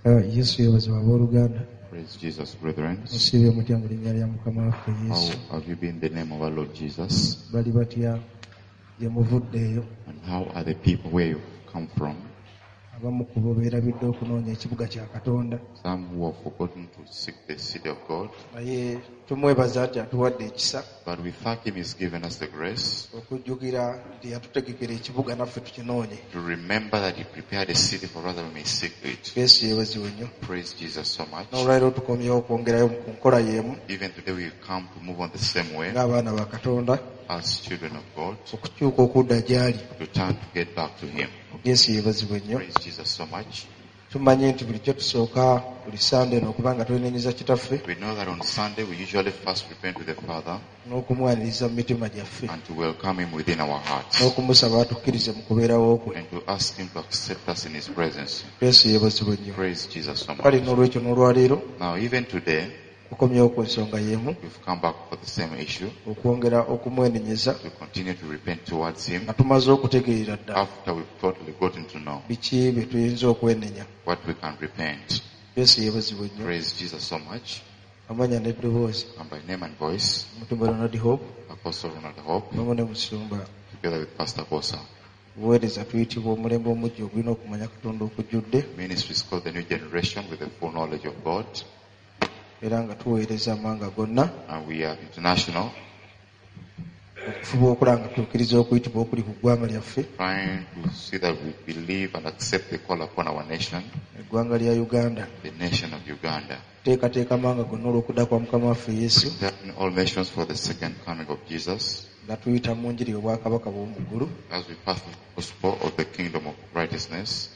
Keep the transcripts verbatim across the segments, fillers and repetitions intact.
Yesu yebaza abooluganda. Praise Jesus, brethren. Musibe mutya mu linnya lya Mukama waffe Yesu. How have you been in the name of our Lord Jesus? Bali batya gye muvuddeeyo. And how are the people where you come from? Abamu ku bo beerabidde okunoonya ekibuga kya Katonda. Some who have forgotten to seek the city of God. Naye tumwebaza nti atuwadde ekisa. But we thank Him He's given us the grace. Okujjukira nti yatutegekera ekibuga naffe tukinoonye. To remember that He prepared a city for us that we may seek it. Yesu yeebazibwe nnyo. Praise Jesus so much. N'olwaleero tukomyewo okwongerayo ku nkola y'emu. Even today we come to move on the same way. Ng'abaana ba Katonda. As children of God. Okukyuka okudda gy'ali. To turn to get back to Him. Yesu yeebazibwe nnyo. Praise Jesus so much. Tumanyi nti bulijjo tusooka buli Sunday n'okuba nga twenenyeza kitaffe. We know that on Sunday we usually first repent to the Father. N'okumwaniriza mu mitima gyaffe. And to welcome Him within our hearts. N'okumusaba atukkirize mu kubeerawo kwe. And to ask Him to accept us in His presence. Yesu yeebazibwe nnyo. Praise Jesus so much. Kale n'olwekyo n'olwaleero. Now even today. Tukomyewo ku nsonga y'emu. We've come back for the same issue. Okwongera okumwenenyeza. To continue to repent towards Him. Nga tumaze okutegeera ddala. After we've totally gotten to know. Biki bye tuyinza okwenenya. What we can repent. Yesu yeebazibwe nnyo. Praise Jesus so much. Amanya n'eddoboozi. And by name and voice. Mutumba Ronald Hope. Apostle Ronald Hope. Wamu ne Musumba. Together with Pastor Kosa. Buweereza tuyitibwa omulembe omujja ogulina okumanya Katonda okujjudde. Ministry is called the new generation with the full knowledge of God. Era nga tuweereza amanga gonna. And we are international. Okufuba okulanga tukkiriza okuyitibwa okuli ku ggwanga lyaffe. Trying to see that we believe and accept the call upon our nation. Eggwanga lya Uganda. The nation of Uganda. Teekateeka amanga gonna olw'okudda kwa Mukama waffe Yesu. Preparing all nations for the second coming of Jesus. Nga tuyita mu njiri obwakabaka bw'omu ggulu. As we pass the gospel of the kingdom of righteousness.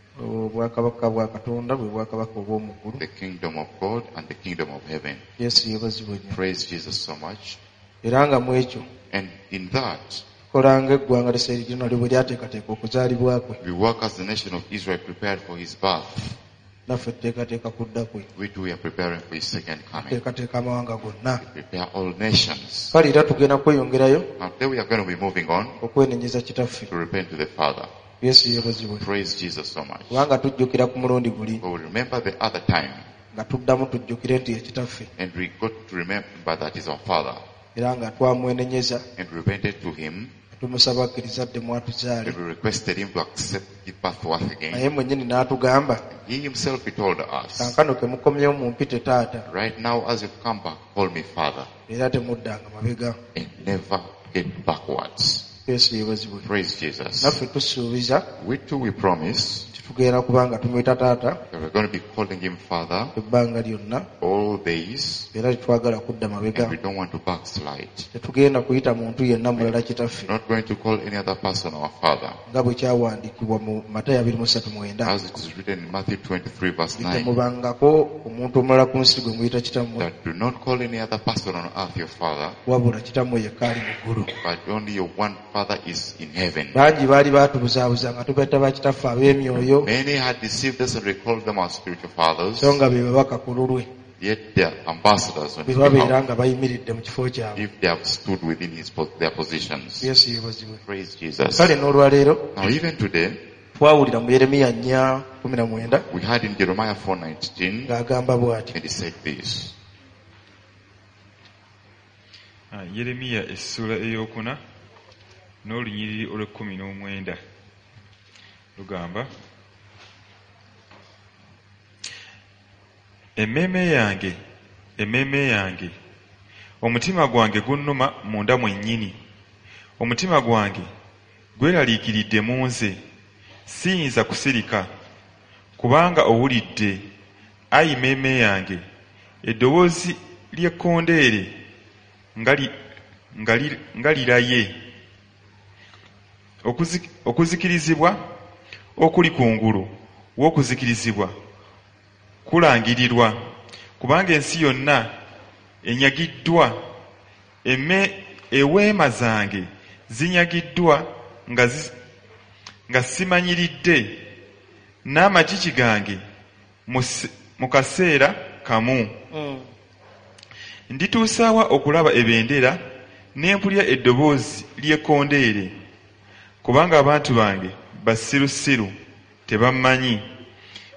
Obwakabaka bwa Katonda bwe bwakabaka obw'omu ggulu. The kingdom of God and the kingdom of heaven. Yesu yeebazibwe nnyo. Praise Jesus so much. Era nga mu ekyo. And in that. Kolanga eggwanga ly'Isirayiri bwe lyateekateeka okuzaalibwa kwe. We work as the nation of Israel prepared for His birth. Naffe tuteekateeka kudda kwe. We too are preparing for His second coming. Tuteekateeka amawanga gonna. We prepare all nations. Kale era tugenda kweyongerayo. Now today we are going to be moving on. Okwenenyeza kitaffe. To repent to the Father. Yesu yeebazibwe. Praise Jesus so much. Kubanga tujjukira ku mulundi guli. We will remember the other time. Nga tuddamu tujjukire nti ye kitaffe. And we got to remember that is our Father. Era nga twamwenenyeza. And repented to Him. Tumusaba akkiriza ddemu atuzaale. And we requested Him to accept give birth to us again. Naye mwennyini n'atugamba. He Himself He told us. Kankano ke mukomyewo mumpite taata. Right now as you've come back, call me Father. Era temuddanga mabega. And never get backwards. Yesu yeebazibwe. Praise Jesus. Naffe tusuubiza. We too we promise. Tugenda kubanga tumwita taata. We're going to be calling Him Father. Ebbanga lyonna. All days. Era tetwagala kudda mabega. And we don't want to backslide. Tetugenda kuyita muntu yenna mulala kitaffe. Not going to call any other person our Father. Nga bwe kyawandiikibwa mu Matayo abiri mu ssatu mwenda. As it is written in Matthew twenty-three verse nine. Temubangako omuntu omulala ku nsi gwe muyita kitammwe. That do not call any other person on earth your Father. Wabula kitammwe yekka ali mu ggulu. But only your one Father is in heaven. Bangi baali baatubuzaabuza nga tubaita bakitaffe ab'emyoyo. Many had deceived us and recalled them as spiritual fathers. So nga be babaka ku lulwe. Yet they are ambassadors on His behalf. Nga bayimiridde mu kifo kyabwe. If they have stood within his, their positions. Yesu yeebazibwe. Praise Jesus. Kale n'olwaleero. Now even today. Twawulira mu Yeremiya nnya kumi na mwenda. We had in Jeremiah four nineteen. Ng'agamba bw'ati. And he said this. Yeremiya essula ey'okuna n'olunyiriri olw'ekkumi n'omwenda lugamba emmeeme yange emmeeme yange omutima gwange gunnuma munda mwennyini omutima gwange gweraliikiridde mu nze siyinza kusirika kubanga owulidde ayi mmeeme yange eddoboozi ly'ekkondeere ngali ngali ngaliraye okuzik, okuzikirizibwa okuli kungulu w'okuzikirizibwa kulangirirwa kubanga ensi yonna enyagiddwa emme eweema zange zinyagiddwa nga, zi, nga simanyiridde n'amakiki gange mu kaseera kamu. Mm. Ndituusaawa okulaba ebendera n'empulya eddoboozi ly'ekkondeere kubanga abantu bange basirusiru tebammanyi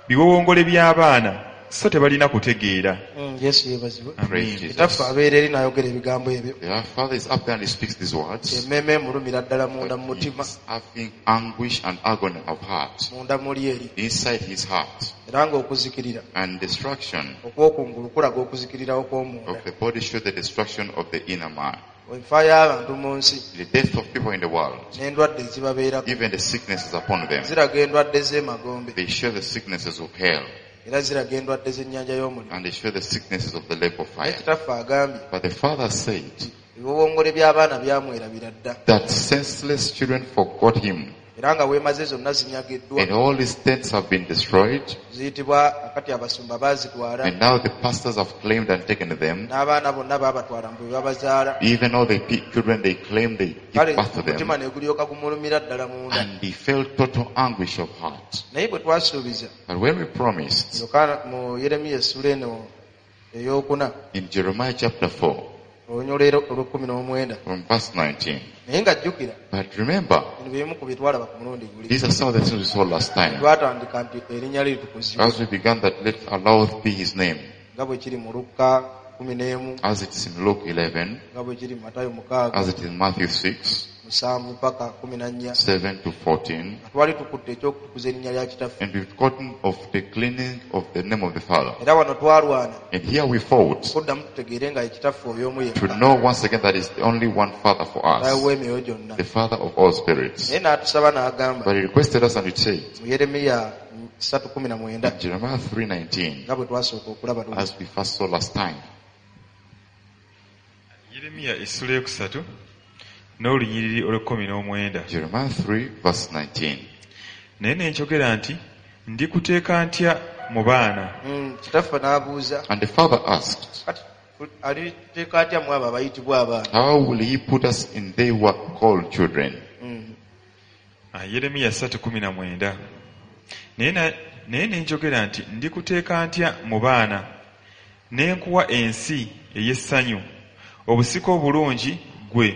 biwowongole by'abaana so tebalina kutegeera. Mm, yesu yeebazibwe. Praise Jesus. Kitaffe abeera eri n'ayogera ebigambo ebyo. Their father is up there and he speaks these words. Emmeeme emulumira ddala munda mu But he mutima. is having anguish and agony of heart Munda muli eri. inside his heart. Era ng'okuzikirira And destruction okw'okungulu kulaga okuzikirira okw'omunda. of the body shows the destruction of the inner man. Enfa y'abantu mu nsi The death of people in the world, n'endwadde ezibabeerako even the sicknesses upon them, ziraga endwadde z'emagombe they show the sicknesses of hell era ziraga endwadde z'ennyanja y'omuliro. and they show the sicknesses of the lake of Naye fire. kitaffe agambye But the father said ebiwowongole by'abaana byamwerabira dda that senseless children forgot him, era nga weemaze zonna zinyagiddwa and all his tents have been destroyed, ziyitibwa akati abasumba baazitwala and now the pastors have claimed and taken them. n'abaana bonna baabatwala mu bwe babazaala. Even all the pe- children they claim they give Kale birth to omutima them, ne gulyoka gumulumira ddala munda. and he felt total anguish of heart. Naye bwe twasuubiza But when we promised Yokaana mu Yeremiya essula eno ey'okuna in Jeremiah chapter four, olunyoleero olw'ekkumi n'omwenda, from verse nineteen, naye nga jjukira but remember, bino bimu ku bye twalaba ku mulundi guli. these are some of the things we saw last time. Twatandika nti erinnya lye litukuzibwa As we began that, let Allah be his name, nga bwe kiri mu Lukka kumi n'emu, as it is in Luke eleven, nga bwe kiri mu Matayo mukaaga as it is in Matthew six, musanvu paka kumi na nnya. seven to fourteen, Nga twali tukutte ekyokutukuza erinnya lya kitaffe. and we've gotten of the cleaning of the name of the Father. Era wano twalwana And here we fought kuddamu tutegeere nga ye kitaffe oyo omu to yekka, know once again that is the only one Father for Mutaayi us, w'emyoyo gyonna. the Father of all spirits. Naye n'atusaba n'agamba But he requested us and he said, mu Yeremiya ssatu kumi na mwenda in Jeremiah three nineteen, nga bwe twasooka okulaba luli. as we first saw last time, Yeremiya essula eyokusatu n'olunyiriri olw'ekkumi n'omwenda. Jeremiah three verse nineteen. Naye ne nkyogera nti ndikuteeka ntya mu baana Mm, kitaffe n'abuuza And the father asked, kati aliteeka atya mu abo abayitibwa abaana? how will he put us in they who are called children? Mm. Ah, Yeremiya ssatu kumi na mwenda. Naye na- naye ne njogera nti ndikuteeka ntya mu baana ne nkuwa ensi ey'essanyu, obusika obulungi gwe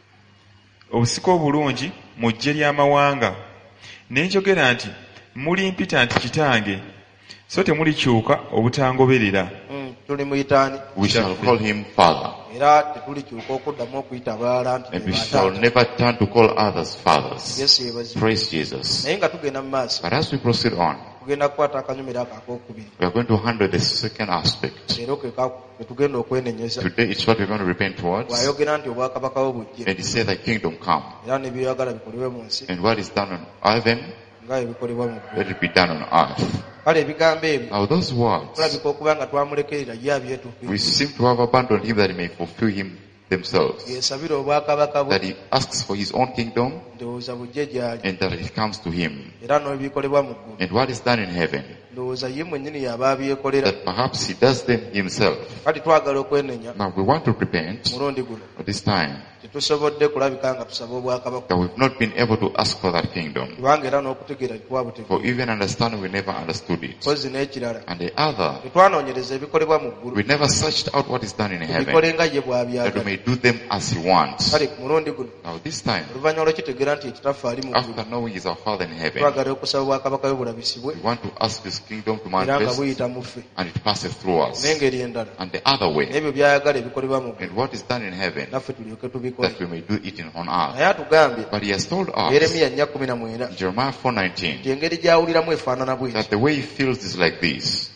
obusika obulungi mu ggye ly'amawanga. Ne njogera nti muli mpita nti kitange, so temulikyuka obutangoberera. Mm, tuli muyitaani We shall call him Father, era tetulikyuka okuddamu okuyita balala nti and we be shall bataata. never turn to call others fathers. Yesu yeebazibwe. Praise Jesus. Naye nga tugenda mu maaso But as we proceed on, tugenda kukwata akanyumiro ako akokubiri. we are going to handle the second aspect. Leero ke ka- ke tugenda okwenenyeza. Today it's what we're going to repent towards. Bw'ayogera nti obwakabaka bwo bujje And he said, thy kingdom come, era ne by'oyagala bikolebwe mu nsi and what is done on heaven, nga ebikolebwa mu ggulu. let it be done on earth. Kale ebigambo ebyo Now those words, kulabika okuba nga twamulekerera ye we abyetuukiriza. seem to have abandoned him that he may fulfill him themselves. Yeesabira obwakabaka bwe That he asks for his own kingdom, ndowooza bujje gy'ali and that it comes to him. era n'ebikolebwa mu ggulu. And what is done in heaven, Ndowooza ye mwennyini y'aba abyekolera. that perhaps he does them himself. Kati twagala okwenenya Now we want to repent mulundi guno at this time tetusobodde kulabika nga tusaba obwakabaka that we've not been able to ask for that kingdom. kubanga era n'okutegeera For tetwabutegeera. even understanding, we never understood it. Mpozi n'ekirala And the other, tetwanoonyereza ebikolebwa mu ggulu we never searched out what is done in heaven, tubikole nga ye that we bw'abyagala. may do them as he wants. Kale ku mulundi guno Now this time, oluvannyuma lw'ekitegeera nti ekitaffe ali mu ggulu after knowing he's our Father in heaven, twagala okusaba obwakabaka bwe bulabisibwe we want to ask his kingdom to era nga manifest, buyita mu ffe and it passes through us. n'engeri endala And the other way, n'ebyo by'ayagala ebikolebwa mu ggulu and what is done in heaven, naffe tulyoke tubikole. that we may do it in on earth. Naye atugambye But he has told us, Yeremiya nnya kumi na mwenda in Jeremiah four nineteen, nti engeri gy'awuliramu efaanana bw'eti. that the way he feels is like this.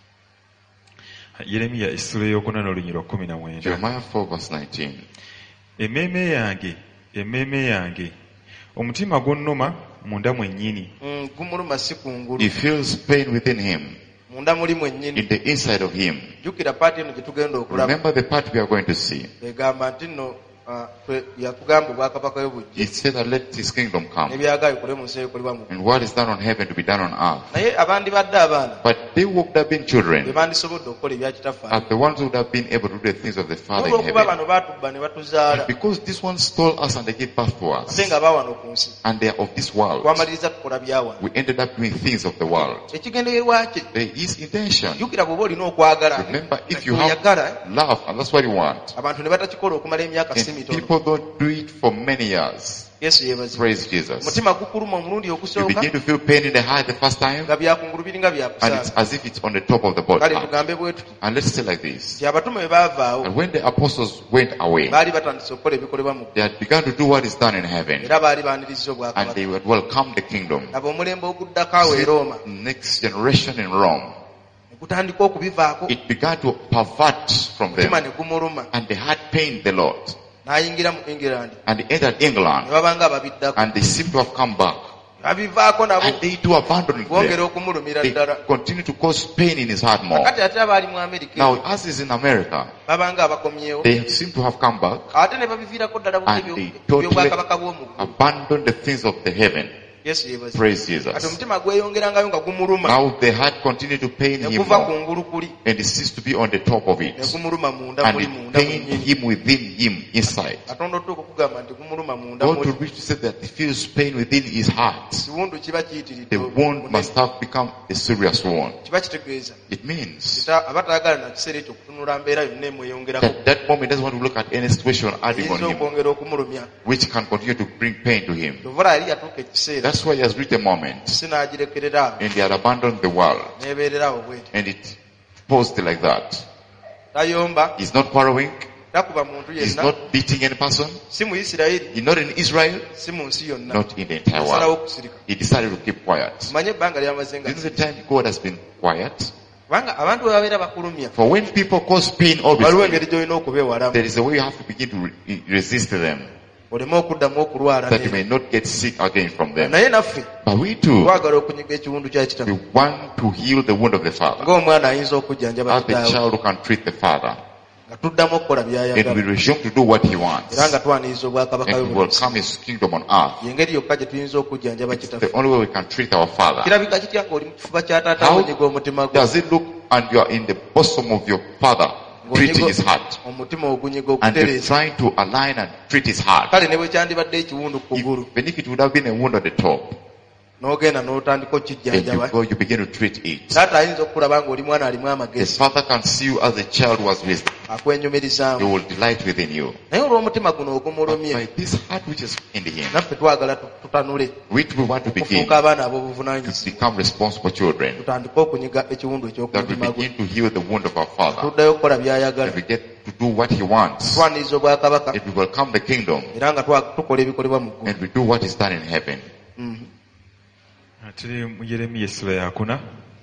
Yeremiya essula ey'okuna n'olunyiriri lwa kkumi na mwenda. Jeremiah four verse nineteen. Emmeeme yange, emmeeme yange, omutima gunnuma munda mwennyini. Mm, gumuluma si kungulu, He feels pain within him, munda muli mwennyini. in the inside of him. Jjukira paati eno gye tugenda okulaba Remember the part we are going to see. egamba nti nno ah, twe- yatugamba obwakabaka bwe bujje He said that let his kingdom come, n'ebyagala bikole mu nsi ebikolebwa mu ggulu. and what is done on heaven to be done on earth. Naye abandibadde abaana But they who would have been be children bandisobodde okukola ebya kitaffe are the ones who would have been able to do the things of the Father in olw'okuba heaven. bano baatubba ne batuzaala Because these ones stole us and they gave birth to ate us, nga baawano ku nsi and they are of this world, twamaliriza tukola byawano. we ended up doing things of the world. Ekigendererwa kye There is intention. jjukira bw'oba olina okwagala Remember, if you oyagala have love, and that's what you want, abantu ne batakikola okumala emyaka si and mitono people don't do it for many years, Yesu yebazi. Praise Jesus. Mutima gukuluma omulundi You ogusooka. begin to feel pain in the heart the first time, Nga byakungulu biringa and it's byakusaala. as if it's on the top of the body. Kale tugambe bwe tuti. And let's say like this. Nti abatume bwe baavaawo And when the apostles went away, baali batandise okukola ebikolebwa mu they had begun to do what is done in heaven, era baali baaniriza and obwakabaka. they would welcome the kingdom. Laba omulembe oguddako awo e Roma Next generation in Rome, ogutandika okubivaako it began to pervert from mutima them, ne gumuluma and they had pained the Lord. n'ayingira mu England And they entered ne England, baba nga ababiddako and they seem to have come back. babivaako nabo And they too abandoned bongera them. okumulumira They ddala. continue to cause pain in his heart more. Kati ate abaali mu Amerika Now, as is in America, baba nga abakomyewo they seem to have come back, ate ne babiviirako ddala bubi and ebyo- they totally ebyobwakabaka bw'omuggulu. abandoned the things of the heaven. Yesu yebazi. Praise Kati Jesus. omutima gweyongerangayo nga gumuluma Now the heart continued to pain ne him guva more, kungulu kuli and it ceased to be on the top of ne it, gumuluma munda and muli it munda pained mwennyini. him within him inside. Katonda otuuka okugamba nti gumuluma munda God to muli. reach to say that he feels pain within his heart. Kiwundu kiba kiyitiridde The wound obunene. must have become a serious wound. Kiba kitegeeza It means Kita- abataagala na kiseera ekyo okutunula mbeera yonna emweyongerako that that moment doesn't want to look at any situation adding on eyinza him, okwongera okumulumya. which can continue to bring pain to him. Kyovula yali yatuuka ekiseera That's why he has reached a moment, sinaagirekerera awo and he had abandoned the world, neebeerera awo bweti. and it posed like that. Tayomba, He's not quarreling, takuba muntu he's yenna, not beating any person, si mu Isirayiri, he's not in Israel, si mu nsi yonna. not in the entire Asalawo world. okusirika. He decided to keep quiet. Manye ebbanga lyamaze nga This is the time God has been quiet. kubanga abantu bwe babeera bakulumya For when people cause pain, waliwo obviously, engeri gy'olina okubeewalamu there is a way you have to begin to re- resist them, oleme okuddamu okulwala that you ne- may not get sick again from them. naye naffe But we too, twagala okunyiga ekiwundu kya we kitamu want to heal the wound of the father, ng'omwana ayinza okujjanjaba as the kitaawe child who can treat the father, nga tuddamu okukola and we by'ayagala resume to do what he wants, era nga twaniriza obwakabaka and we bwe welcome his kingdom on earth. yengeri yokka gye tuyinza okujjanjaba It's kitaffe. the only way we can treat our father. kirabika kitya ng'oli mu kifuba kya taata How onyiga omutima gwe Does it look and you are in the bosom of your father, treating his heart, omutima ogunyiga and you're okutereeza trying to align and treat his heart? kale ne bwe kyandibadde ekiwundu ku kugulu Even if it would have been a wound at the top, n'ogenda n'otandika and you okukijjanjaba go, you begin to treat it. taata ayinza okulaba ng'oli mwana alimu The amagezi father can see you as a child who has wisdom. He akwenyumirizaamu will delight within you. naye olw'omutima guno But ogumulumye by this heart which is in him, naffe twagala tu- tutanule which we want to begin okufuuka abaana to ab'obuvunaanyizibwa become responsible children, tutandike okunyiga ekiwundu that we eky'okumutima gwe begin to heal the wound of our father, tuddayo okukola by'ayagala and we get to do what he wants, twaniriza obwakabaka and we welcome the kingdom, era nga twa- tukola ebikolebwa mu ggulu. and we do what is done in heaven. Mhm. tuli mu yeremiya essula yakuna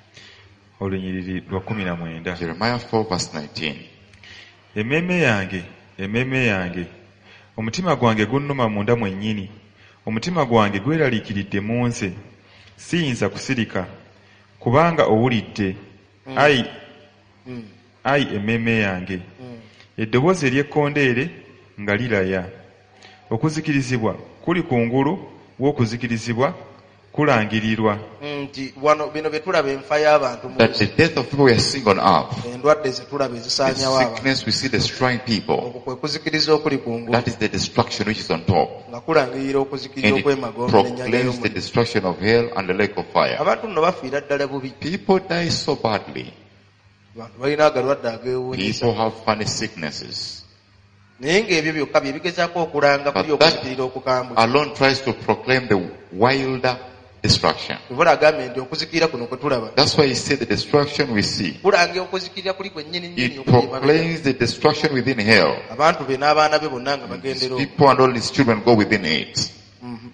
olunyiriri lwa kumi na mwenda. Jeremiah four verse nineteen. Emmeeme yange, emmeeme yange, omutima gwange gunnuma munda mwennyini, omutima gwange gweraliikiridde mu nze, siyinza kusirika, kubanga owulidde, ayi Mm. ayi emmeeme yange, Mm. eddoboozi ery'ekkondeere nga liraya. Okuzikirizibwa kuli kungulu w'okuzikirizibwa kulangirirwa. nti wano bino bye tulaba enfa y'abantu mu That the nsi, death of people we are seeing on earth, endwadde ze tulaba the ezisaanyawo abantu, sickness we see destroying people, okwo kwe kuzikiriza okuli kungulu that is the destruction which is on top. nga kulangirira okuzikiriza And it okwemagombe n'ennyanja proclaims the y'omuliro. destruction of hell and the lake of fire. Abantu nno bafiira ddala bubi, People die so badly. abantu balina agalwadde ageewuunyisa, People have funny sicknesses. naye ng'ebyo byokka bye bigezaako okulanga kuli But that okuzikirira okukambwe. alone tries to proclaim the wilder destruction. Bw'ola agambye nti okuzikirira kuno kwe tulaba That's why he said the destruction we see. kulanga okuzikirira kuli kwennyini nnyini It okuli emabega. proclaims the destruction within hell. Abantu be n'abaana be bonna nga His bagendera okwo. people and all his children go within it. Mhm.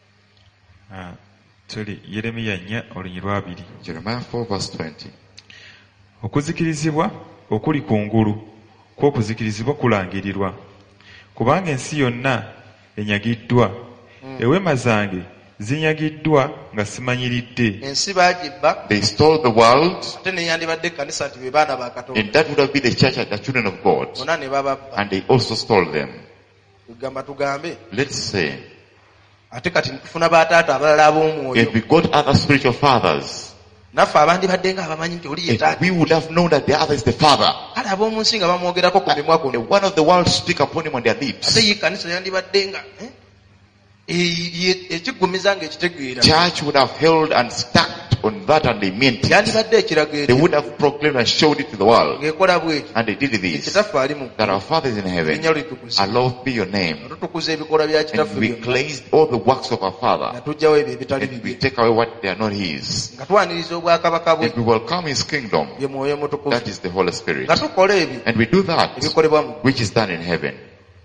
Ah, tuli yeremiya nnya olunyi lwabiri. Jeremiah four verse twenty. Okuzikirizibwa okuli kungulu kw'okuzikirizibwa kulangirirwa, kubanga ensi yonna enyagiddwa, eweema zange zinyagiddwa nga simanyiridde. Ensi baagibba They stole the world, ate neyandibadde ekkanisa nti be baana ba Katonda, and that would have been the church and the children of God. bonna ne bababba. And they also stole them. Tugamba tugambe Let's say, ate kati tufuna bataata abalala ab'omwoyo, if we got other spiritual fathers, naffe abandibadde nga abamanyi nti oli ye if taata, we would have known that the other is the father, kale ab'omu nsi nga bamwogerako ku mimwa the kuno, one of the world speak upon him on their ate lips. ye kanisa yandibadde nga eh, e- ye- ekiggumiza nga ekitegeera. Church would have held and stuck on that and they meant it, yandibadde ekirago they ekyo would have proclaimed and showed it to the world. ng'ekola bw'ekyo And they did this. kitaffe ali mu That our Father is in heaven, erinnya litukuzibwe hallowed be your name. tutukuza ebikolwa bya kitaffe And we byonna cleansed all the works of our nga Father. tuggyawo ebyo ebitali And we bibye take away what they are not His. nga twaniriza obwakabaka bwe And we welcome His kingdom. ye mwoyo mutukuvu That is the Holy Spirit. nga tukola ebyo And we do that, ebikolebwa mu which is done in heaven.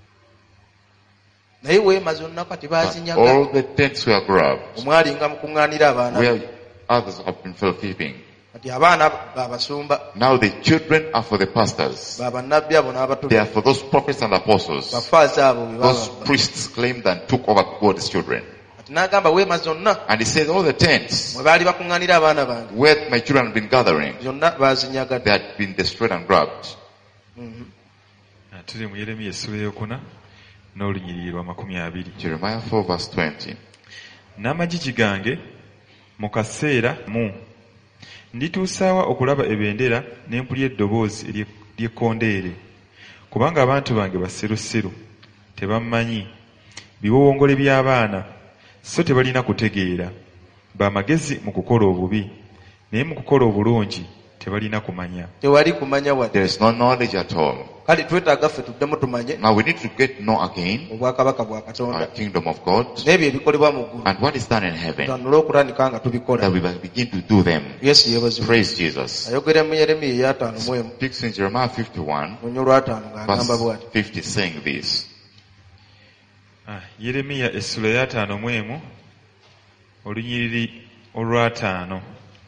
naye weema zonna kati But baazinyaga all the tents were grabbed, omwali nga mukuŋŋaanira abaana be. where others have been fellkeeping. kati abaana baabasumba Now the children are for the pastors. baabannabbi abo They n'abatume are for those prophets and apostles. bafaaza abo be Those bababba priests claimed and took over God's children. kati n'agamba weema zonna And he says all the tents mwe baali bakuŋŋaanira abaana bange where my children have been gathering, zonna baazinyagadde. they had been destroyed and grabbed. Mhm. Ah, tuli mu yeremiya essula eyokuna n'olunyiriri lwa makumi abiri. Jeremiah four verse twenty. N'amagigi gange mu kaseera mu ndituusaawa okulaba ebendera ne mpulya eddoboozi erye- ly'ekkondeere, kubanga abantu bange basirusiru tebammanyi biwowongole by'abaana, so tebalina kutegeera, bamagezi mu kukola obubi naye mu kukola obulungi tebalina kumanya. tewali kumanya wadde. There is no knowledge at all. kale twetaaga ffe tuddemu tumanye Now we need to get to know again obwakabaka bwa our katonda kingdom of God n'ebyo ebikolebwa mu ggulu and what is done in heaven, tutandule okutandika nga tubikola. that we will begin to do them. yesu yeebazibwe. Praise Jesus. ayogera mu yeremiya ey'ataano mu emu Speaks in Jeremiah fifty-one lunya olw'ataano ng'agamba bw'ati verse fifty, saying this. Ah, Yeremiya essula ey'ataano mu emu olunyiriri olw'ataano.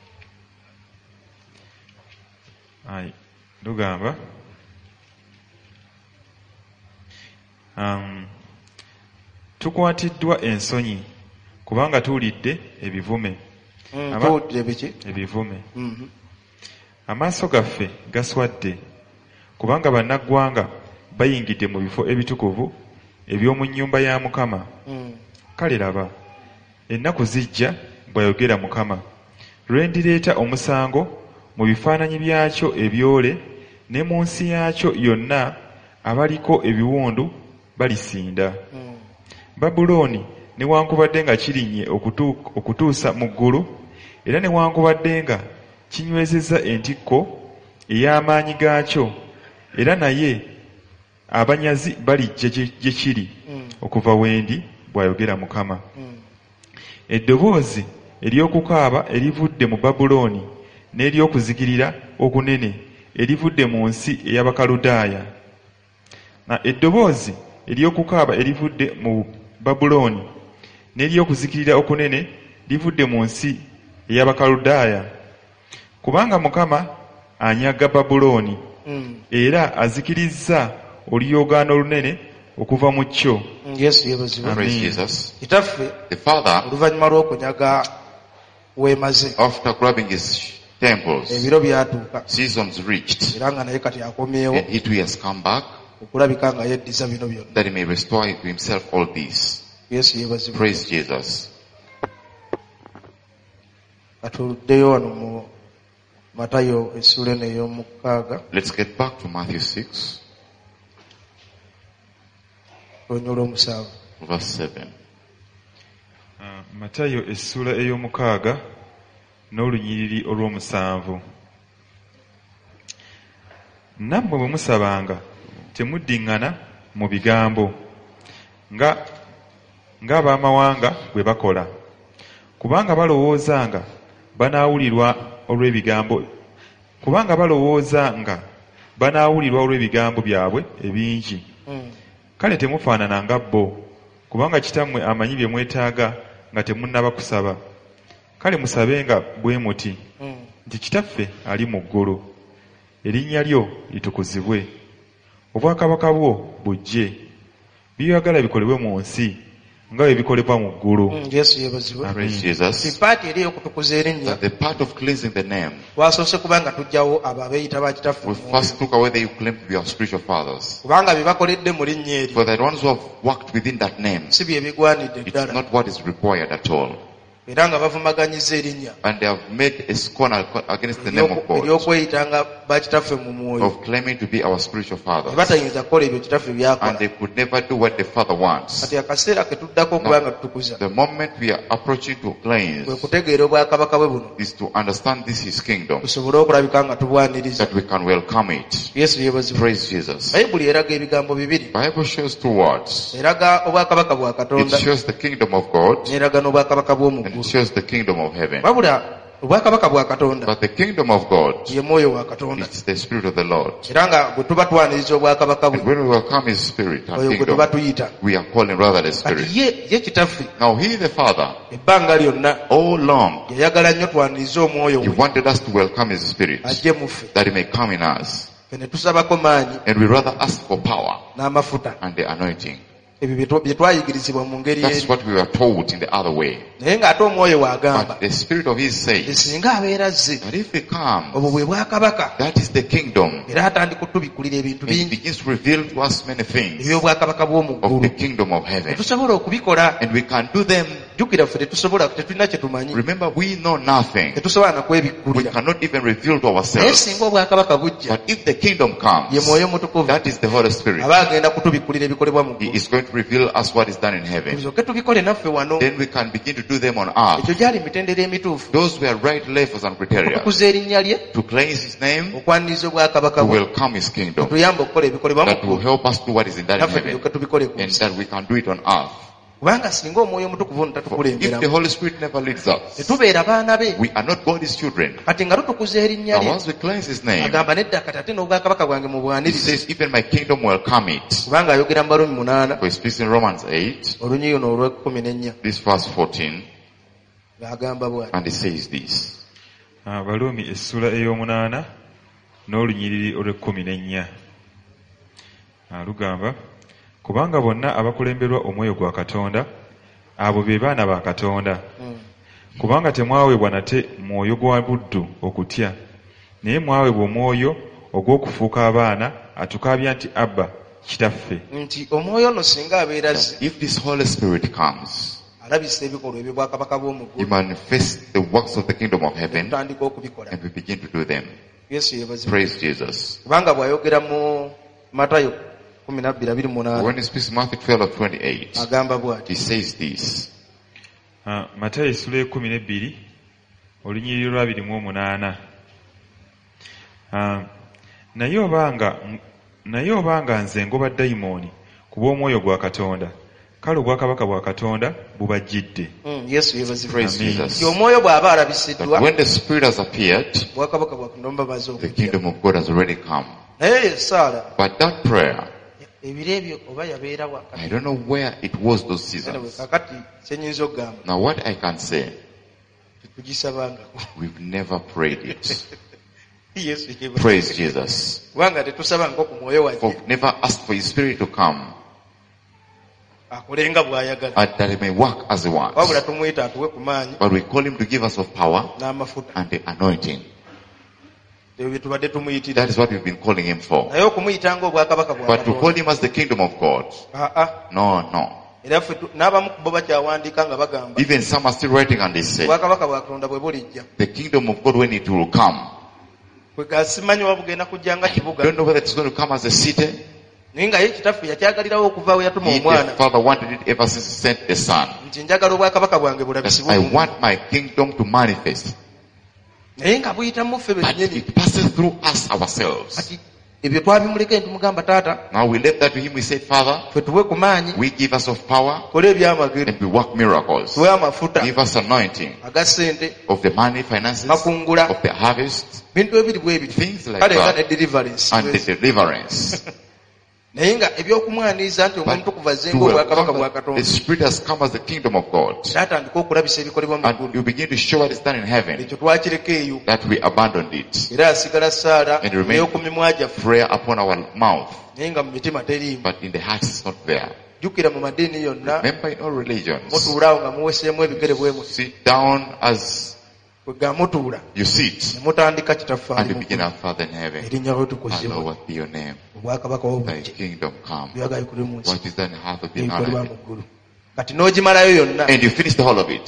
Ai, lugamba um, tukwatiddwa ensonyi kubanga tuwulidde ebivume Mm, Aba- tuwulire biki. ebivume Mhm. amaaso gaffe gaswadde kubanga bannaggwanga bayingidde mu bifo ebitukuvu eby'omu nnyumba ya Mukama. Mm. Kale laba, ennaku zijja bw'ayogera Mukama, lwe ndireeta omusango mu bifaananyi byakyo ebyole, ne mu nsi yakyo yonna abaliko ebiwundu balisinda. Mm. Babulooni newankubadde nga kirinnye okutu- okutuusa mu ggulu, era newankubadde nga kinywezezza entikko ey'amaanyi gaakyo, era naye abanyazi balijja gye gye kiri Mm. okuva wendi, bw'ayogera Mukama. Mm. Eddoboozi ery'okukaaba erivudde mu Babulooni n'ery'okuzikirira okunene erivudde mu nsi ey'Abakaludaaya. Na eddoboozi ery'okukaaba erivudde mu Babulooni n'ery'okuzikirira okunene livudde mu nsi ey'Abakaludaaya. Kubanga Mukama anyaga Babulooni Mm. era azikirizza oluyoogaano olunene okuva mu kyo. Mm, yesu yeebazibwe. Amen. Praise Jesus. kitaffe The Father, oluvannyuma lw'okunyaga weema ze after grabbing his temples, ebiro byatuuka seasons reached, era nga naye kati akomyewo and he too has come back, okulabika nga yeddiza bino byonna. that he may restore to himself all this. yesu yeebazibwe. Praise Jesus. katuluddeyo wano mu matayo essula eno ey'omukaaga Let's get back to Matthew six, olunya olw'omusanvu. verse seven. Ah, Matayo essula ey'omukaaga n'olunyiriri olw'omusanvu. Nammwe bwe musabanga temuddiŋŋana mu bigambo nga ng'abamawanga bwe bakola, kubanga balowooza nga banaawulirwa olw'ebigambo kubanga balowooza nga banaawulirwa olw'ebigambo byabwe ebingi. Mm. Kale temufaanana nga bo, kubanga Kitammwe amanyi bye mwetaaga nga temunnaba kusaba. Kale musabenga bwe muti Mm. nti, Kitaffe ali mu ggulu, erinnya lyo litukuzibwe, obwakabaka bwo bujje, by'oyagala bikolebwe mu nsi nga bwe bikolebwa mu ggulu. Mm, yesu yeebazibwe. Amen. Praise Jesus. sipaati eri ey'okutukuza erinnya That the part of cleansing the name, twasoose kubanga tujjawo abo abeeyita ba kitaffe we mu mwoyo. first took away they who claim to be our spiritual fathers. kubanga bye bakoledde mu linnya eri For the ones who have worked within that name, si bye bigwanidde it's ddala. not what is required at all. era nga bavumaganyiza erinnya And they have made a scorn against the name of God, ery'okweyita nga bakitaffe mu mwoyo of claiming to be our spiritual ne fathers. batayinza kukola ebyo kitaffe And byakola. they could never do what the Father wants. Kati akaseera ke tuddako okuba nga tutukuza The moment we are approaching to kwe cleanse kutegeera obwakabaka bwe buno is to understand this is kingdom, tusobole okulabika nga tubwaniriza. that we can welcome it. Yesu yeebazibwe. Praise Jesus. Bayibuli eraga ebigambo bibiri. Bible shows two words. Eraga obwakabaka bwa It Katonda shows the kingdom of God n'eraga n'obwakabaka bw'omu and it ggulu. shows the kingdom of heaven. Wabula obwakabaka bwa Katonda But the kingdom of God ye mwoyo wa Katonda. is the spirit of the Lord. Era nga bwe tuba twaniriza obwakabaka bwe And when we welcome his spirit and oyo gwe kingdom, tuba tuyita. we are calling rather the Kati spirit. ye ye kitaffe Now he, the Father, ebbanga lyonna all along, yayagala nnyo twanirize omwoyo he we wanted us to welcome his spirit, ajje mu ffe. that he may come in us. Ffe ne tusabako maanyi And we rather ask for power n'amafuta. and the anointing. Ebyo bye twa- bye twayigirizibwa mu ngeri That's eri. what we were told in the other way. Naye ng'ate omwoyo w'agamba But the spirit of his says singa abeera azze that if he comes, obwo bwe bwakabaka that is the kingdom. era atandika otubikkulira ebintu And he bingi begins to reveal to us many things eby'obwakabaka bw'omu of the ggulu. kingdom of heaven. Tetusobola okubikola. And we can do them. Jjukira ffe tetusobola, tetulina kye tumanyi. Remember, we know nothing. Tetusobola na We kwebikkulira. cannot even reveal to Naye ourselves. singa obwakabaka bujja, But if the kingdom ye comes, mwoyo mutukuvu that is the Holy Spirit. aba agenda kutubikkulira ebikolebwa mu He ggulu. is going to reveal us what is done in heaven. Tulyoke tubikole naffe wano. Then we can begin to do them on earth. Ekyo gyali mitendera emituufu. Those were right levels and criteria. Okutukuza erinnya lye, To cleanse his name, okwaniriza obwakabaka to bwe, welcome his kingdom. tuyamba okukola ebikolebwa mu That will ggulu. help us do what is in that in Naffe heaven. tulyoke tubikole ku And nsi. that we can do it on earth. Kubanga singa omwoyo omutukuvu ono For if the tatukulemberamu, Holy Spirit never leads us, tetubeera baana be. we are not God's children. Kati nga tutukuza erinnya Now lye, once we cleanse his name, agamba nedda kati ate n'obwakabaka bwange he mubwanirize. says, even my kingdom welcome it. Kubanga ayogera mu Barumi munaana For he speaks in Romans eight, olunyi luno olw'ekkumi n'ennya this verse fourteen, ng'agamba bw'ati. and he says this. Abalumi essula ey'omunaana n'olunyiriri olw'ekkumi n'ennya. Ah, lugamba, kubanga bonna abakulemberwa omwoyo gwa Katonda, abo be baana ba Katonda. Mm. Kubanga temwaweebwa nate mwoyo gwa buddu okutya, naye mwaweebwa omwoyo ogw'okufuuka abaana atukaabya nti Abba, kitaffe. Nti omwoyo ono singa abeera azze, If this Holy Spirit comes, alabisa ebikolwa ebyo bwakabaka bw'omu he ggulu, manifests the works of the kingdom of heaven, tutandika okubikola. and we begin to do them. Yesu yeebazibwe. Praise Jesus. Kubanga bw'ayogera mu Matayo kumi na bbiri abiri mu munaana When he speaks in Matthew twelve of twenty-eight, agamba bw'ati. he says this. Ah, Matayo essula y'ekkumi n'ebbiri olunyiriri lw'abiri mu omunaana. Ah, naye obanga naye obanga nze ngoba dayimooni ku bw'omwoyo gwa Katonda, kale obwakabaka bwa Katonda bubajjidde. Mm, Yesu yeebazibwe. Praise Amen. Jesus. Nti omwoyo bw'aba That alabisiddwa, when the Spirit has appeared, obwakabaka bwa Katonda bamaze the okujja. kingdom of God has already come. Naye Saala, But that prayer, ebiro ebyo oba yabeera wa I don't know where it was those Anyway, seasons. kakati kyenyinza okugamba Now what I can say, tetugisabangako. we've never prayed it. Yesu yeebazibwe. Praise Jesus. Kubanga tetusabangako ku mwoyo For wajje we've never asked for his Spirit to come, akole nga bw'ayagala, and that he may work as he wabula wants. tumuyita atuwe ku maanyi But we call him to give us of power n'amafuta. and the anointing. Ebyo bye tubadde tumuyitira. That is what we've been calling him for. Naye okumuyita ng'obwakabaka bwa But to call Katonda, him as the kingdom of God, aa, no, no. era ffe tu- n'abamu ku bo bakyawandiika nga bagamba Even some are still writing and they say, obwakabaka bwa Katonda bwe bulijja, the kingdom of God, when it will come, bwe gasimanyi oba bugenda kujja nga kibuga, don't know whether it's going to come as a city. naye nga ye kitaffe yakyagalirawo okuva we yatuma He, the omwana, Father, wanted it ever since he sent the Son. nti njagala obwakabaka bwange That bulabisibwe I mu- want my kingdom to manifest. naye nga buyita mu ffe But bennyini. it passes through us ourselves. Kati ebyo twabimuleke tumugamba taata, Now we left that to him. We said, Father, ffe tuwe ku maanyi, we give us of power tukole ebyamagero, and we work miracles. tuwe amafuta Give us anointing aga ssente, of the money, finances, makungula, of the harvest, bintu ebiri bwe bityo. things like Kale nga ne that, deliverance. and the deliverance. Naye nga ebyokumwaniriza nti But omutukuvu azze to ng'obwakabaka bwa welcome, the Katonda, Spirit has come as the kingdom of God. n'atandika okulabisa ebikolebwa mu And ggulu, you begin to show what is done in heaven, ekyo twakireka eyo, that we abandoned it. era asigala Saala And remain- n'eyoku mimwa gyaffe, Prayer upon our mouth, naye nga mu mitima teriimu. but in the heart it's not there. Jjukira mu madiini yonna Remember, in all religions, mutuulaawo nga muweseemu ebigere bwe muti, sit down as bwe ga mutuula you sit, ne mutandika kitaffe and ali you mu begin ggulu, our Father in heaven. erinnya lyo litukuzibwa, Hallowed be your name. obwakabaka bwo Thy bujje, kingdom come. byagala bikolebwe mu nsi What is done in earth will be done ebikolebwa in mu heaven. ggulu. Kati n'ogimalayo yonna, And you finish the whole of it.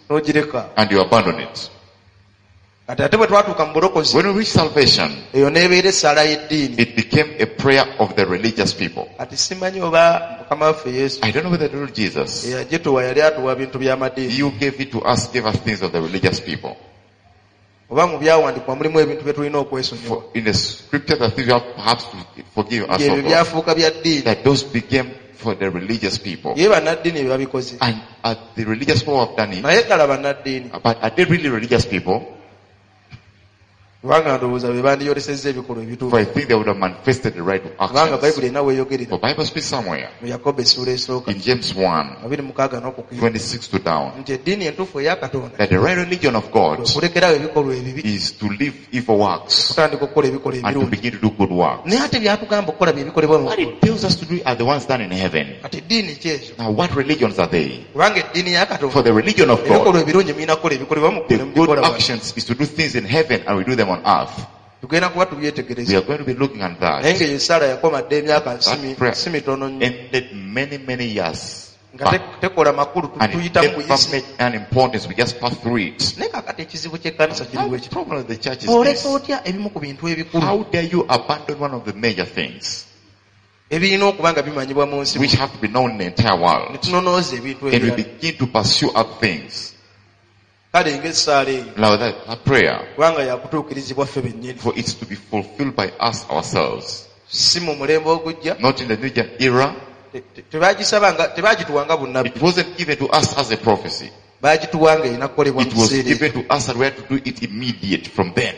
n'ogireka and you abandon it. kati ate bwe twatuuka mu bulokozi When we reach salvation, eyo n'ebeera essaala y'eddiini. it became a prayer of the religious people. kati simanyi oba mukama waffe yesu I don't know whether the Lord Jesus, eyagituwa yali atuwa bintu by'amadiini you gave it to us, gave us things of the religious people. oba mu byawandiikwa mulimu ebintu bye tulina okwesonyiwa For in the scripture that things you have perhaps to forgive us ebyo of, byafuuka bya ddiini that those became for the religious people. ye bannaddiini bye babikoze And uh, the religious people have done it. naye ddala bannaddiini But are they really religious people? kubanga ndowooza be bandiyolesezza ebikolwa For ebituufu I think they would have manifested the right kubanga actions. bayibuli erina weeyogerera For Bible speaks somewhere mu yakobo essuula esooka in James one, abiri mukaaga n'okukwiye twenty-six to down, nti eddiini entuufu eya katonda that the right religion of God okulekerawo ebikolwa ebibi is to live evil works kutandika okukola ebikola and to ebirungi begin to do good work. naye ate byatugamba okukola bye bikolebwa mu What ggulu it tells us to do are the ones done in heaven. kati eddiini ki ezo Now what religions are they? kubanga eddiini ya For katonda the religion of God, ebikolwa ebirungi mulina kukola ebikolebwa mu ggulu the ne good mubikola wano. actions is to do things in heaven and we do them on earth. tugenda kuba We tubyetegereza are going to be looking at naye that. ng'eyo esaala yakomadde emyaka That si prayer si mitono nnyo ended many, many years nga back. te- tekola makulu tu- And it tuyita mu never buyisi made an importance. We just pass through it. naye kakati ekizibu ky'ekkanisa kiri Now, bwe the kiti problem of the church is oleka this. otya ebimu ku bintu ebikulu How dare you abandon one of the major things ebirina okuba nga bimanyibwa mu nsi which have to be known in the entire ne world, tunonooza ebintu and we ebirala begin to pursue other things? kale ng'essaala eyo Now that, that prayer, kubanga yakutuukirizibwa ffe bennyini for it to be fulfilled by us ourselves, si mu mulembe ogujja not in the new gen- era. te- te- tebagisabanga tebagituwanga bunnabbi It wasn't given to us as a prophecy. bagituwanga erina kukolebwa mu It was kiseera ekyo. given to us and we had to do it immediate from then.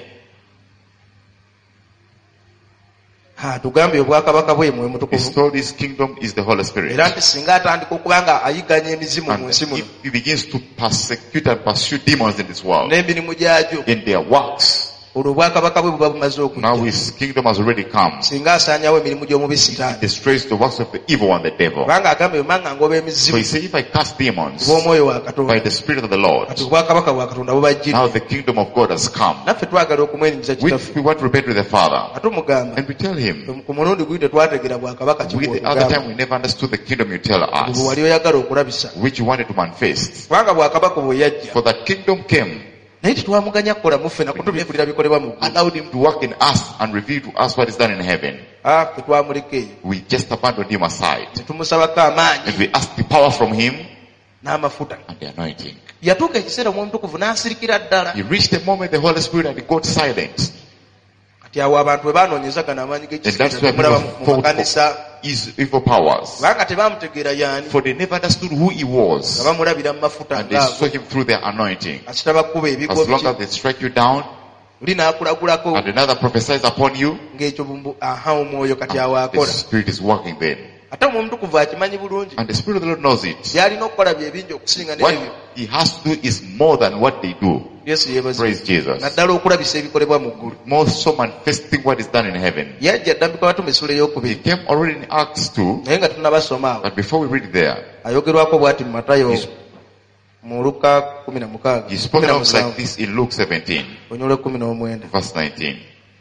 Ha, tugambye obwakabaka bwe mwe It's mutukuvu told his kingdom is the Holy Spirit. era nti singa atandika okuba nga ayiganya emizimu mu And nsi muno if he begins to persecute and pursue demons in this world, n'emirimu gyagyo in their works, olwo obwakabaka bwe buba bumaze now okujja his kingdom has already come. singa asaanyawo emirimu gy'omubi sitaani Destroys the works of the evil one, the devil. kubanga agambye omanga ngoba So emizimu he said, if I cast demons bw'omwoyo wa by katonda the Spirit of the Lord, kati obwakabaka bwa katonda bubajjire now the kingdom of God has come. naffe twagala okumwenyumiza We, kitaffe we want to repent to the Father. ate omugamba And we tell him, ku mulundi guli tetwategeera bwakabaka we, the other kibwotugamba time we never understood the kingdom you tell bwe us, wali oyagala okulabisa which you wanted to manifest. kubanga bwakabaka bwe yajja For that kingdom came, naye tetwamuganya kukola muffe nakutubifulira bikolebwa mu ggulu allowed him to work in us and reveal to us what is done in heaven. ah tetwamuleka eyo We just abandoned him aside. ne tumusabako amaanyi And we asked the power from him n'amafuta and the anointing. yatuuka ekiseera omwoyo omutukuvu n'asirikira ddala He reached the moment the Holy Spirit had got silent. kati awo abantu bwe banoonyeza gano amaanyi And that's g'ekisiza why temulaba people mu fought makanisa for his evil powers. kubanga tebaamutegeera y'ani For they never understood who he nga was. bamulabira mu mafuta And they saw ngaago him through their anointing. kasita bakuba ebigo As long bye as they strike you down oli n'akulagulako and another prophesies upon you, ng'ekyo bumbu aha omwoyo kati awo the akola Spirit is working then. ate omwoyo omutukuvu akimanyi bulungi And the Spirit of the Lord knows it. byalina okukola bye bingi okusinga What n'ebyo he has to do is more than what they do. yesu yeebaza Praise Jesus. naddala okulabisa ebikolebwa mu ggulu More so manifesting what is done in heaven. yajja ddambika batuma essula He ey'okubiri came already in Acts two, naye nga tunabasoma awo but before we read there, ayogerwako bw'ati mu matayo He's- mu luka kumi na mukaaga he kumi spoke na of like musanvu this in Luke seventeen, onyole kumi n'omwenda verse nineteen.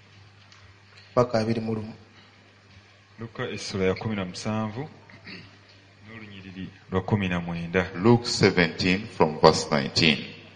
paka abiri mu lumu luka essula ya kumi na musanvu n'olunyiriri lwa kumi na mwenda. Luke seventeen from verse nineteen.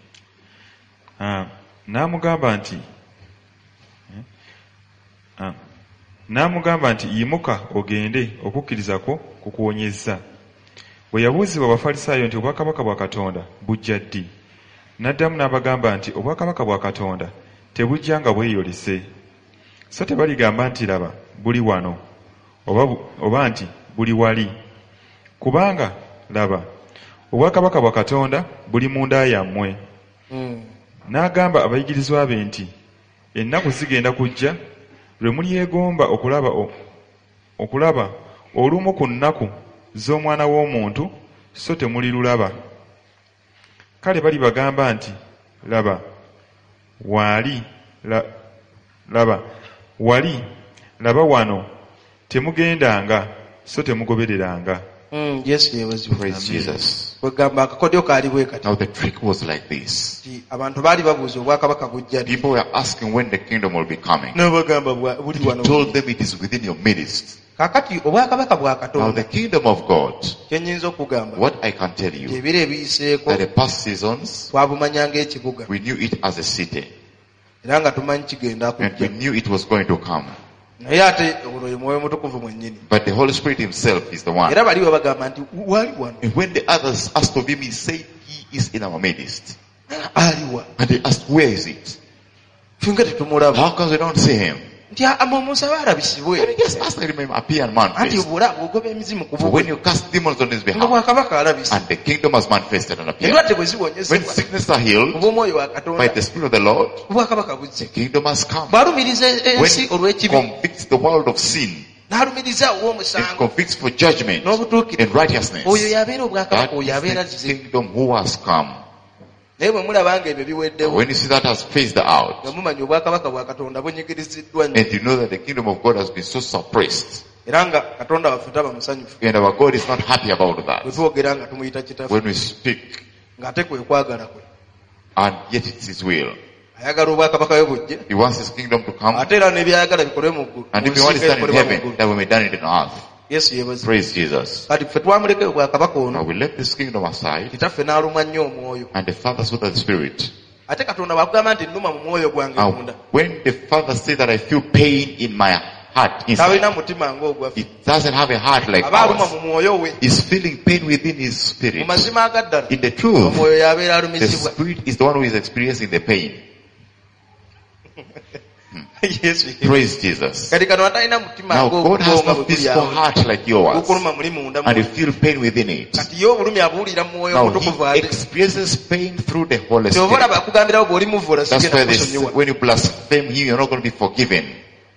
Ah, n'amugamba nti eh, ah, n'amugamba nti yimuka ogende okukkiriza kwo kukuwonyezza. Bwe yabuuzibwa abafalisaayo nti obwakabaka bwa Katonda bujja ddi, n'addamu n'abagamba nti obwakabaka bwa Katonda tebujja nga bweyolese, so tebaligamba nti laba buli wano oba, bu- oba nti buli wali, kubanga laba obwakabaka bwa Katonda buli munda yammwe. Mm. N'agamba abayigirizwa be nti ennaku zigenda kujja lwe mulyegomba okulaba o- okulaba olumu ku nnaku z'omwana w'omuntu, so temulirulaba. Kale balibagamba nti laba wali la, laba wali laba wano temugendanga, so temugobereranga. Mm, yesu yeebazibwa Praise Jesus. kwegamba akakodyo kaali bwe kati Now the trick was like this. nti abantu baali babuuza obwakabaka bujja ddi People were asking when the kingdom will be coming. n'abagamba bwa- buli He wano told them it is within your midst. kakati obwakabaka bwa Now the katonda kingdom of God, kyenyinza okugamba what I can tell you, ebiro ebiyiseeko that the past seasons, twabumanya ng'ekibuga we knew it as a city. era nga tumanyi kigenda And we kujja knew it was going to come. naye ate olwo ye mwoyo mutukuvu mwennyini But the Holy Spirit himself is the one. era baliwo bagamba nti wali wano And when the others asked of him, he said, he is in our midst. aliwa And they asked, where is it? ffe nga tetumulaba How come we don't see him? nti musabe alabisibwe And he just asked him to appear and anti manifest. bw'ola bw'ogoba emizimu ku For when bubwe you cast demons on his nga behalf, bwakabaka alabise and the kingdom has manifested and appeared. endwadde bwe When ziwonyezebwa sickness are healed obw'omwoyo wa by katonda the Spirit of the Lord, obwakabaka the bujje kingdom has come. bw'alumiriza ensi When olw'ekibi it convicts the world of sin, n'alumiriza it ow'omusango convicts for judgment n'obutuukirivu and righteousness. oyo yabeera obwakabaka That oyo abeera is the kizibu kingdom who has come. naye bwe mulaba nga ebyo biweddewo When you see that has phased out, nga mumanya obwakabaka bwa katonda bunyigiriziddwa nnyo and you know that the kingdom of God has been so suppressed, era nga katonda waffe taba musanyufu and our God is not happy about bwe that, twogera nga tumuyita kitaffe when we speak, ng'ate kwe kwagala kwe and yet it's His will. ayagala obwakabaka bwe bujje He wants His kingdom to come, ate era n'ebyayagala bikolwe mu ggulu and mu if He wants nsi it done in ebikolebwa mu heaven, ggulu that we may done it on earth. yesu yebazi Praise Jesus. kati ffe twamuleka obwakabaka Now ono we left this kingdom aside, kitaffe n'alumwa nnyo omwoyo and the Father saw that the Spirit. ate katonda bwakugamba nti nnuma mu mwoyo gwange Now, munda when the Father says that I feel pain in my heart, talina inside, mutima ng'ogwaffe it doesn't have a heart like aba aluma ours. mu mwoyo we He's feeling pain within his mu spirit. mazima agaddala In the truth, omwoyo yabeera the alumizibwa Spirit is the one who is experiencing the pain. yesu Praise Jesus. kati kano atalina mutima Now, God has ng'ogugonga no bwe physical guli heart like yours, gukuluma muli munda and you mu feel pain within it. kati ye obulumi abuwulira mu mwoyo Now, omutukuvu he ate experiences pain through the Holy tyoba Spirit. olaba akugambirawo bw'oli muvula That's sigenda why this, kusonyiwa when you blaspheme him, you're not going to be forgiven.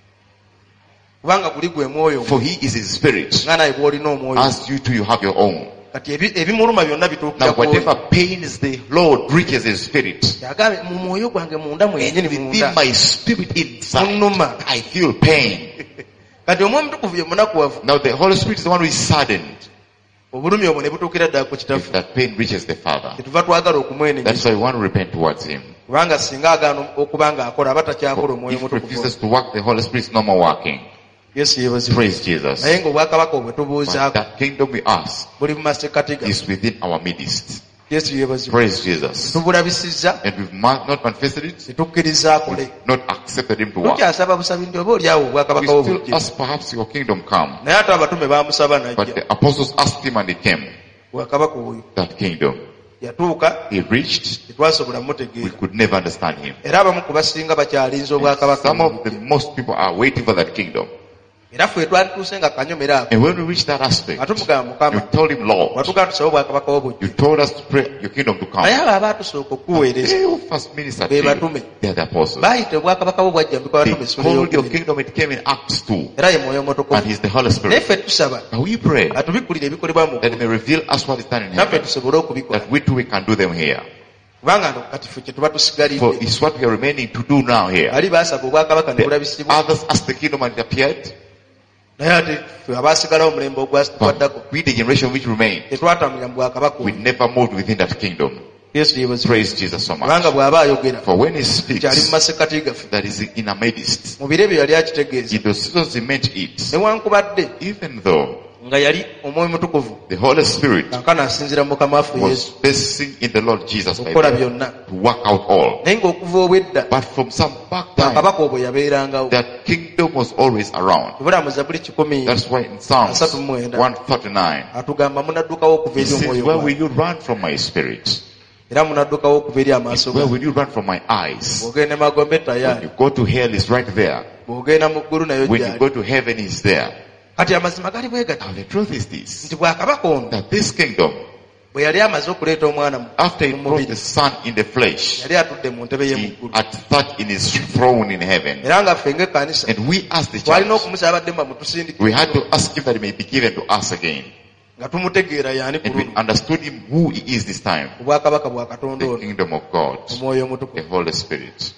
kubanga guli gwe mwoyo For he is his spirit. nga naye bw'olina omwoyo As you too, you have your own. kati ebi- ebimuluma byonna bituukira Now, ku oyo whatever pains the Lord reaches his spirit. yagambye mu mwoyo gwange munda mwenyini Within munda my spirit inside, Munuma. I feel pain. kati omwoyo omutukuvu ye munakuwavu Now, the Holy Spirit is the one who is saddened obulumi obwo ne butuukira ddala ku if kitaffe that pain reaches the Father. kyetuva twagala That's okumwenenyeza why we want to repent towards him. kubanga singa agaana okuba nga akola aba takyakola omwoyo If he omutukuvu refuses to work, the Holy Spirit is no more working. yesu yeebazibwe Praise Jesus. naye ng'obwakabaka obwe But tubuuzaako that kingdom we ask buli mu masekati ga is within our midst. yesu yeebazibwe Praise Jesus. tubulabisizza And we've ma- not manifested it, tetukkiriza akole we've not accepted him to work. tukyasaba busabi nti oba oli awo We obwakabaka bwo still bujje ask perhaps your kingdom come. naye ate abatume bamusaba But najja the apostles asked him and he came. bwakabaka oyo That kingdom. yatuuka He reached, tetwasobola we mutegeera could never understand him. era abamu ku basinga bakyalinza obwakabaka Some of the most people are waiting for that kingdom. era ffe twatuuse nga kanyomera ako And when we reach that aspect, nga tumugamba you mukama told him, Lord, watugaa tusabe obwakabaka bwo bujje you told us to pray your kingdom to naye come. abo abatusooka okukuweereza They who first ministered to be you, batume they are the apostles. baayita obwakabaka bwo bwajja mbika They batume essula called your ey'okubiri kingdom, it came in Acts two. era ye mwoyo And mutukuvu he's the Holy naye Spirit. ffe tusaba Now we pray atubikkulire ebikolebwa mu that he may reveal us what is done in naffe heaven, tusobole okubikola that we too we can do them here. kubanga no kati ffe kye tuba For tusigalidde it's what we are remaining to do now here. bali baasaba obwakabaka ne The bulabisibwa others asked the kingdom and it appeared, naye ate ffe abaasigalawo omulembe ogwatuwaddako but we, the generation which remained, tetwatambulira mu bwakabaka we obwo. never moved within that kingdom. yesu yeebazibwe Praise Jesus so much. kubanga bw'aba ayogera For when he kyali mu speaks, masekati gaffe that is in our midst. mu biro ebyo yali akitegeeza In those seasons he meant it. newankubadde Even though nga yali omwoyo mutukuvu the Holy Spirit kankana asinziira mu mukama waffe was yesu basing in the Lord Jesus by okukola then byonna to work out all. naye ng'okuva obwedda But from some back time, bwakabaka obwo yabeerangawo that kingdom was always around. tubula mu zabuli kikumi That's why in Psalms Asatu mu mwenda. one thirty-nine, atugamba munaddukawo okuva he eri says, omwoyo where will gwange you run from my spirit? era munaddukawo okuva eri amaaso Where gange will you run from my eyes? bw'ogenda magombe When tayaali you go to hell, is right there. bw'ogenda mu ggulu nayo When you gyali go to heaven, he's there. kati amazima gali bwe gati Now the truth is this, nti bwakabaka ono that this kingdom, bwe yali amaze okuleeta omwana mu after he mu brought mubiri the son in the flesh, yali atudde mu ntebe ye mu he ggulu had sat in his throne in heaven. era nga ffe ng'ekkanisa And we asked the twalina church, okumusaba badde mba mutusindikire we had to ask him that he may be given to us again. nga tumutegeera yaani ku And we lulu understood him who he is this time. obwakabaka bwa katonda The ono kingdom of God, omwoyo the omutukuvu Holy Spirit.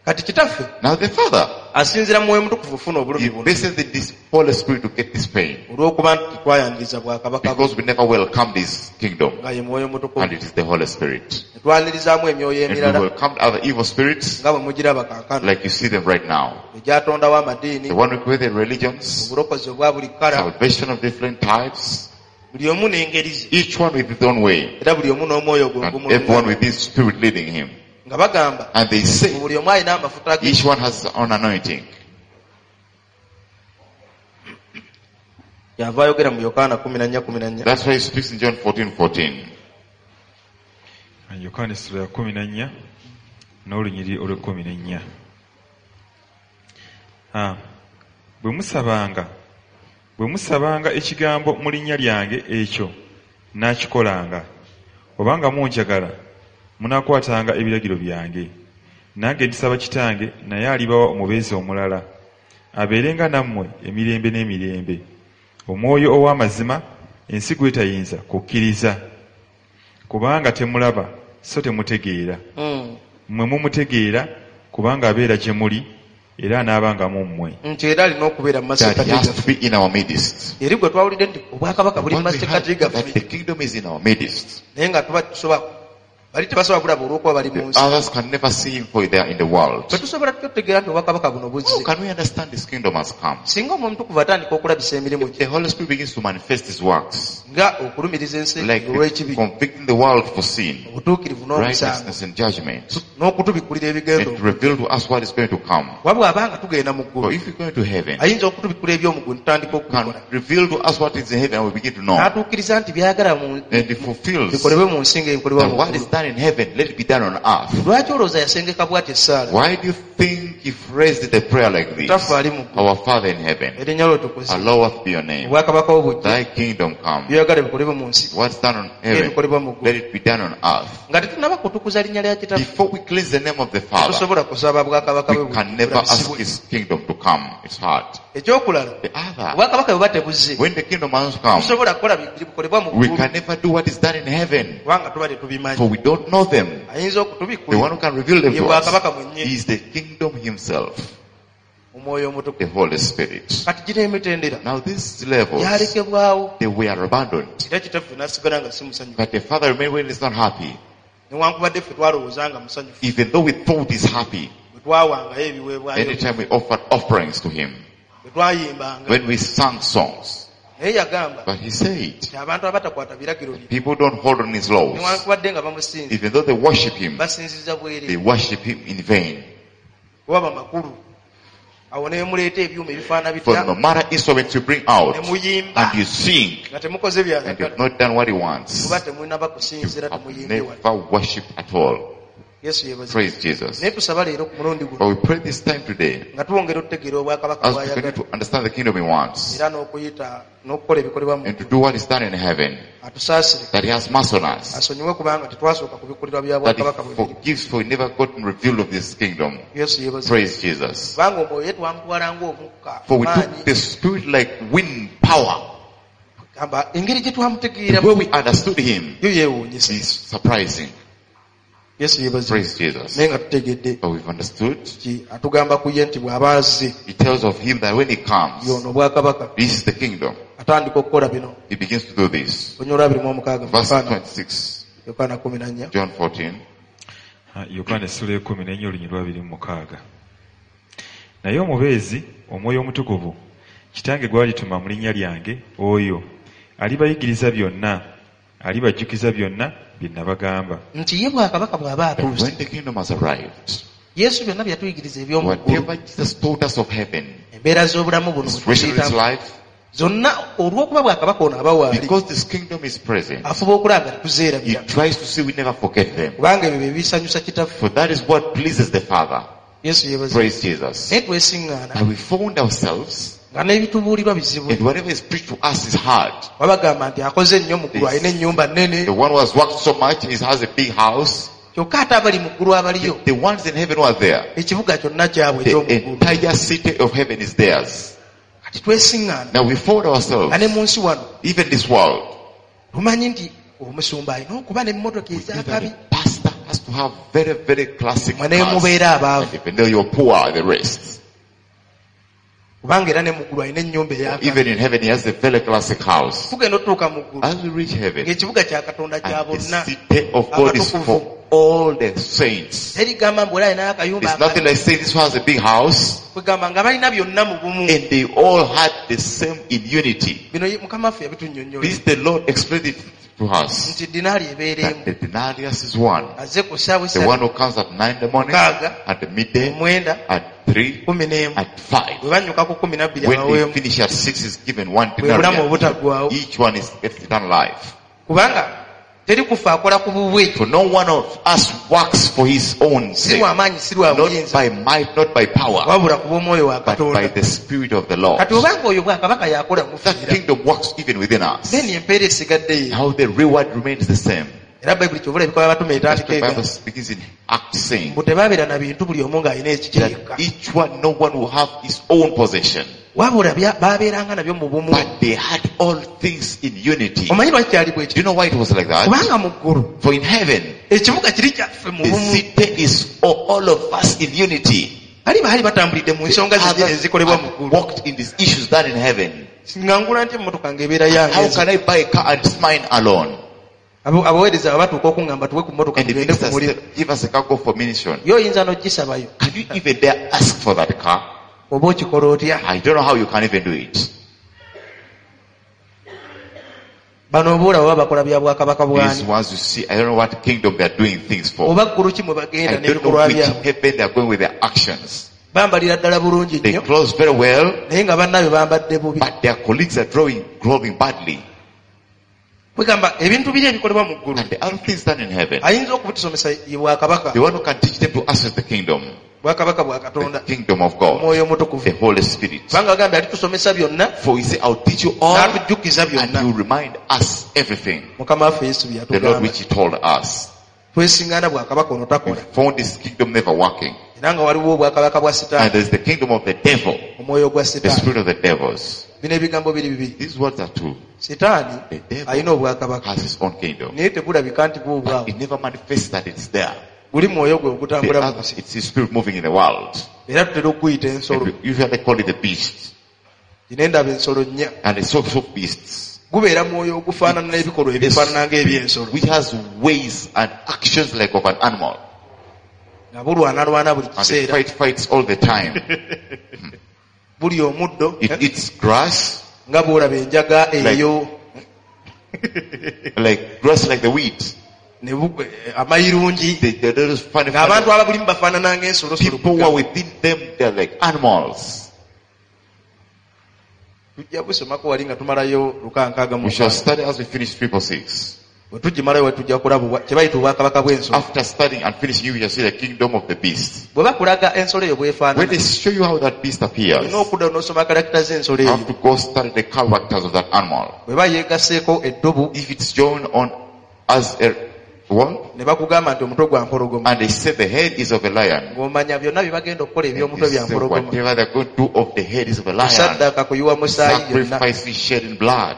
kati kitaffe Now the Father, asinzira mu mwoyo mutukuvu ofuna obulumi he buno bases this Holy Spirit to get this pain. olw'okuba nti twayaniriza bwakabaka bwe Because we never welcome this kingdom. nga ye mwoyo And mutukuvu it is the Holy Spirit. ne twanirizamu emyoyo And we emirala welcome other evil spirits, nga bwe mugiraba kaakano like you see them right now. egyatondawo amadiini The one who created religions, obulokozi obwa buli kkala salvation of different types, buli omu n'engeri ze each one with his own way, era buli omu n'omwoyo gwe and ogumu everyone with his spirit leading him. nga bagamba And they say, buli omu alina amafuta ge each one has his own anointing. yava ayogera mu yokaana kumi na nnya kumi na nnya That's why he speaks in John fourteen fourteen. yokaana essula ya kumi na nnya n'olunyiri olw'ekkumi n'ennya. Ah, bwe musabanga bwe musabanga ekigambo mu linnya lyange ekyo n'akikolanga, obanga munjagala munaakwatanga ebiragiro byange. Nange ndisaba Kitange, naye alibawa omubeezi omulala abeerenga nammwe emirembe n'emirembe, omwoyo ow'amazima ensi gwetayinza kukkiriza, kubanga temulaba so temutegeera. Mm. Mmwe mumutegeera kubanga abeera gye muli era anaabanga mu mmwe. nti era alina okubeera mu That masekkati he has to gaffe be in our midst. eri gwe twawulidde nti obwakabaka buli mu When we masekkati have that the gaffe kingdom is in our midst. naye nga tuba tusoba bali tebasobola kulaba olw'okuba bali mu The nsi others can never see him for they are in the world. bwe tusobola tutyo tutegeera nti obwakabaka buno How buzze can we understand this kingdom has come? singa omwoyo mutukuvu atandika okulabisa emirimu If gye the Holy Spirit begins to manifest his works, nga okulumiriza ensi like olw'ekibi convicting the world for sin, obutuukirivu n'omusango righteousness and judgment, n'okutubikkulira ebigendo and to reveal to us what is going to come. wabwe abanga tugenda mu So ggulu if we're going to heaven, ayinza okutubikkula eby'omugulu tutandika can okubikola reveal to us what is in heaven and we begin to know. n'atuukiriza nti byagala mu- And he fulfills bikolebwe mu nsi ng'ebikolebwa that mu what is ggulu. done in heaven, let it be done on earth. lwaki olowooza yasengeka bw'ati essaala Why do you think he phrased the prayer like this? taffe ali mu ggulu Our Father in heaven, erinnya lyo tukuze hallowed be your name. obwakabaka bwo bujje Thy kingdom come. byagala bikolebwe mu nsi What's done on heaven, ebikolebwa mu ggulu let it be done on earth. nga tetunaba kutukuza linnya lya kitaffe Before we cleanse the name of the Father, tusobola kusaba bwakabaka bwe we can never ask bulabisibwe. his kingdom to come. It's hard. ekyokulala The other, obwakabaka bwe buba tebuzze when the kingdom has come, tusobola kukola bibiri bikolebwa mu we ggulu can never do what is done in heaven, kubanga tuba tetubimanyi for we don't know them. ayinza The okutubikkula one who can reveal them ye to bwakabaka us mwennyini is the kingdom himself, omwoyo the omutukuvu Holy Spirit. kati gino emitendera Now these levels, gyalekebwawo they were abandoned. era kitaffe n'asigala nga si musanyufu But the Father remained when he's not happy. newankubadde ffe twalowooza nga musanyufu Even though we thought he's happy, bwe twawangayo ebiweebwayo anytime we offered offerings to him, bwe twayimbanga when we sang songs. naye yagamba But he said, nti abantu abatakwata biragiro bye people don't hold on his laws. newankubadde nga bamusinza Even though they worship him, basinziza they bwere worship him in vain. waba makulu awo ne muleeta ebyuma ebifaana For bitya no matter instruments you bring out, ne muyimba and you sing, nga temukoze and byayagala you've not done what he wants, kuba temunaba you kusinzira have temuyimbe wala never worshipped at all. yesu yebazi Praise Jesus. naye tusaba leero ku mulundi guno But we pray this time today, nga tuwongera okutegeera obwakabaka as we continue bwayagala to understand the kingdom he wants, era n'okuyita n'okukola ebikolebwa mu and to do what is done in heaven, atusaasire that he has mercy on us, asonyiwe kubanga tetwasooka kubikulirwa bya that bwakabaka he bwe biri forgives for he never gotten revealed of this kingdom. yesu yebazi Praise Jesus. kubanga omwoyo twamutwala ng'omukka For we maanyi took the spirit like wind power. gamba engeri gye The twamutegeera way we understood him yo yeewuunyisa is surprising. yesu yebazi Praise Jesus. naye nga tutegedde But we've understood. ki atugamba ku ye nti bw'aba azze He tells of him that when he comes, yono obwakabaka this is the kingdom. atandika okukola bino He begins to do this. onyola abiri mu omukaaga Verse mufaana twenty-six, yokaana kumi na nnya John fourteen. Ah, yokaana essula y'ekkumi n'ennya olunyiri lwabiri mu mukaaga. Naye omubeezi omwoyo omutukuvu kitange gw'alituma mu linnya lyange, oyo alibayigiriza byonna, alibajjukiza byonna bye nabagamba. nti ye bwakabaka bw'aba And atuuse when the kingdom has arrived, yesu byonna bye yatuyigiriza eby'omuggulu whatever Jesus told us of heaven, embeera z'obulamu buno his restoration of his bwe life, zonna olw'okuba bwakabaka ono aba waali because this kingdom is present, afuba okulaba he tuzeerabira tries to see we never forget them. kubanga ebyo bye bisanyusa kitaffe For that is what pleases the Father. yesu yebazi Praise Jesus. naye twesiŋŋaana And we found ourselves, nga n'ebitubuulirwa bizibu and whatever is preached to us is hard. babagamba nti akoze ennyo mu ggulu alina ennyumba nnene The one who has worked so much, he has a big house. kyokka ate abali mu ggulu abaliyo The ones in heaven who are there, ekibuga kyonna kyabwe the ekyomuggulu entire city of heaven is theirs. kati twesiŋŋaana Now we found ourselves, nga ne mu nsi wano even this world, tumanyi nti omusumba alina okuba n'emmotoka ez'akabi the pastor has to have very, very classic mwe ne cars. mubeera And abaavu even though you're poor, the rest. kubanga era ne muggulu alina ennyumba eyaka Even in heaven, he has a very classic house. tugenda otutuuka mu ggulu As we reach heaven, ng'ekibuga kya katonda kya and the bonna city of God is for all the saints. terigamba mbu oli alinayo akayumba It's nothing like saying this one has a big house, kwegamba nga balina byonna mu bumu and they all had the same in unity. bino mukama waffe yabitunnyonnyola This the Lord explained it to us. nti dinaali ebeereemu That the denarius is one. aze ku ssaawa The one who comes at nine in the morning, mukaaga at the midday, omwenda at three, kumi n'emu at five. bwe banyuka ku kumi nabbiri When they abaweemu finish at six is given one bwe bulamu denarius. obutaggwawo Each one is gets eternal life. kubanga teri kufa akola ku bubwe For no one of us works for his own si sake. lwa maanyi si lwa Not buyinza by might, not by power, wabula kuba omwoyo wa but by katonda the Spirit of the Lord. kati obanga oyo bwakabaka yakola That mufiira kingdom works even within us. then empeera esigaddeyo How the reward remains the same. era bayibuli kyovula ebikola batume That's etandika the ega Bible begins in Acts saying mbu tebabeera na bintu buli omu ng'alina ekikirika that each one, no one will have his own possession. wabula bya- baabeeranga nabyo mu bumu But they had all things in unity. Do omanyi lwaki kyali bwe you kiti know why it was like that? kubanga mu ggulu For in heaven, ekibuga kiri kyaffe mu the bumu city is all, all of us in unity. bali baali batambulidde mu nsonga zigye Others ezikolebwa mu have ggulu walked in these issues done in heaven. ngangula nti emmotoka ng'ebeera yange How ezi. can I buy a car and it's mine alone? Abo- abaweereza bwe batuuka okuŋŋamba tuwe ku mmotoka And the tugende ku minister muliro said, give us a car, go for mission. yo oyinza n'ogisabayo Can you even dare ask for that car? oba okikola otya I don't know how you can even do it. bano obuula baba bakola bya bwakabaka These bwani ones you see, I don't know what kingdom they're doing things for. oba ggulu ki mwe I bagenda don't know n'ebikolwa which byabwe heaven they're going with their actions. bambalira ddala bulungi They nnyo close very well, naye nga bannaabwe bambadde bubi but their colleagues are drawing, growing badly. kwegamba ebintu biri ebikolebwa mu ggulu And the other things done in heaven, ayinza okubitusomesa ye bwakabaka the one who can teach them to access the kingdom, bwakabaka bwa the katonda kingdom of God, omwoyo the omutukuvu Holy Spirit. kubanga agambye alitusomesa byonna For he said, I'll teach you all, n'atujjukiza and byonna you remind us everything. mukama waffe yesu bye The Lord yatugamba which he told us. twesiŋŋaana bwakabaka ono We takola found this kingdom never working. era nga waliwo obwakabaka bwa And sitaani there's the kingdom of the devil, omwoyo gwa the sitaani spirit of the devils. bino ebigambo biri bibiri These words are true. sitaani The devil alina obwakabaka has his own kingdom. naye tebulabika nti buubwawo It never manifests that it's there. guli mwoyo gwe The ogutambula mu other, nsi it's his spirit moving in the world. era tutera okuguyita And ensolo we usually call it the beast. gino endaba ensolo nnya And it's sort of beasts. gubeera mwoyo ogufaanana n'ebikolwa ebifaanana ng'ebyensolo Which has ways and actions like of an animal. nga bulwanalwana buli And it kiseera fight, fights all the time. buli omuddo It eats grass, nga bwolaba enjaga eyo like grass like the wheat. ne bu- eh, amayirungi They, they, they're just funny, ng'abantu funny. ababulimu bafaanana ng'ensolosolo People who are within them, they're like animals. tujja busomako wali nga tumalayo lukankaaga mu We shall study as we finish triple six. bwe tugimalayo wetujja kulaba obwa- kye bayita obwakabaka bw'ensolo After studying and finishing, you shall see the kingdom of the beast. bwe bakulaga ensolo eyo When bwefaanana they show you how that beast appears, olina okudda n'osoma karakita z'ensolo you eyo have to go study the characters of that animal. bwe bayeegaseeko eddubu If it's joined on as a what? ne bakugamba nti omutwe gwa mpologoma And they say the head is of a lion. ng'omanya byonna bye bagenda okukola And eby'omutwe they bya say mpologoma whatever they're going to do of the head is of a lion. kusaddaaka kuyiwa musaayi yonna Sacrifices shed in blood.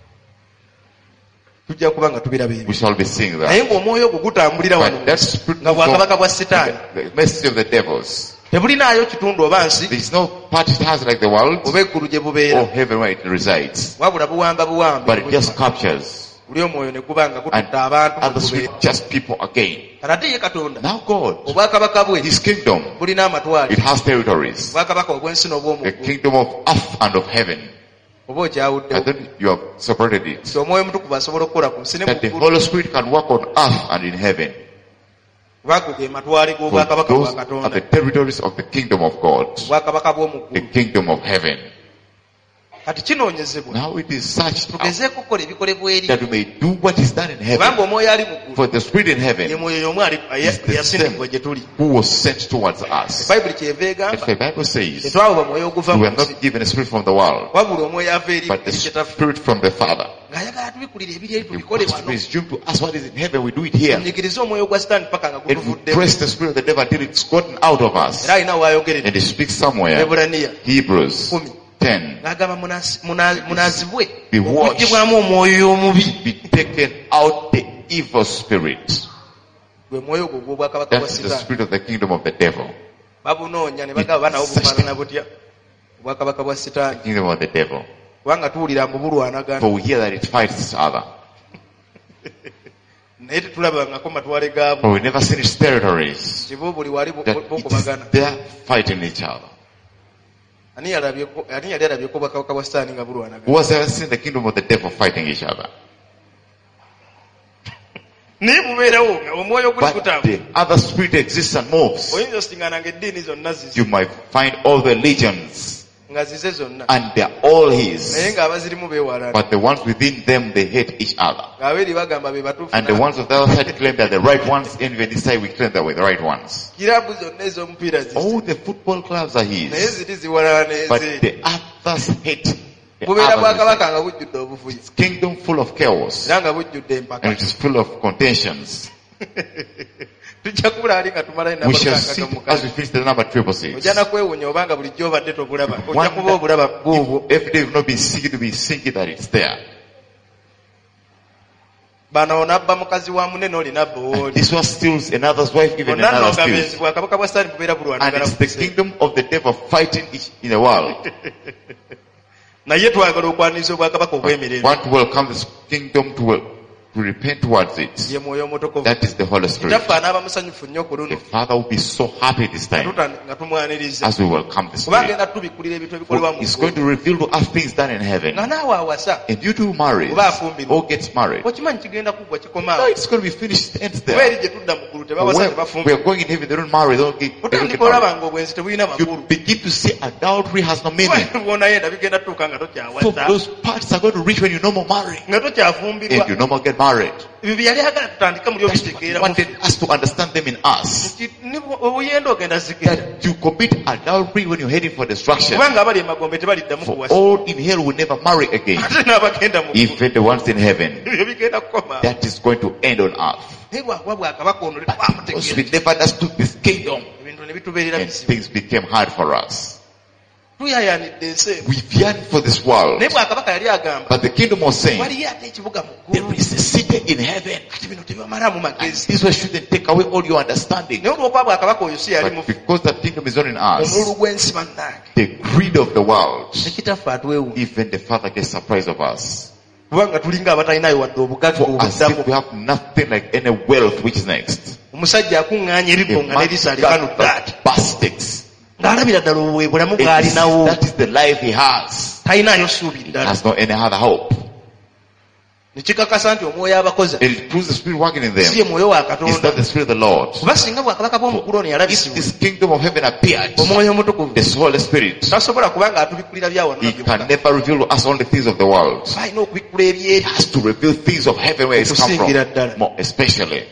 tujja kuba nga tubiraba ebyo We shall be seeing naye that. ng'omwoyo ogwo gutambulira wano But that spirit nga bwakabaka bwa sitaani the message of the devils. tebulinaayo kitundu oba nsi There is no part it has like the world oba eggulu gye or bubeera heaven where it resides. wabula buwamba buwambi But it just captures. buli omwoyo ne guba nga And, gututta abantu and the mu spirit kubeera. just people again. kati ate ye katonda Now God, obwakabaka bwe His kingdom, bulina amatwale it has territories. obwakabaka obw'ensi The n'obw'omuggulu kingdom of earth and of heaven. oba I okyawuddewo think you have separated it. nti omwoyo mutukuvu asobola okukola ku nsi ne mu That the ggulu Holy Spirit can work on earth and in heaven. kubanga ge matwale For g'obwakabaka those bwa are katonda the territories of the kingdom of God. obwakabaka bw'omu The ggulu kingdom of heaven. kati kinoonyezebwa Now it is searched out tugezeeko okukola ebikolebwa eri that we may do what is done in kubanga heaven. omwoyo ali mu ggulu For the Spirit in ye heaven mwoyo y'omu ali- is the eyasindikibwa same gye tuli who was sent towards us. bayibuli kyeva If egamba the Bible says tetwawoba mwoyo oguva we mu are nsi not given a spirit from the world, wabula omwoyo ava eri but the eri kye taffe spirit from the Father. ng'ayagala tubikulire ebiri eri We tubikole must wano presume to us what is in heaven, we do it here. tunyigirize omwoyo gwa sitaani paka nga And we gutuvuddemu press the spirit of the devil until it's gotten out of us. era alina waayogerera And he speaks somewhere. ebulaniya Hebrews kumi ten. n'agamba munaasi- muna- munaazibwe Be watched. okuggyibwamu omwoyo omubi Be taken out the evil spirit. gwe mwoyo gwo gw'obwakabaka bwa That's the Sitaani. spirit of the kingdom of the devil. Babunoonya ne bagamba banawo bufaanana butya obwakabaka bwa Sitaani. Kingdom of the devil. Kubanga tuwulira mbu bulwanagana. For we hear that it fights each other. Naye tetulabangako matwale gaabwo. For we never seen its territories. Kibu buli wali That it is bukubagana. there fighting each other. Ani yalabyeko ani yali alabyeko obwakabaka bwa Sitaani nga bulwanagana. Who has ever seen the kingdom of the devil fighting each other? Naye bubeerawo nga omwoyo guli But gutambula. the other spirit exists and moves. Oyinza osingana ng'eddiini zonna zize You might find all the legions nga zize zonna. and they're all Naye his. ng'abazirimu beewalana. But the ones within them, they hate each other. Ng'abeeri bagamba be batuufu. And the ones of the other side claim they're the right ones, and even this side we claim that we're the right ones. Kiraabu zonna ez'omupiira zize. All the football clubs are Naye his. ziri ziwalana But n'eze. the others hate the Bubeera others. bwakabaka nga bujjudde obufuzi. Kingdom full of chaos. Era nga bujjudde And empaka. it is full of contentions. Tujja kubula ali nga tumalayo We nabo shall see kakaka as we mukaaga. finish the number triple six. Ojja na kwewuunya obanga bulijjo obadde tobulaba. Ojja One kuba obulaba bwobwo. Every day we've not been seeking to be thinking that it's there. Bano onabba mukazi wa munene oli nabba And owoli. this one steals another's wife, even Bonna another nno nga benzi steals. bwakabaka bwa Sitaani bubeera And bulwanagana it's ku the nsi. kingdom of the devil fighting each in the world. Naye twagala okwaniriza obwakabaka obw'emirembe. Want to welcome this kingdom to, wel- to repent towards it. Ye mwoyo omutukuvu. That is the Holy Spirit. Kitaffe anaaba musanyufu nnyo ku The luno. Father will be so happy this Nga time tuta- nga tumwaniriza. as we welcome the Kubanga Spirit. nga tubikulira ebintu ebikolebwa For mu He's ggulu. going to reveal to us things done in heaven. Nga naawe awasa. And you two married Oba afumbirwa. or gets married. Okimanyi kigenda kuggwa kikoma No, awo. it's going to be finished. It ends Kuba there. eri gye tudda mu ggulu tebawasa When we tebafumbirwa. are going in heaven, they don't marry. They don't get, they don't get Otandika olaba married. nga obwenzi tebulina You makulu. begin to see adultery has no meaning. Bw'onayenda bigenda tutuuka nga For tokyawasa. those parts are going to reach when you no more marry. Nga tokyafumbirwa. And you no more get married. Ebyo bye yali ayagala tutandika mu That's what He byobitegeera mu wanted us to understand them in us. nti ne bwe- obuyenda ogenda zikira. That you commit adultery when you're heading for destruction. Kubanga abali emagombe tebaliddamu For kuwasa. all in hell will never marry again. Ate n'abagenda mu ggulu. Even the ones in heaven. Ebyo bigenda kukoma. That is going to end on earth. Naye bwakuba bwakabaka ono Because we tetwamutegeera. never understood this kingdom. Ebintu ne bitubeerera And bisibu. things became hard for us. Tuyayanidde ensi eno. We yearn for this world. Naye bwakabaka yali agamba. But the kingdom was saying, Waliyo ate ekibuga mu there ggulu. is a city in heaven. Kati bino tebamalamu And magezi. this one shouldn't take away all your understanding. Naye olw'okuba bwakabaka oyo si yali But mufu. because that kingdom is not in us, Omululu gw'ensi bannange. the greed of the world, Ne kitaffe atwewuunya. even the Father gets surprised of us. Kubanga tulinga abatalinayo wadde obugagga For as if obuddamu. we have nothing like any wealth which is next. Omusajja akuŋŋaanya A ebibbo nga man n'eriisa likanu got ddaati. that baskets. Ng'alabira ddala obwe bulamu It is- bw'alinawo. That is the life he has. Talinayo ssuubi He ddala. has no any other hope. Ne kikakasa nti omwoyo abakoza It proves the spirit working in si ye them. mwoyo wa It's Katonda. not the spirit of the Lord. Kuba singa bwakabaka bw'omuggulu ono If yalabisibwa, this kingdom of heaven appeared, omwoyo omutukuvu the Holy Spirit, tasobola kuba ng'atubikulira bya wano He nabyo can byokka. never reveal to us only things of the world. Alina okubikkula ebyeri. Has to reveal things of heaven where it's come Okusingira from. ddala. More especially,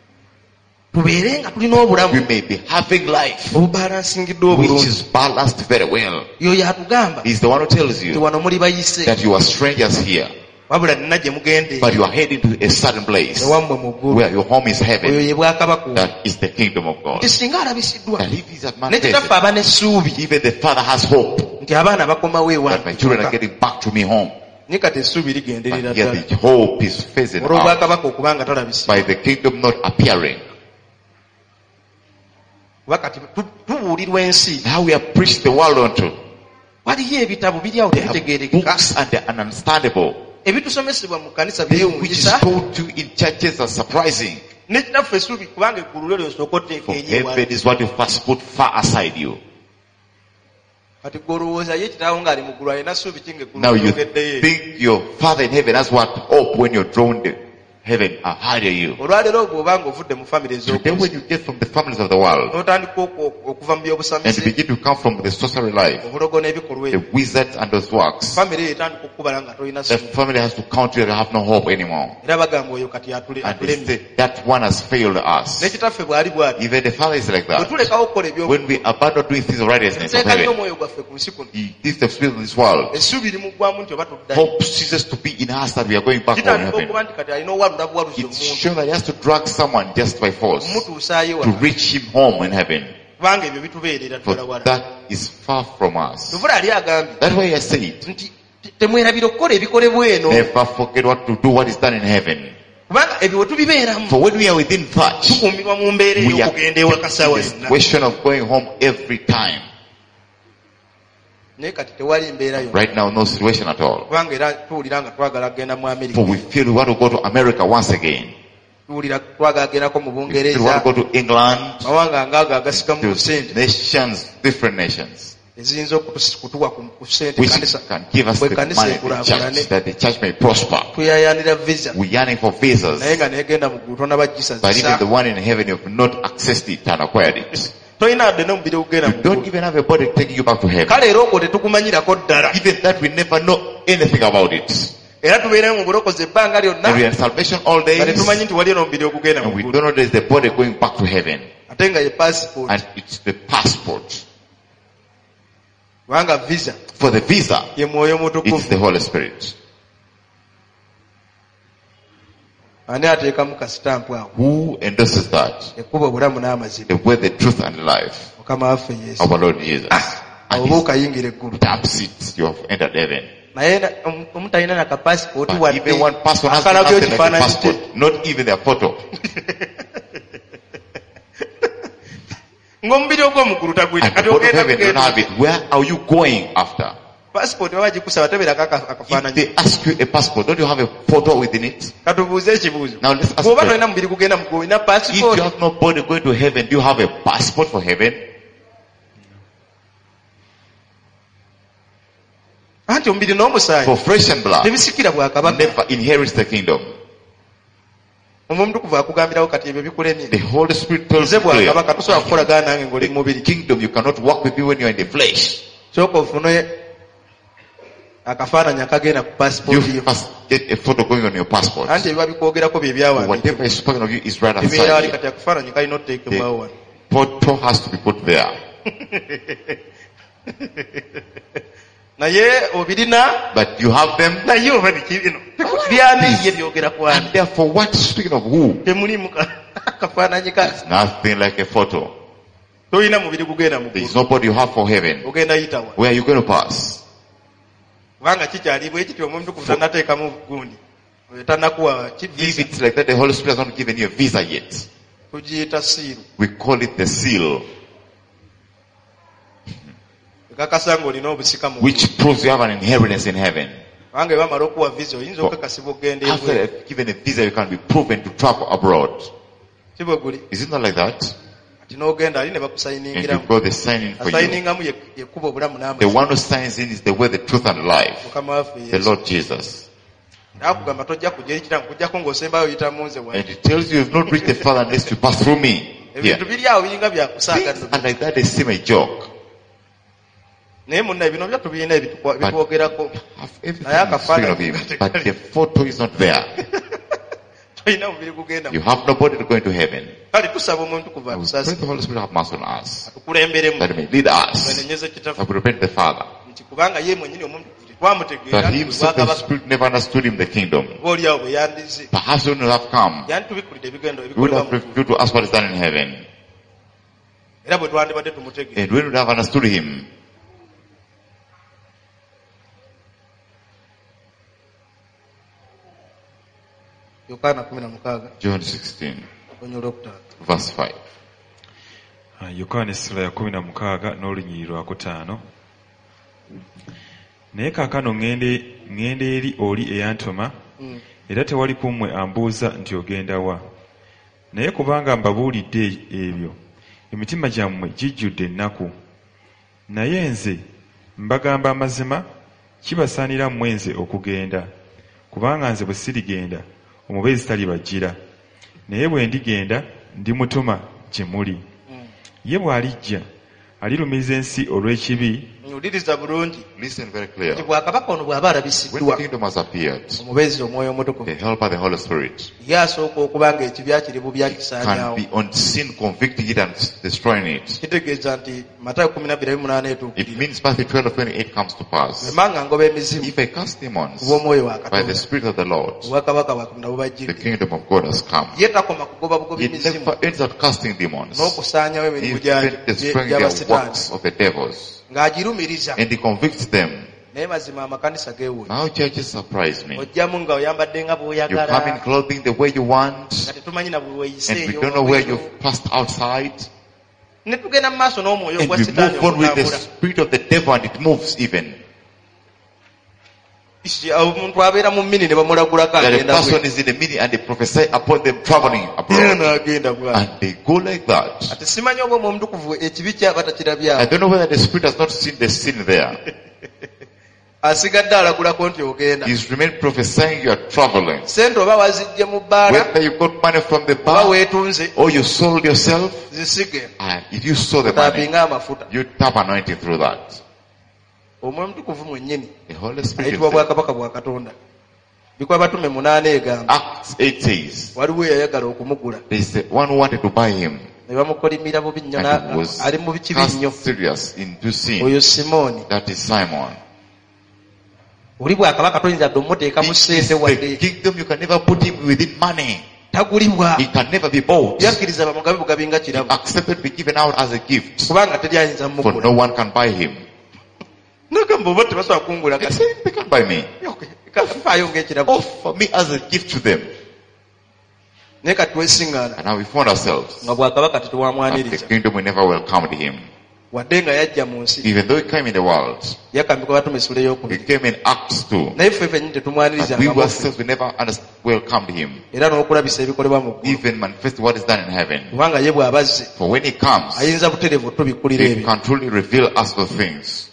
Tubeere nga tulina we obulamu may be having life obubalansingiddwa which obulungi. is balanced very well. Y'oyo atugamba He's the one who tells nti you wano muli bayise, that you are strangers here, wabula nina gye mugende but you are heading to a certain place ewammwe mu ggulu. where your home is Oyo heaven. ye bwakabaka obwo. That is the kingdom of God. Nti singa alabisiddwa, That if He's a man ne kitaffe aba n'essuubi even the Father has hope nti abaana bakomawo that my children are ewange. getting back to me home. Naye kati essuubi ligenderera But yet ddala. the hope is phasing out Olw'obwakabaka okuba nga talabisibwa. by the kingdom not appearing. Kuba kati tu- tubuulirwa ensi. Now we have preached the world unto. Waliyo ebitabo biri awo They have tebitegeerekeka. books and they're ununderstandable. Ebitusomesebwa mu kanisa They which is byewuunyisa. told to in churches are surprising. Ne kitaffe essuubi kubanga eggulu lyo lyosooka oteeka For eri heaven ewange. is what you first put far aside you. Kati gwe olowooza ye kitaawo ng'ali mu ggulu alina ssuubi ki ng'eggulu Now you lyogeddeyo. think your Father in heaven has what hope when you're drawn to heaven are higher you. Olwaleero bw'oba ng'ovudde mu famire Today when ez'okunsi you get from the families of the world n'otandika oku- okuva mu and you byobusamisi, begin to come from the sorcery life, obulogo n'ebikolwa the ebyo, wizards and those works, famire eyo etandika okukubala nga tolina that ssuubi. family has to count you and have no hope anymore. Era bagamba oyo kati atule- And they atulemye. say that one has failed Ne us. kitaffe bw'ali bw'ati. Even the Father is like Bwe that. tulekawo okukola ebyo When we abandon doing things of righteousness of teeka nnyo heaven, omwoyo gwaffe ku nsi kuno. He gives the spirit of this world. Essuubi limuggwamu nti oba tuddayo. Hope ceases to be in us that we are going back home in Kitandika heaven. okuba nti kati alina owalula buwaluzi It's omuntu. sure that he has to drag someone just by force Mutuusaayo to wala. reach him home in heaven. Kubanga ebyo bitubeerera ddala For wala. that is far from us. Luvula ali agambye That's why I said, nti te- temwerabira okukola ebikolebwa eno. never forget what to do what is done in heaven. kubanga ebyo tubibeeramu For when we are within that, tukuumirwa mu mbeera we are ey'okugenda ewaka ssaawa in the yonna. situation of going home every time. Naye kati tewali mbeera yonna. Right now, no situation at all. Kubanga era tuwulira nga twagala kugenda mu Amerika. For we feel we want to go to America once again. Tuwulira twagala kugendako mu We feel we Bungereza. want to go to England, Mawanga ngaago agasikamu ku to ssente. nations, different nations, Eziyinza okutus- kutuwa ku ku ssente which kanisa. can give us Bwe the kanisa money, the ekulaakulane. church, that the church may prosper. Tuyayaanira visa. We're yearning for visas, Naye nga negenda mu ggulu tonaba but even gisazisa. the one in heaven, you have not accessed it and acquired it. Tolina adde n'omubiri ogugenda mu You don't ggulu. even have a body taking you back to heaven. Kale era ogwo tetugumanyirako ddala. Even that we never know anything about it. Era tubeera mu bulokozi ebbanga And we lyonna are in salvation all nga days, tetumanyi nti wali n'omubiri ogugenda mu and we ggulu. don't know there's the body going back to heaven. Ate nga ye passport. And it's the passport. Kubanga visa For the visa, ye mwoyo it's mutukuvu. the Holy Spirit. Ani ateekamu kasitampu awo? Who endorses that? Ekkubo obulamu n'amazima. The way, the truth, and life. Mukama waffe Yesu. Our Lord Jesus. And Oba His okayingira eggulu. taps it, you have entered heaven. Naye na- omu- omutalina na kapasipoti But wadde even one person has akalabyo nothing like a kifaananyi kye. passport, not even their photo. Ng'omubiri ogw'omuggulu tagwita. And the Kati body of ogenda heaven, you don't have kugenda. it. Where are you going after? Pasipoti baba gikusaba tebeerako aka- If akafaananyi. they ask you a passport, don't you have a photo within it? Katubuuze ekibuuzo. Now let's ask Bw'oba them. tolina mubiri gugenda mu ggulu, olina If you pasipoti. have no body going to heaven, do you have a passport for heaven? Anti omubiri n'omusaayi For flesh and blood tebisikira bwakabaka. never inherits the kingdom. Omutukuvu akugambirawo kati ebyo bikulemye. The Holy Spirit tells Nze you clearly, bwakabaka tosobola kukolagana nange ng'oli mu mubiri. kingdom, you cannot work with you when you are in the flesh. Sooka ofune akafaananyi akagenda ku You pasipoti yo. must get a photo going on your passport. Anti ebiba bikwogerako bye byawandiikibwa. Whatever is spoken of you is right Ebibeera wali outside kati akafaananyi kalina oteekebwawo wano. you. Photo has to be put there. Naye obirina But you have them. naye oba bikibino byaniye byogera ku And ani therefore, what speaking of who? temulimu ka- akafaananyi ka Nothing like a photo. tolina mubiri gugenda mu There is ggulu. nobody you have for heaven. Ogenda yitawa. Where are you going to pass? Kubanga kikyali bwe kityo omuntu ku tannateekamu gundi. Oyo tannakuwa If kivisa. it's like that, the Holy Spirit has not given you a visa yet. Tugiyita siiru. We call it the seal, Ekakasa ng'olina obusika mu ggulu. which proves you have an inheritance in heaven. Kubanga bwe bamala okuwa visa oyinza okukakasibwa okugenda After ebweru. you've given a visa, you can be proven to travel abroad. Si bwe guli. Is it not like that? Kati n'ogenda ali ne And you bakusayiningiramu. go, they sign in for you. Asayiningamu ye- yekkuba obulamu The n'amazima. one who signs in is the way, the truth, and life. Mukama waffe The Yesu. Lord Jesus. Nakugamba tojja kujja eri kiramu kujjako ng'osembayo oyita mu nze And wano. He tells you, you have not reached the Father unless you pass through me. Ebintu Yeah. biri awo biringa byakusaaga Things are like that, they seem a joke. naye munna bino byo tubirina ebitukwa- But- bitwogerako. Have everything Naye speaking of akafaananyi him, but the photo is not there. Tolina mubiri gugenda. You have nobody to go into heaven. Kale tusaba omuntu kuva I will tusasi pray the Holy Spirit have mercy on us, atukulemberemu that He may lead us, twenenyeze kitaffe that we repent the Father, nti kubanga ye mwennyini omuntu twamutegeera that He Himself, the bwakabaka Spirit, never understood Him, the kingdom. obaoliawo bwe yandize Perhaps He would not have come. yanditubikulira ebigendo He would ebikolebwa have mu revealed to us what is done in heaven. era bwe twandibadde tumutegeera. And we would have understood Him. Yokaana kumi na mukaaga John sixteen, olunywa olwokutaano. verse five. Ah, Yokaana essula ya kumi na mukaaga n'olunyiriri lwakutaano. Naye kaakano ŋŋende ŋŋenda eri oli eyantuma, Mm. era tewali ku mmwe ambuuza nti ogenda wa. Naye kubanga mbabuulidde ebyo, emitima gyammwe gijjudde ennaku. Naye nze mbagamba amazima, kibasaanira mmwe nze okugenda, kubanga nze bwe sirigenda omubeezi talibajjira, naye bwe ndigenda ndimutuma gye muli. Mm. Ye bw'alijja alirumiriza ensi olw'ekibi, Wuliriza bulungi Listen very nti clear. bwakabaka ono bw'aba When the alabisiddwa kingdom has appeared, omubeezi omwoyo the omutukuvu helper, the Holy Spirit, ye asooka okuba nga ekibi akiribu can byakisaanyaawo. be on sin, convicting it and destroying it. Kitegeeza nti Matayo kumi na bbiri munaana It etuukirira. means Matthew twelve twenty-eight comes to pass. Emmanga ngoba emizimu If I cast demons kuba omwoyo wa by the Katonda. Spirit of the Lord, Obwakabaka bwa Katonda the bubajjidde. kingdom of God has come. Ye takoma kugoba bugobi It mizimu never ends up casting demons, n'okusaanyawo emirimu even destroying their gy'abasitaani works of the devils. ng'agirumiriza And He convicts them naye mazima amakanisa geewunya. Now churches surprise me. Ojjamu nga oyambadde nga You come in bw'oyagala clothing the way you want, nga tetumanyi na bwe and weeyiseeyo we don't know where you've passed outside. ne tugenda mu maaso n'omwoyo And ogwa we sitaani move on with the okutambula. spirit of the devil, and it moves even. Ishi, omuntu abeera mu mini ne bamulagulako That a agenda person bwe. is in the meeting and they prophesy upon them traveling Era abroad. n'agenda bw'ati. And they go like that. Ate simanyi oba omutukuvu ekibi kyaba I takirabyawo. don't know whether the spirit has not seen the sin there. Asigadde alagulako nti ogenda. He's remained prophesying you are traveling. Sente oba wazijje mu bbaala Whether you got money from the oba bar weetunze or you sold yourself, zisige and if you saw the money, otaapinga amafuta. you tap anointing through that. Omwoyo omutukuvu mwennyini The Holy Spirit ayitibwa is there. bwakabaka bwa Katonda. Bikwa batume munaana egamba Acts eight says, waliwo eyayagala okumugula there's the one who wanted to buy him, ne bamukolimira bubi nnyo and na- he was ali mu kibi nnyo. cast serious into sin. Oyo Simooni That is Simon. oli bwakabaka toyinza dde omuteeka mu It ssente is the wadde kingdom, you can never put him within money. tagulibwa. He can never be bought. Yakkiriza bamugabe bugabi nga kirabu Accepted to be given out as a gift. kubanga teri ayinza For mumugula. no one can buy him. Nagamba oba tebasobola kungula They say they can buy me. kafaayo ng'ekirabu Offer me as a gift to them. naye kati twesiŋŋaana And now we found ourselves nga bwakabaka at the tetwamwaniriza kingdom we never welcomed him. wadde nga yajja mu nsi Even though he came in the world, yakambikwa batume essula he ey'okubiri came in Acts two. naye ffe ffennyini tetumwaniriza But we nga mufu. ourselves, we never underst- welcomed him. era n'okulabisa ebikolebwa mu ggulu Even manifest what is done in heaven. kubanga ye bw'abazze For when he comes, ayinza butereevu tubikkulira he ebyo can truly reveal us the things.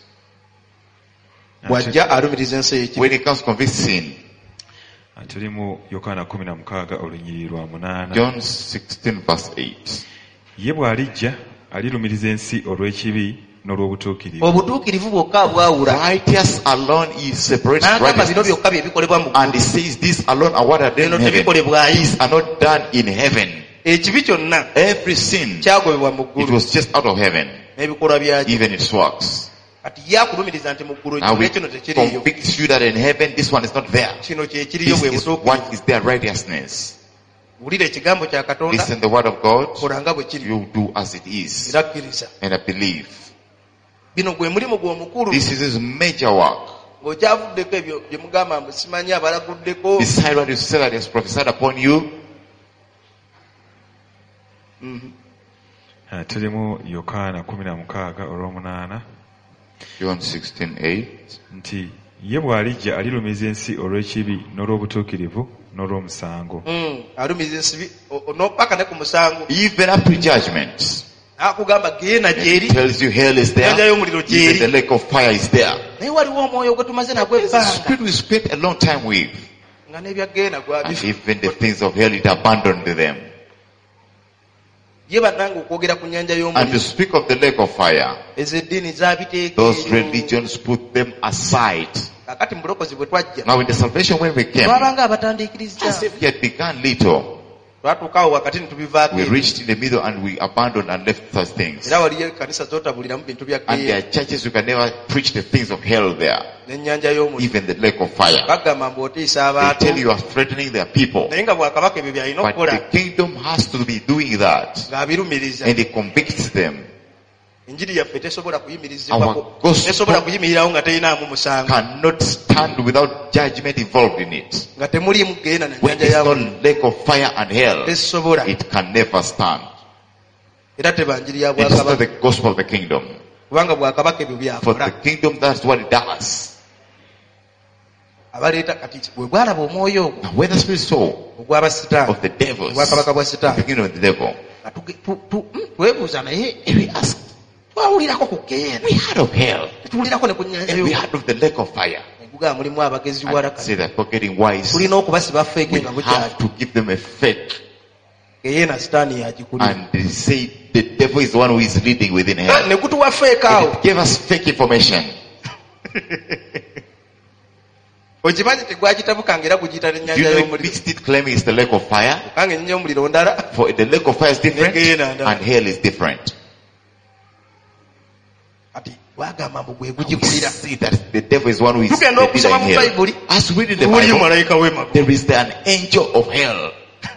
bw'ajja alumiriza ensi ey'ekibi. When he comes, convict sin. Tuli mu Yokaana kumi na mukaaga olunyiriri lwa munaana. John sixteen verse eight. Ye bw'alijja alirumiriza ensi olw'ekibi n'olw'obutuukirivu. obutuukirivu bwokka bwawula Righteous alone is separates n'agamba bino righteousness. byokka bye bikolebwa mu And he ggulu says these alone are what are done bino in heaven. tebikolebwayo. These are not done in heaven. ekibi kyonna Every sin, kyagobebwa mu it ggulu was just out of heaven. n'ebikolwa byakyo. Even its works. kati ye akulumiriza nti mu ggulu Now we kino tekiriyo convict you that in heaven this one is not there. kino kyekiriyo This bwe is butuukirivu. what is their righteousness. wulira ekigambo kya katonda Listen the word of God. kola nga bwe kiri You do as it is. era kkiriza. And I believe. bino gwe mulimu gwe omukulu This is his major work. ng'okyavuddeko ebyo bye mugamba mbu simanyi abalaguddeko. Beside what you said that he has prophesied upon you. Mhm. Ah, Tuli mu Yokaana kumi na mukaaga olw'omunaana John sixteen eight. nti ye bw'alijja alirumiriza ensi olw'ekibi n'olw'obutuukirivu n'olw'omusango. Mm, alumiriza ensibi o- o- n'opaka ne ku musango Even up to judgment. akugamba geena And gyeri it tells you hell is there. Nyanja y'omuliro Even gyeri. the lake of fire is there. naye waliwo omwoyo gwe tumaze nagwo It's a ebbanga spirit we spent a long time with. nga n'ebya geena And gwabifa. even the things of hell, it abandoned them. ye bannange okwogera ku nyanja And to y'omuliro speak of the lake of fire, ezo eddiini zabiteeka those eyo. religions put them aside. kakati mu bulokozi bwe twajja Now in the salvation when we came, twabanga abatandiikiriza as if we had begun little, twatuukaawo wakati ne tubivaako we ebyo. reached in the middle and we abandoned and left such things. era waliyo kanisa zotabuliramu bintu bya And there geena are churches you can never preach the things of hell there. n'ennyanja y'omuliro Even the lake of fire. bagamba mbu otiisa They abantu tell you are threatening their people. naye nga bwakabaka ebyo byalina But okukola the kingdom has to be doing that. ng'abirumiriza. And it convicts them. enjiri yaffe tesobola Our kuyimirizibwako gospel tesobola kuyimirirawo nga terinaamu musango cannot stand without judgment involved in it. nga temuliimu geena na When nyanja there's no y'amuliro lake of fire and hell, tesobola it can never stand. era tebanjiri ya It is not bwakabaka the gospel of the kingdom. kubanga bwakabaka ebyo For the byakola kingdom, that's what it does. abaleeta kati bwe bwalaba omwoyo ogwo And when the spirit saw ogw'abasitaani of the devils, obwakabaka bwa the sitaani kingdom of the devil, nga tuge- tu- tu- mm, twebuuza naye and we asked, twawulirako ku geena we heard of hell, tuwulirako ne ku nyanja and we y'omuliro heard of the lake of fire. negugaba mulimu abagezi And waraka say that for getting wise, tulina okubasiba feeke we nga bukyali have to give them a fake. geyeena sitaani yagikulira And they say the devil is the one who is leading within hell. ne gutuwa feeke And awo it gave us fake information. okimanyi tegwakitabukanga era gugiyita Do n'ennyanja you know it y'omuliro mixed it claiming it's the lake of fire? kanga ennyanja y'omuliro ndala For the lake of fire is different Again, and, uh, and hell is different. kati wagamba mbu gwe We gugikulira see that the devil is one who is tugenda the okusoma leader mu in hell. bayibuli As we read in the tuwulire Bible, malayika w'emagu there is an angel of hell.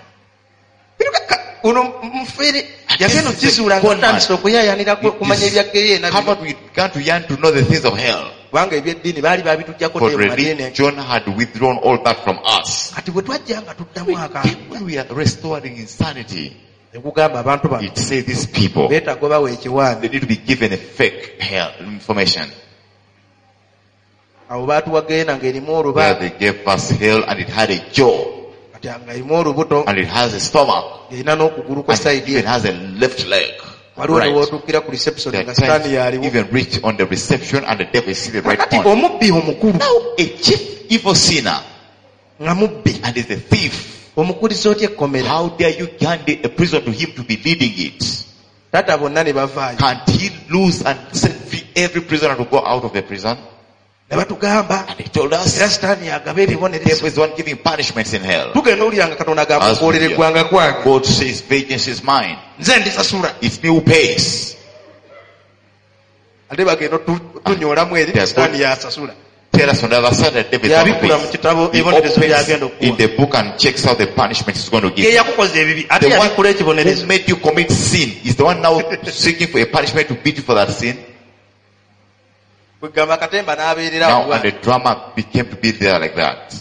uno mufere yagenda okizuula nga otandisa okuyaayanira ku- kumanya ebya geyeena How bino about we began to yearn to know the things of hell? kubanga ebyeddiini baali babitugyako For ne mu madini. religion had withdrawn all that from us. Kati bwe twajja nga tuddamu akantu When we are restoring insanity, ne kugamba abantu bano it says these people, beetaaga bawa they ekiwanda. need to be given a fake hell information. Awo baatuwagenda ng'erimu Where oluba they gave us hell and it had a jaw kati nga erimu olubuto and it has a stomach erina n'okugulu kwa and sayidi it eno. has a left leg. Waliwo ne Right. wootuukira ku reception There nga are sitaani times yaliwo. even reach on the reception and the devil is seated right Kati on. omubbi omukulu Now a chief evil sinner nga mubbi and is a thief. omukuliza otya ekkomera. How dare you hand a prison to him to be leading it? Taata bonna ne bavaayo Can't he lose and set free every prisoner to go out of the prison? ne batugamba And he told era us sitaani yagaba the devil ebibonerezo. is the one giving punishments in hell. Tugenda owulira nga Katonda agamba As we okwolera hear. eggwanga kwange. God says vengeance is mine. Nze ndisasula. It's me who pays. Ate bagenda tu- tunyoolamu eri They are sitaani good. yasasula. Tell us on the other side that devil is going to Yabikula mu kitabo pay. He ebibonerezo byagenda opens in okuwa. the book and checks out the punishment he's going to Ye give. yakukoza ebibi ate The yabikula one ekibonerezo. who made you commit sin is the one now seeking for a punishment to beat you for that sin. Kwegamba Katemba n'abeerera Now awo. and the drama became to be there like that.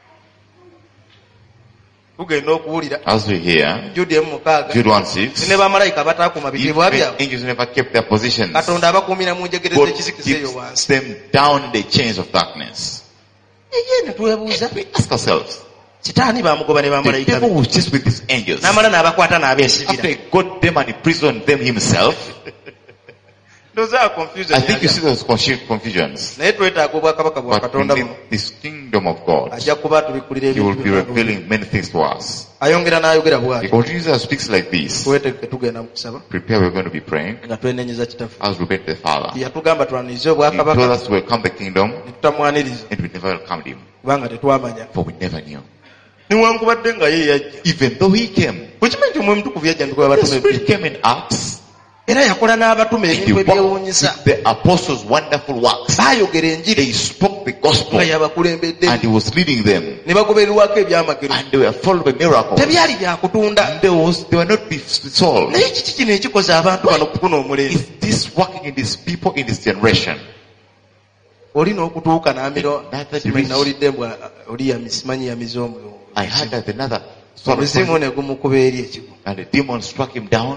Tugenda okuwulira As we hear, Jude emu mukaaga Jude one six, ne bamalayika bataakuma bitiibwa even byabwe. angels never kept their positions. Katonda abakuumira mu njegere God z'ekizikiza eyo keeps wansi. them down in the chains of darkness. Eye ne twebuuza We ask ourselves, sitaani baamugoba ne the bamalayika devil be. was just with his angels. N'amala n'abakwata After n'abeesibira. he got them and imprisoned them himself, Those are confusion. I think you see those confu- confusions. Naye twetaaga obwakabaka bwa But Katonda in buno. this kingdom of God, Ajja kuba tubikulira he will ebintu be byonna. revealing many things to us. Ayongera n'ayogera He bw'ati. continues and speaks like this. Twetegeke tugenda mu kusaba Prepare, we're going to be praying nga twenenyeza kitaffe. as we obey the Father. Yatugamba twanirize He told obwakabaka us to welcome the kingdom ne tutamwaniriza and we never welcomed him, kubanga tetwamanya. for we never knew. Newankubadde nga ye yajja. Even though he came, Bwekimanyi nti Omwoyo Mutukuvu yajja ndikuba the abatume Spirit came in Acts, era yakola n'abatume and he ebintu worked ebyewuunyisa. with the apostles' wonderful works. Baayogera enjiri They spoke the gospel nga yabakulembedde and he was leading them, ne bagobererwako ebyamagero. and they were followed by miracles. Tebyali byakutunda. They, was, they were not be solved. Naye kiki kino ekikoze abantu bano okufuna omulembe? Is this working in these people in this generation? Oli n'okutuuka n'amira That- that simanyi reach- nawulidde mbwa oli yami- simanyi yamize omuliro. I heard that another sort of Omuzimu ne gumukuba eri ekigo. and the demon struck him down.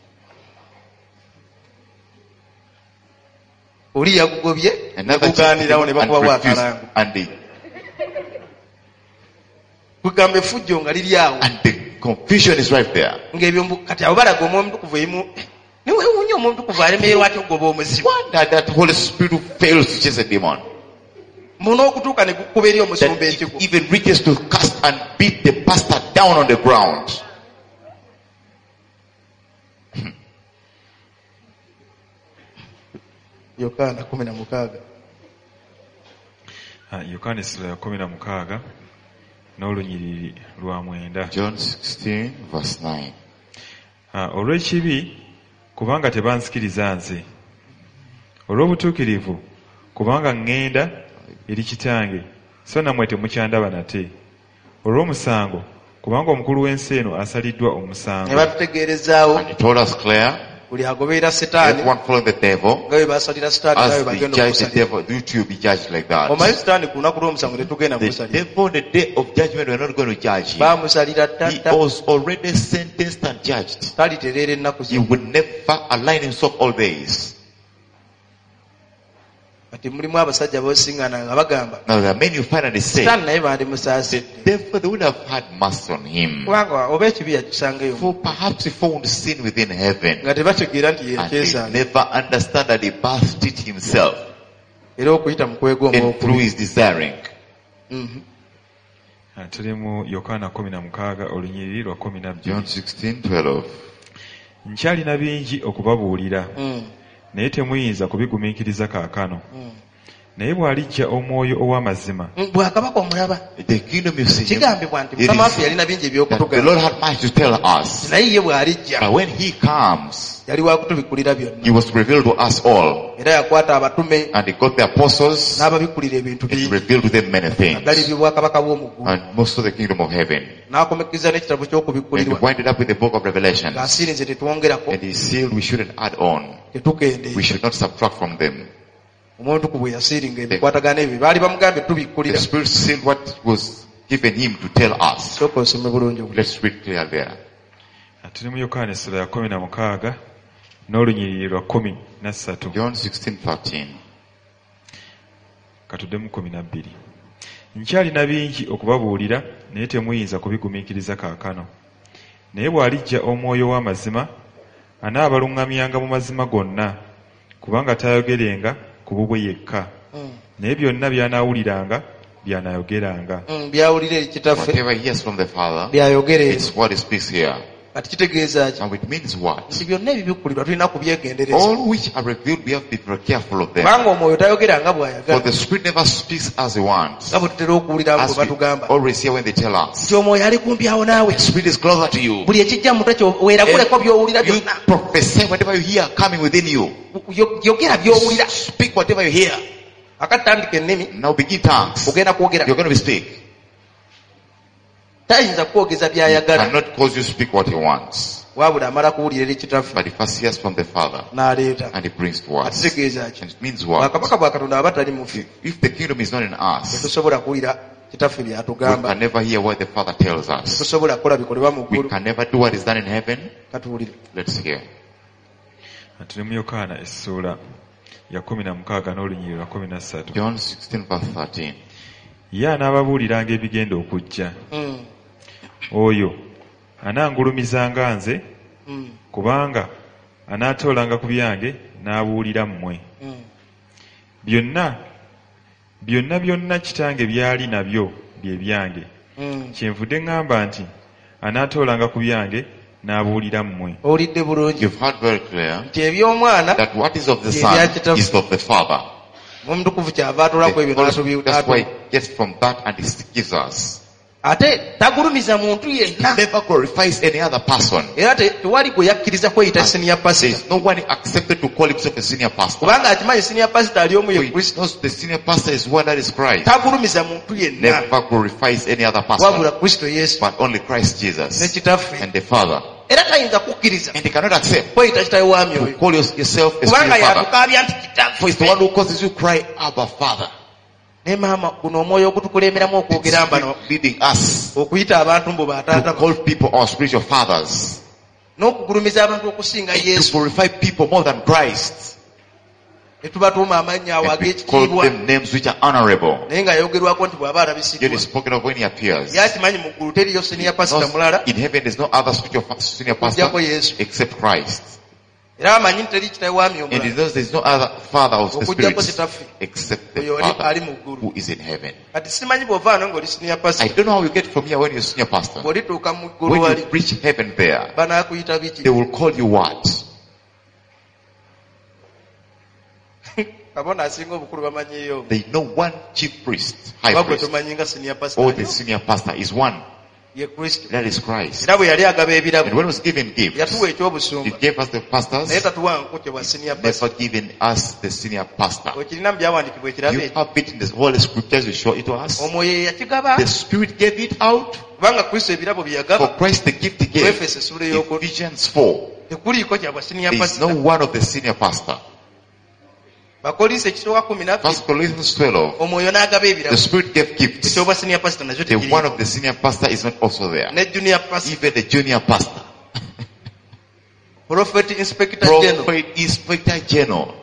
Oli yagugobye Another negugaanirawo ne demon and bakubawo refused. akalango. And the, Kugamba effujjo nga liri awo and the confusion is right there. ng'ebyo mbu- kati abo balaga Omwoyo Mutukuvu emu niweewuunya Omwoyo Mutukuvu alemererwa atya okugoba omuzimu. Wonder that Holy Spirit who fails to chase a demon. Mu n'okutuuka ne gukuba eri omusumba That ekigo. it even reaches to cast and beat the pastor down on the ground. Yokaana kumi na mukaaga. Ah, Yokaana essula ya kumi na mukaaga n'olunyiriri lwa mwenda. John sixteen verse nine. Ah, olw'ekibi kubanga tebansikiriza nze, olw'obutuukirivu kubanga ŋŋenda eri kitange so nammwe temukyandaba nate, olw'omusango kubanga omukulu w'ensi eno asaliddwa Ne omusango. batutegeerezaawo And he told us clear, buli agoberera setaani everyone following the devil, nga bwe basalira setaani nga bwe as they bagenda judge the okusalira. devil, you too will be judged like that. Omanyi setaani ku lunaku lw'omusango tetugenda The musalira. devil on the day of judgment, we're not going to judge him. Baamusalira He ttata was already sentenced and judged. talitereera ennaku He zino. would never align himself all days. Kati mulimu abasajja boosiŋŋana nga bagamba Now there are many who finally say, setaani naye bandimusaasidde. therefore they would have had mercy on him. Kubanga oba ekibi yakisangayo For perhaps he found sin within heaven nga tebategeera nti and he yekyesanga never understand that he birthed it himself era okuyita mu kwega and through omwokubi. his desiring. Ah, tuli mu Yokaana kumi na mukaaga olunyiriri lwa kumi na John bbiri. sixteen twelve. Nkyalina bingi okubabuulira naye temuyinza kubigumiikiriza kaakano. Naye bw'alijja Omwoyo ow'amazima bwakabaka omulaba The kingdom you see him, kigambibwa nti it mukama waffe is yalina bingi that the ebyokutugamba Lord had much to tell us. naye ye bw'alijja But when he comes, yali wakutubikulira byonna he was revealed to us all. era yakwata abatume And he got the apostles n'ababikulira ebintu and he bingi revealed to them many naddala things. ebyobwakabaka bw'omuggulu And most of the kingdom of heaven. n'akomekeza n'ekitabo And he ky'okubikkulirwa winded up with the book of Revelation. ng'asiirinze tetwongerako And he sealed we shouldn't add on. tetukendeeza. We should not subtract from them. omuntu bwe yasiiringa ebikwatagana ebyo baali bamugambye The tubikkulira. Spirit sealed what was given him to tell us. Sooka osome bulungi. Let's read clear there. tuli mu yokaana essula ya kumi na mukaaga n'olunyiriri lwa kumi na ssatu John sixteen thirteen. katuddemu kumi na bbiri. Nkyalina bingi okubabuulira naye temuyinza kubigumiikiriza kaakano. Naye bw'alijja omwoyo w'amazima anaabaluŋŋamyanga mu mazima gonna, kubanga tayogerenga ku bubwe yekka, naye byonna by'anaawuliranga by'anaayogeranga. Mm, byawulira eri kitaffe Whatever he hears from the Father, byayogera eri. it's what he speaks here. Kati kitegeeza ki? And it means what? Nti byonna ebibikkulirwa tulina kubyegendereza. All which are revealed, we have to be very careful of them. Kubanga omwoyo tayogera nga For bw'ayagala. the Spirit never speaks as he wants. Nga bwe tutera okuwulira abo As bwe we batugamba. always hear when they tell us. Nti omwoyo ali kumpyawo naawe. The Spirit is closer to you. Buli ekijja mu mutwe kyo weeraguleko by'owulira You byonna. prophesy whatever you hear coming within you. Yo- Yogera by'owulira. Speak whatever you hear. Akatandika ennimi Now begin tongues. ogenda kwogera. You're going to be speak. Tayinza kwogeza by'ayagala. Cannot cause you to speak what he wants. Wabula amala kuwulira eri kitaffe But he first hears from the Father n'aleeta. and he brings to us. Kitegeeza ki? And it means what? Bwakabaka bwa Katonda aba tali mu ffe. If the kingdom is not in us, Tetusobola kuwulira kitaffe we by'atugamba. can never hear what the Father tells us. Tetusobola kukola bikolebwa mu We ggulu. can never do what is done in heaven. Katuwulire. Let's hear. Tuli mu yokaana essuula ya kumi na mukaaga n'olunyiriri lwa kumi na ssatu. John sixteen verse thirteen. Ye anaababuuliranga ebigenda okujja. Mm, Oyo anaangulumizanga nze, mm, kubanga anaatoolanga ku byange n'abuulira mmwe. mm. Byonna byonna byonna kitange byali nabyo bye byange. Mm. Kyenvudde ŋŋamba nti anaatoolanga ku byange n'abuulira mmwe. Owulidde bulungi You've heard very clear nti eby'omwana that what is of the Yeah, yeah, Son kitaffe. is of the Father. omutukuvu kyava atolako The ebyo Holy n'atubi- Spirit, that's why n'atu- he gets from that and he gives us. ate tagulumiza muntu yenna. Never glorifies any other person. Era te- tewali gwe yakkiriza kweyita senior There pastor. is no one accepted to call himself a senior pastor. Kubanga akimanyi senior pastor ali omu For ye he Kristo. knows the senior pastor is one that is Christ. Tagulumiza muntu yenna. Never glorifies any other Wabula pastor, Kristo Yesu but only Christ ne Jesus kitaffe. and the Father. Era tayinza kukkiriza And he cannot accept kweyita kitawe wa to myoyo. call yourself a Kubanga spiritual father. yatukaabya nti For it's the one kitaffe. who causes you to cry, Abba, Father. Ne maama guno omwoyo ogutukulemberamu It's okwogera mbano leading us okuyita abantu mbu to bataata call people our spiritual fathers, n'okugulumiza abantu okusinga to Yesu. glorify people more than Christ, Ne tubatuuma amannya awo and we call ag'ekitiibwa. them names which are honorable. Naye nga yogerwako nti bw'aba Yet alabisiddwa. is spoken of when he appears. Yakimanyi mu ggulu teriyo senior pastor No, mulala in heaven there's no other spiritual fa- senior pastor okuggyako Yesu. except Christ. Era amanyi nti teri kitawe wa myoyo And he mulala knows there's no other father of the okuggyako spirits kitaffe except the oyo ali- ali Father mu ggulu. who is in heaven. Kati simanyi bw'ovaano ng'oli senior I pastor. don't know how you get from here when you're senior pastor. Bw'olituuka mu ggulu When wali you reach heaven there, banaakuyita biki? they will call you what? Kabona asinga obukulu bamanyiyo. They know one chief priest, high Oba gwe priest, tomanyi nga senior pastor or the ali? senior pastor is one. Ye Kristo. That is Christ. Era bwe yali agaba And ebirabo when he was given gifts, yatuwa he eky'obusumba gave us the pastors, naye tatuwa nkuke bwa senior never pastor. given us the senior pastor. Okirina mu byawandiikibwa You ekirabe ekyo. have it in the Holy Scriptures, you show it to us. Omwoyo ye yakigaba The Spirit gave it out. kubanga Kristo ebirabo bye For yagaba. Christ the gift he gave. Efeso essula ey'oku- Ephesians four. tekuliiko kya bwa senior There is no pastor. one of the senior pastor. Bakolinso ekisooka kumi na bbiri First Corinthians twelve. omwoyo n'agaba The ebirabo. Spirit gave gifts. Ekyobwa senior pastor nakyo The one tekiriiko. of the senior pastor is not also there. Ne junior pastor. Even the junior pastor. Prophet inspector general. Prophet Inspector General.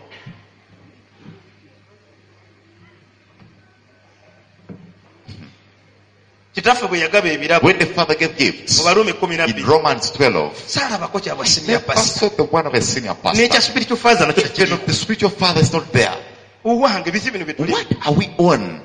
Kitaffe bwe yagaba ebirabo When the Father gave gifts mu Baruumi kumi na in bbiri Romans twelve, saalabako kya bwa senior never pastor. saw the one of a senior pastor. N'ekya spiritual father nakyo Even tekiriiko. of the spiritual father is not there. Owange biki bino bye tuli. What are we on?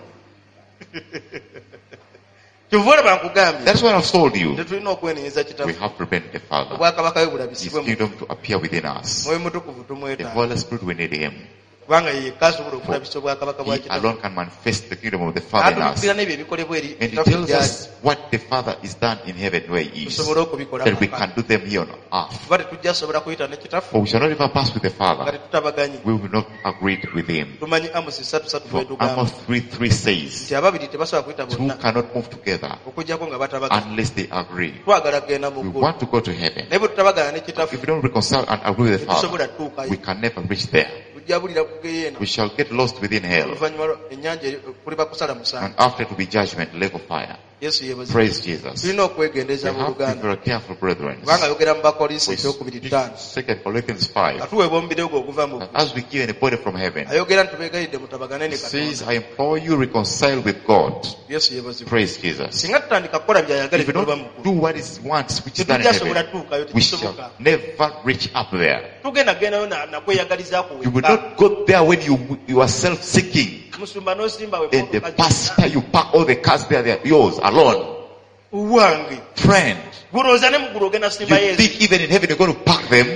Kyova olaba nkugambye That's what I've told you. tetulina okwenenyeza We kitaffe. have to repent the Father. Obwakabaka bwe His bulabisibwe mu kingdom to appear within us. mwoyo mutukuvu The tumwetaaga. Holy Spirit, we need Him. Kubanga ye yekka asobola okulabisa obwakabaka bwa He kitaffe. alone can manifest the kingdom of the Father in us. Atubuulira n'ebyo ebikolebwa eri And He kitaffe tells gy'ali. us what the Father is done in heaven where He is. Tusobole okubikola That we mu can do them here on earth. kuba tetujja kusobola kuyita ne kitaffe For we shall not even pass with the nga Father. tetutabaganye. We will not agree with Him. Tumanyi Amosi ssatu ssatu For bwe tugamba Amos three three says, nti ababiri tebasobola kuyita two bonna cannot move together okuggyako nga batabaganye. unless they agree. Twagala kugenda mu We ggulu want to go to heaven. naye bwe tutabagana ne kitaffe If we don't reconcile and agree with the Father, tetusobola tutuukayo. we can never reach there. tujabulira kugeyeena We shall get lost within hell. oluvannyuma ennyanja eri- kuliba kusala musango. And after it will be judgment, lake of fire. Yesu yebazi. Praise Jesus. We tulina okwegendeeza have to be abooluganda very careful, brethren. kubanga ayogera mu bakolinso ekyokubiri ttaano Second Corinthians five. nga tuweebwa omubiri ogwo oguva mu That as we give a body from heaven, ayogera nti tubeegayidde mutabagane ne it says, Katonda. I implore you reconcile with God. Yesu yebazi. Praise Jesus. singa tutandika kukola byayagala If we ebikuliba mu don't ggulu do what is wants, which is done in tetujjasobola heaven, tuukayo we tekisoboka. shall never reach up there. tugenda gendayo na- nakweyagalizaako You will wekka. not go there when you you are self-seeking. musumba n'osimba we And the motoka pastor, you park all the cars there, they're yours alone. wange Friend, gulowooza ne muggulu ogenda simba you yesu think even in heaven you're going to park them?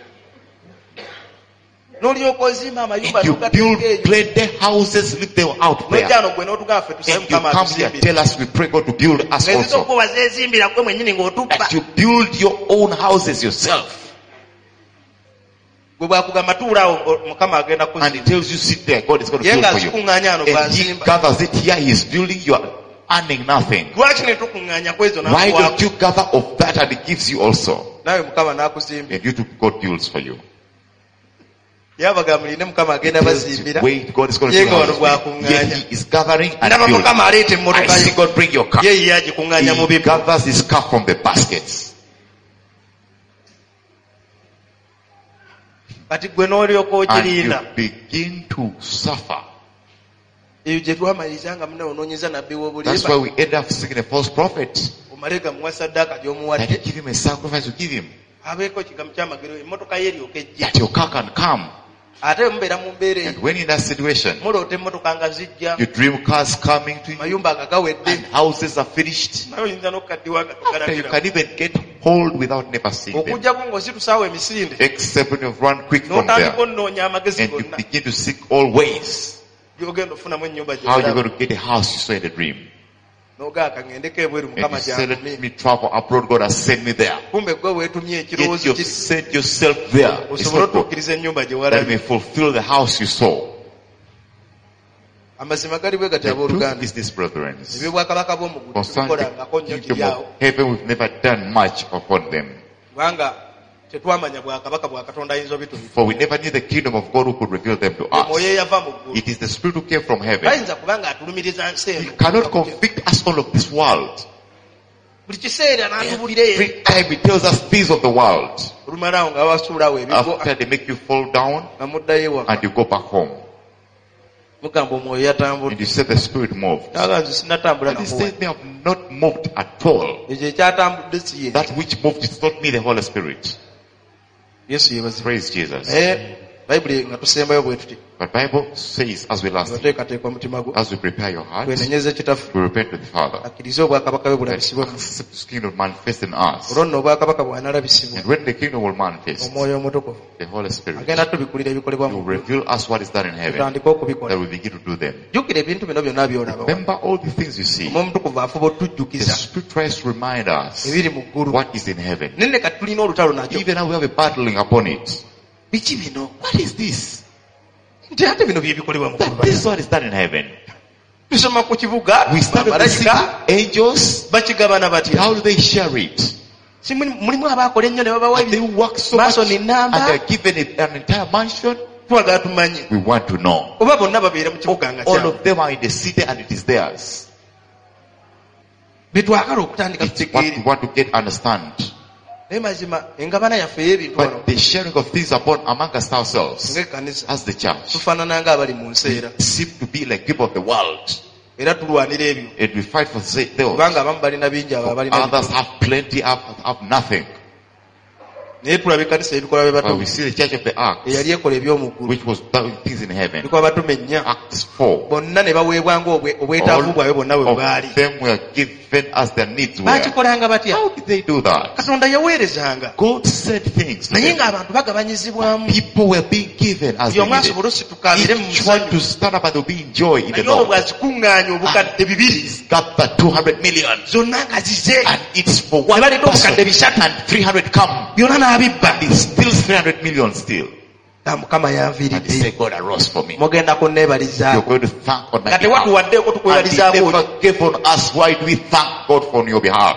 n'olyoka ozimba amayumba And you build n'ogateeka eyo plenty houses, leave them out there. nojjano gwe n'otugamba ffe tusabe And you mukama come here, atuzimbire tell us we pray God to build us ngezisa also. okuba zeezimbira gwe mwennyini ng'otuppa That you build your own houses yourself. gwe bwakugamba tuulaawo mukama agenda And he kuzimba tells you sit there, God is going to ye build nga for you. zikuŋŋaanya ano And he gwazimba gathers it here, he is building, you are earning nothing. lwaki ne tukuŋŋaanya ku ezo Why n'akuwaako don't you gather of that and he gives you also? naawe mukama n'akuzimbira And you too, God builds for you. ye abagamba muline mukama agenda bazimbira Wait, God is going to ye build nga wano houses for you. bwakuŋŋaanya Yet he is gathering and ndaba building. mukama aleeta I emmotoka see ye God bring your car. ye ye agikuŋŋaanya mu He bibu gathers his car from the baskets. kati gwe n'olyoka And you ogirinda begin to suffer. eyo gye twamaliriza nga muna onoonyeza nabbi That's w'obulimba why we end up seeking a false prophet. omale gamuwa saddaaka That you gy'omuwadde give him a sacrifice, you give him. abeeko kigamu kyamagero emmotoka ye eryoka ejja That your car can come. ate mubeera mu mbeera And eyo when in that situation, muloota emmotoka nga zijja you dream cars coming to you mayumba nga gawedde and houses are finished. naye oyinza n'okukaddiwa nga After you togalabira can even get hold without never seeing them. okujjako ng'ositusaawo emisinde Except when you've run quick from n'otandika there. onnoonya amagezi And you gonna begin to seek all ways. gy'ogenda ofunamu ennyumba How you're gy'olaba going to get a house you saw in a dream. n'ogaaka ŋŋendeko ebweru And mukama you say, let gy'antumye me travel abroad, God has sent me there. kumbe gwe weetumye Yet ekirowoozo you've kiri sent yourself there. It's osobole not God. otuukiriza ennyumba gye That you walabye may fulfill the house you saw. amazima gali bwe gati The truth abooluganda is this, brethren. ebyobwakabaka bw'omugulu Concerning tubikolangako the nnyo kingdom kiryawo of heaven, we've never done much upon them. kubanga tetwamanya bwakabaka bwa katonda ayinza obitubifu For we never knew the kingdom of God who could reveal them to mwoyo us. eyava mu ggulu It is the Spirit who came from heaven. tayinza kubanga atulumiriza nsi He eno cannot convict us all of this world. buli kiseera n'atubulira eyo Every time he tells us things of the world. olumalaawo nga basuulawo ebigo After they make you fall down nga muddayo ewaka and you go back home. mugamba omwoyo yatambula And you say the Spirit moved. naga nze sinatambula And he namuwa said, they have not moved at all. ekyo ekyatambudde si ye That which moved is not me, the Holy Spirit. yesu yebazi Praise Jesus. naye bayibuli nga tusembayo bwe tuti But Bible says, as we last, bateekateeka omutima gwo as we prepare your hearts, twenenyeze kitaffe we repent to the Father. akkirize obwakabaka bwe That bulabisibwe mu accept His kingdom manifest in us. olwo nno obwakabaka bwanalabisibwa And when the kingdom will manifest, omwoyo omutukuvu the Holy Spirit agenda tubikulira ebikolebwa will mu reveal us what is done in heaven, tutandike that okubikola we begin to do them. jjukira ebintu bino byonna byolaba Remember all the things you see. omwoyo omutukuvu afuba The otujjukiza Spirit tries to remind us ebiri mu ggulu what is in heaven. naye ne kati tulina olutalo nakyo Even now we have a battling upon it. biki bino What is this? nti ate bino bye bikolebwa mu That ggulu this is what is done in heaven. tusoma ku kibuga We started to see bamalayika angels. bakigabana batya How do they share it? si muli- mulimu abaakola ennyo ne babawa And they ebi- work so much maaso and ninamba they're given a- an entire mansion. twagala tumanye We want to know. oba bonna babeera mu kibuga nga All kyabwe of them are in the city and it is theirs. betwagala okutandika It's what we tutegeere want to get understand. naye mazima engabana yaffe ey'ebintu wano But the sharing of things upon among us ourselves ng'ekkanisa as the church, tufaanana nga abali mu nsi era we seem to be like people of the world. era tulwanira ebyo And we fight for the those. kubanga abamu balina bingi abo abalina Others bitono. have plenty, have, have nothing. naye tulaba ekkanisa ebikola bye But we batume see the church of the Acts, eyali ekola eby'omu ggulu which was doing things in heaven. bikola batume nnya Acts four. bonna ne baweebwa nga obwe- All obwetaavu bwabwe bonna bwe bwali of them were given as their needs were. baakikolanga batya How did they do that? katonda yaweerezanga God said things to naye them. ng'abantu bagabanyizibwamu People were being given as buli they omu needed. asobole ositukaabire mu Each one musanyu to stand up and to be in joy in the naye olwo Lord. bw'azikuŋŋaanya obukadde bibiri He's got the two hundred million. zonna nga zize And it's for one Ne baleeta person. obukadde bisatu And three hundred come. byonna n'abibba It's still three hundred million still. nga mukama And he yanviiridde said, God arose for me. mugenda You're kunneebalizaako going to thank on my nga behalf. tewatuwaddeeko And he tukwebalizaako never gave on us. Why do we thank God on your behalf?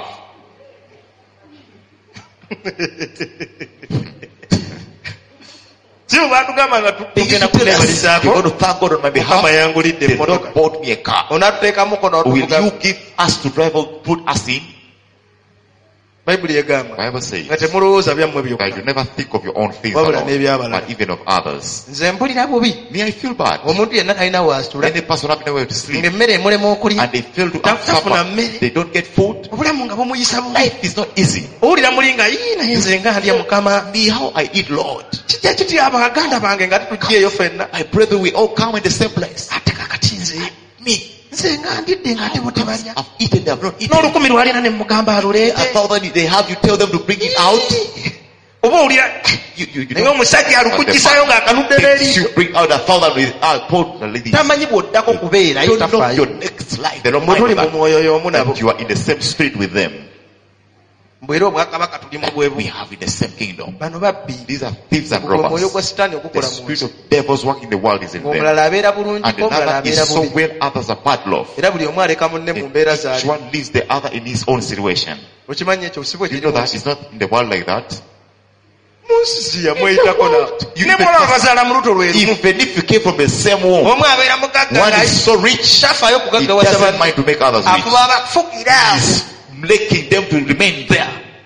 si batugamba nga tu- They used tugenda to tell us, kuneebalizaako you're going to thank God on my Mukama behalf. yangulidde The Lord emmotoka bought me a car. onatuteeka mukono Will otuvuga. you give us to drive out, put us in? Bayibuli egamba Bible says, nga temulowooza byammwe that you byokka never think of your own things wabula alone, n'ebyabalala. but even of others. Nze mpulira bubi Me, I feel bad. omuntu yenna talina waasitula Any person having nowhere to sleep, ng'emmere emulema okulya and they fail to have tafuna supper, mmere they don't get food. obulamu nga bumuyisa bubi Life is not easy. owulira muli nga "Ii, naye nze nga ndya mukama Me, how I eat, Lord. kijja kiti abaganda bange nga tutugyeeyo ffenna My brethren, we all come in the same place. ate kakati nze Me, nze nga ndidde nga ate bo tebalya I've eaten, they have not eaten. n'olukumi lwalina ne mugamba A aluleete thousand they have, you tell them to bring it out. oba owulira You, you, you naye don't. omusajja alukuggisayo ng'akanudde Things n'eriiso you bring out a thousand without totally. tamanyi bw'oddako kubeerayo You don't know tafaayo your next life. They don't mwe mind tuli mu that. mwoyo y'omu nabo And you are in the same spirit with them. mbwera obwakabaka tuli mu bwebu We have in the same kingdom. bano babbi These are thieves and omwoyo gwa robbers. sitaani The ogukola mu spirit nsi of devils working in the world is in them. ng'omulala abeera bulungi And ko omulala another abeera is so bubi well, others are bad love. era buli omu aleka munne mu mbeera Each zaali one leaves the other in his own situation. okimanyi ekyo si bwe Do you kiri know mu that nsi it's not in the world like that? mu nsi si yamweyitako na You ne even- mwala bazaala mu luto lwe lumu Even if you came from the same womb, omu abeera mugagga one nga is so rich, tafaayo he kugaggawaza doesn't banne mind to make others rich. afuba abafugira awo He's making them to remain there.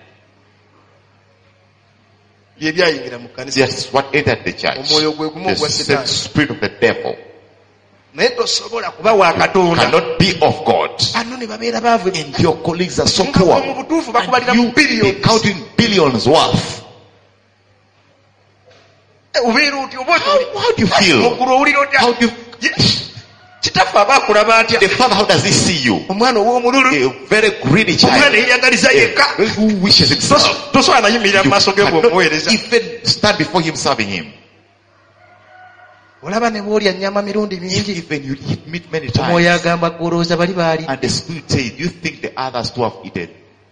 bye byayingira mu kkanisa That's what entered the church. omwoyo gwe gumu The ogwa same sitaani spirit of the devil naye tosobola kuba wa katonda cannot be of God. bano ne babeera baavu And your colleagues are so nga mu poor. butuufu bakubalira And mu you be biliyoni counting billions worth. obeera oti oba How, oti how do you feel? muggulu owulira otya How do you, Ye- kitaffe aba akulaba atya the father, how does he see you? omwana ow'omululu A very greedy omwana child. eyagaliza yekka A who wishes himself. Toso- tosobola nayimirira mu You maaso ge cannot bw'omuweereza even stand before him serving him. olaba ne bw'olya nnyama mirundi mingi Even you eat meat many omwoyo times. agamba gwolowooza bali baali And the spirit says, you think the others too have eaten.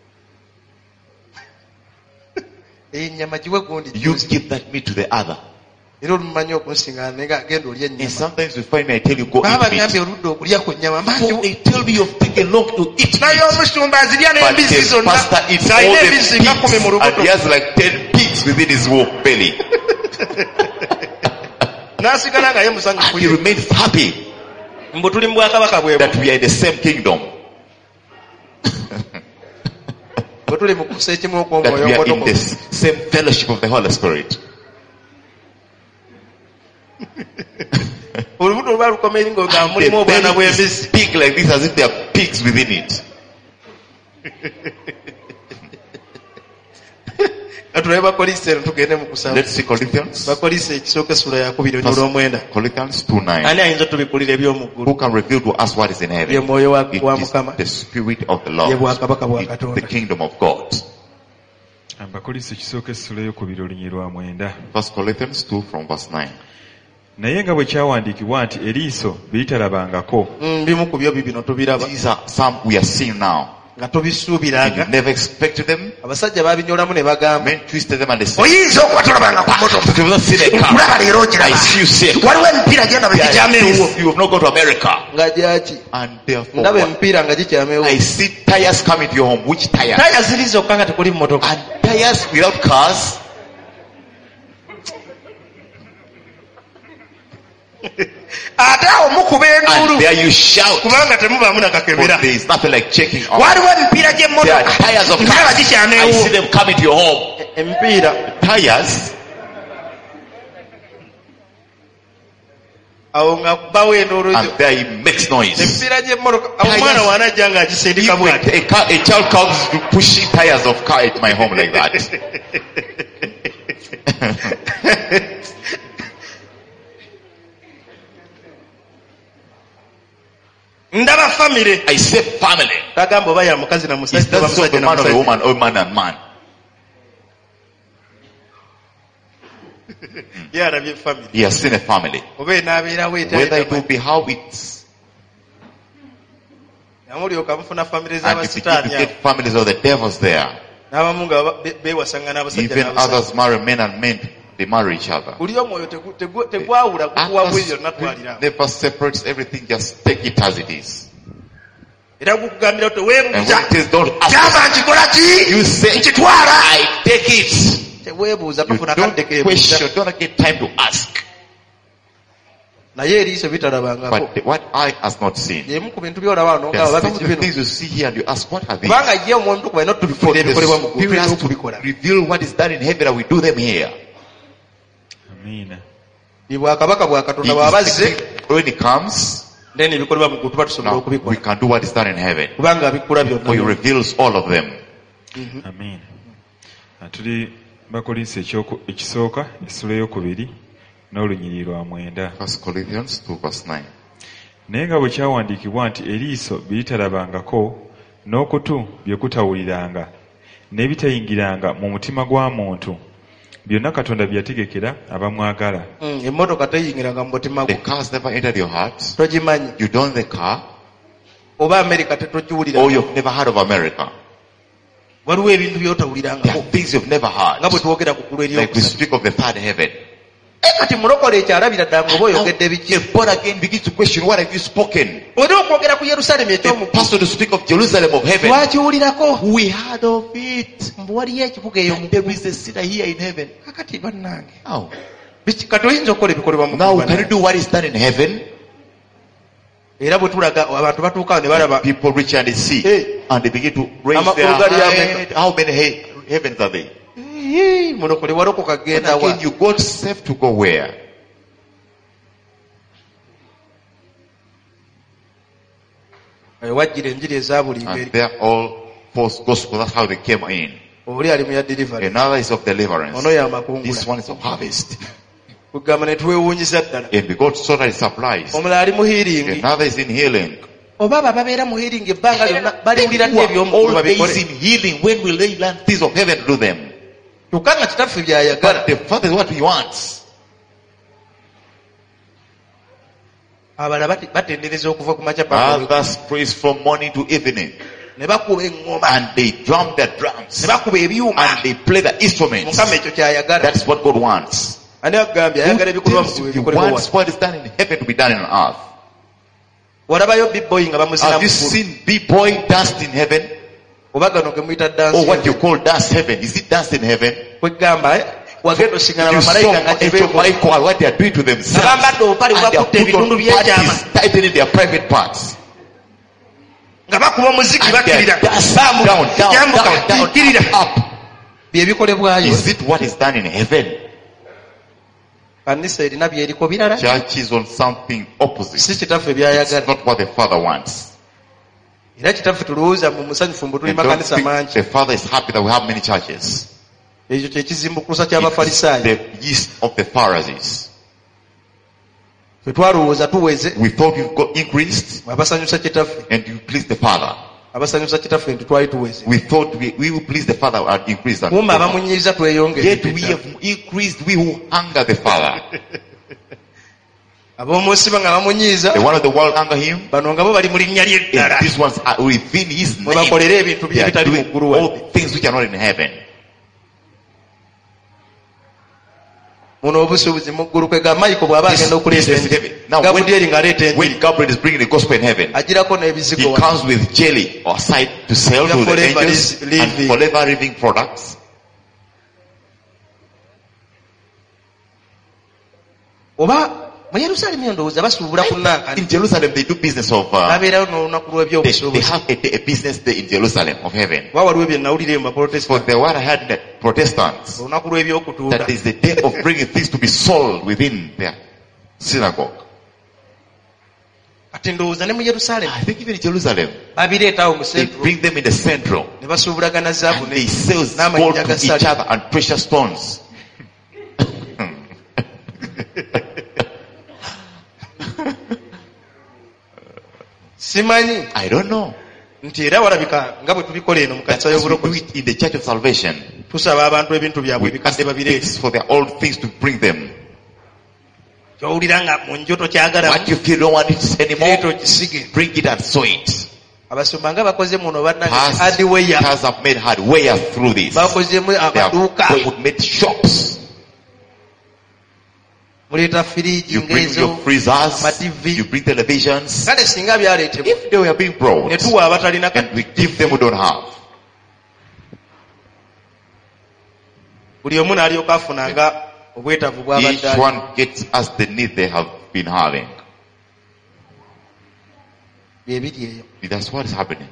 ennyama giwe gundi You give that meat to the other. era olumanyi okunsinga nega genda olya And ennyama sometimes you find me, I tell you, go baba eat ngambye meat. oludde okulya ku nnyama So mangi they tell me you've taken long to eat naye meat. omusumba azirya But n'embisi the zonna pastor eats all ng'alina the embisi nga kumi mu pigs. And lubuto he has like ten pigs within his womb belly. n'asigala nga ye And he musanyufu remains happy mbu tuli mu bwakabaka bwe that we are in the same kingdom. bwe tuli mu kusa ekimu That okw'omwoyo we are in omutukuvu the same fellowship of the Holy Spirit. olubuto luba lukoma eri ng'ogamba And mulimu the obwana belly is bw'embisi big like this as if there are pigs within it. katulabe bakolisi eno tugende mu kusaba Let's see Corinthians. bakolisi ekisooka essula yakubiri olw'omwenda Corinthians two nine. ani ayinza tubikulira eby'omu ggulu Who can reveal to us what is in ye heaven? mwoyo wa It wa is mukama the spirit of the ye Lord. bwakabaka bwa It is the katonda kingdom of God. abakolisi ekisooka essula eyokubiri olunyi lwa mwenda. First Corinthians two from verse nine. Naye nga bwe kyawandiikibwa nti eriiso biritalabangako Mm, bimu ku byo bibino tubiraba These are some we are seeing now. nga And you tobisuubiranga never expected them. abasajja babinyolamu ne bagamba Men twisted them and they said, oyinza okuba tolabanga ku motoka "You have not seen a car. okulaba leero I okiraba see you see a car. waliwo emipiira gyenda bagikyama ewuwo You have not gone to America." nga gyaki And therefore, ndaba what? emipiira nga gikyama I ewuwo see tires coming to your home. Which tire? taya ziri zokka nga tekuli mu motoka And tires without cars. ate awo mukuba And enduulu there you shout. kubanga temubaamu But nakakebera there is nothing like checking out. waliwo emipiira There are gy'emmotoka tires of ndaba cars. gikyama I see ewuwo them coming to your home. emipiira Tires. awo nga bawo enduulu And zo there he makes noise. emipiira gy'emmotoka awo Tires. omwana waanajja ng'agisindika If bwati a, car, a child comes to pushing tires of car at my home like that. ndaba famire I say family. tagamba oba ya mukazi na It musajja oba doesn't musajja the na man of a musajja woman or man and man. ye alabye famire He has seen a family. oba enaabeerawo Whether it will be how it's, namulyoka mufuna famire and if you begin z'abasitaani to awo get families of the devils there, n'abamu nga ba- be- beewasanga n'abasajja even n'abasajja others marry men and men, they marry each other. buli omwoyo tegu- tegu- tegwawula gukuwa bwe byonna twalira Never separates everything, just take it as it is. era gukugambira And teweebuuza when it is, don't ask. gamba nkikola ki You say, nkitwala I take it. teweebuuza You tofuna don't kadde keebuuza question, don't get time to ask. naye eriiso bitalabangako But the- what eye has not seen. emu ku bintu byolaba wano There are nga some babiki of the bino things you see here and you ask, what are these? kubanga ye omuntu kuba ino For tubikulira the ebikolebwa mu ggulu Spirit tulina has to okubikola reveal what is done in heaven and we do them here. amiina. bye bwakabaka bwa He katonda bw'abazze is- when he comes, then ebikolebwa mu ggulu tuba tusobola now we okubikola can do what is done in heaven. kubanga abikula For he byonna reveals all of them. amiina. Ah, tuli bakolinsi ekyoku- ekisooka essula eyokubiri n'olunyiriri lwa mwenda. First Corinthians two verse nine. Naye nga bwe kyawandiikibwa nti eriiso bye litalabangako n'okutu bye kutawuliranga n'ebitayingiranga mu mutima gwa muntu byonna Katonda bye yategekera abamwagala. Mm, emmotoka teyingiranga mu mutima The gwo car's never entered your heart. togimanyi You don't know the car, oba amerika tetogiwulira or you've never heard of America. waliwo ebintu There byotawulirangako are things you've never heard. nga bwe twogera ku ggulu Like we eryokusatu speak of the third heaven. kati mulokole ekyalabira ddala ngoba Now, oyogedde biki a born again begins to question, what have you spoken? oli okwogera ku yerusalemu The ekyomu pastor to speak of Jerusalem of heaven. twakiwulirako We heard of it. mbu waliyo ekibuga eyo mu There is a sinner here in heaven. kakati bannange Now, Biki- kati oyinza okukola ebikolebwa mu now ggulu can you bannange. do what is done in heaven? era bwe tulaga abantu batuukawo ne balaba People reach and they see, Hey. and they begin to raise Amakulu their gali head. How many he- heavens are they? "Ii, mulokole walokoka And genda wa again, you got saved to go where? wajjira enjiri eza buli And ngeri they're all false gospel. That's how they came in. oli ali mu ya delivery Another is of deliverance. ono yamakungula This one is of harvest. kugamba ne tuwewuunyiza ddala And we got so that it supplies. omulala ali mu healing Another is in healing. oba abo ababeera mu healing ebbanga lyonna baliwulira dde Who are ebyomugulu all days babikole in healing. When will they learn things of heaven to do them? kyokka nga kitaffe byayagala But the Father is what He wants. abalala bate- batendereza okuva ku makya paka Others praise from morning to evening. ne bakuba eŋŋoma And they drum their drums. ne bakuba ebyuma And they play the instruments. mukama ekyo kyayagala That's what God wants. ani agambye ayagala Who ebikolebwa mu tells ggulu you He ebikolebwa wants wano what is done in heaven to be done on earth? walabayo bigboyi nga bamuzina Have mu you ggulu seen B-boy danced in heaven? oba gano ge muyita Or what dansi you call dance heaven? Is it dance in heaven? kwegamba eh, wagenda osingana You saw bamalayika nga Angel tebeeko Michael, what they are doing to themselves. nga bambadde obupale And they are bwakutte put ebitundu on by'ekyama parties, tightening their private parts. nga bakuba omuziki And they bakkirira are dancing bambuka down, down, kyambuka down, down, ikkirira up. byebikolebwayo Is it what is done in heaven? kanisa erina byeriko birala Church is on something opposite. si kitaffe It's byayagala not what the Father wants. era kitaffe tulowooza mu musanyufu mbu tuli And don't makanisa think mangi the Father is happy that we have many churches. ekyo kyekizimbukusa It's ky'abafalisaayo the yeast of the Pharisees. ffe twalowooza tuweze We thought we've got increased abasanyusa kitaffe and you please the Father. abasanyusa kitaffe nti twali tuweze We thought we, we will please the Father and increase that. kumbe abamunyiriza Yet we tweyongere have increased, we who hunger the Father. ab'omunsi ba nga bamunyiiza The one of the world hunger Him, bano nga bo bali mu linnya lye ddala and these ones are within His mwe name. bakolera ebintu They bye are bitali mu doing ggulu all wadde the things which are not in heaven. muno obusuubuzi mu ggulu kwega mayiko bw'aba This- agenda okuleeta this is enjiri heaven. Now, gabudyeri ng'aleeta When enjiri Gabriel is bringing the gospel in heaven, agirako he n'ebizigo wano. comes with jelly or side to sell to the Forever angels is living. and forever living products. oba mu yerusaalemu ndowooza basuubula ku In nankani Jerusalem, they do business of, uh, babeerayo n'olunaku they, they lw'ebyobusuubuzi have a, a business day in Jerusalem of heaven. wa waliwo bye nawulira mu For baprotestant the what I heard in the Protestants, olunaku lw'ebyokutunda that is the day of bringing things to be sold within their synagogue. kati ndowooza ne mu yerusaalemu I think even in Jerusalem, babireetawo mu they sentro bring them in the central ne basuubulagana zaabu and ne they sell gold n'amayinja to ga each sali other and precious stones. simanyi I don't know. nti era walabika nga bwe tubikola eno mu kanisa That's as we do y'obulokozi it in the Church of Salvation. tusaba abantu ebintu byabwe We ask ebikadde babireete things for their old things to bring them. kyowulira nga mu njo tokyagala What you feel don't want it leeta anymore, okisige bring it and sow it. abasumba nga bakoze muno bannange Pastors hardware have made hardware through this. bakozemu They have amaduuka God made shops. muleeta firiji You bring ng'ezo your freezers, amativi you bring televisions. kale singa byaleetebwa If they were being ne brought, tuwa abatalina and we give them who don't have. buli omu n'alyoka afunanga obwetaavu Each bw'abadde one gets us the need they have been having. bye biri eyo. That's what is happening.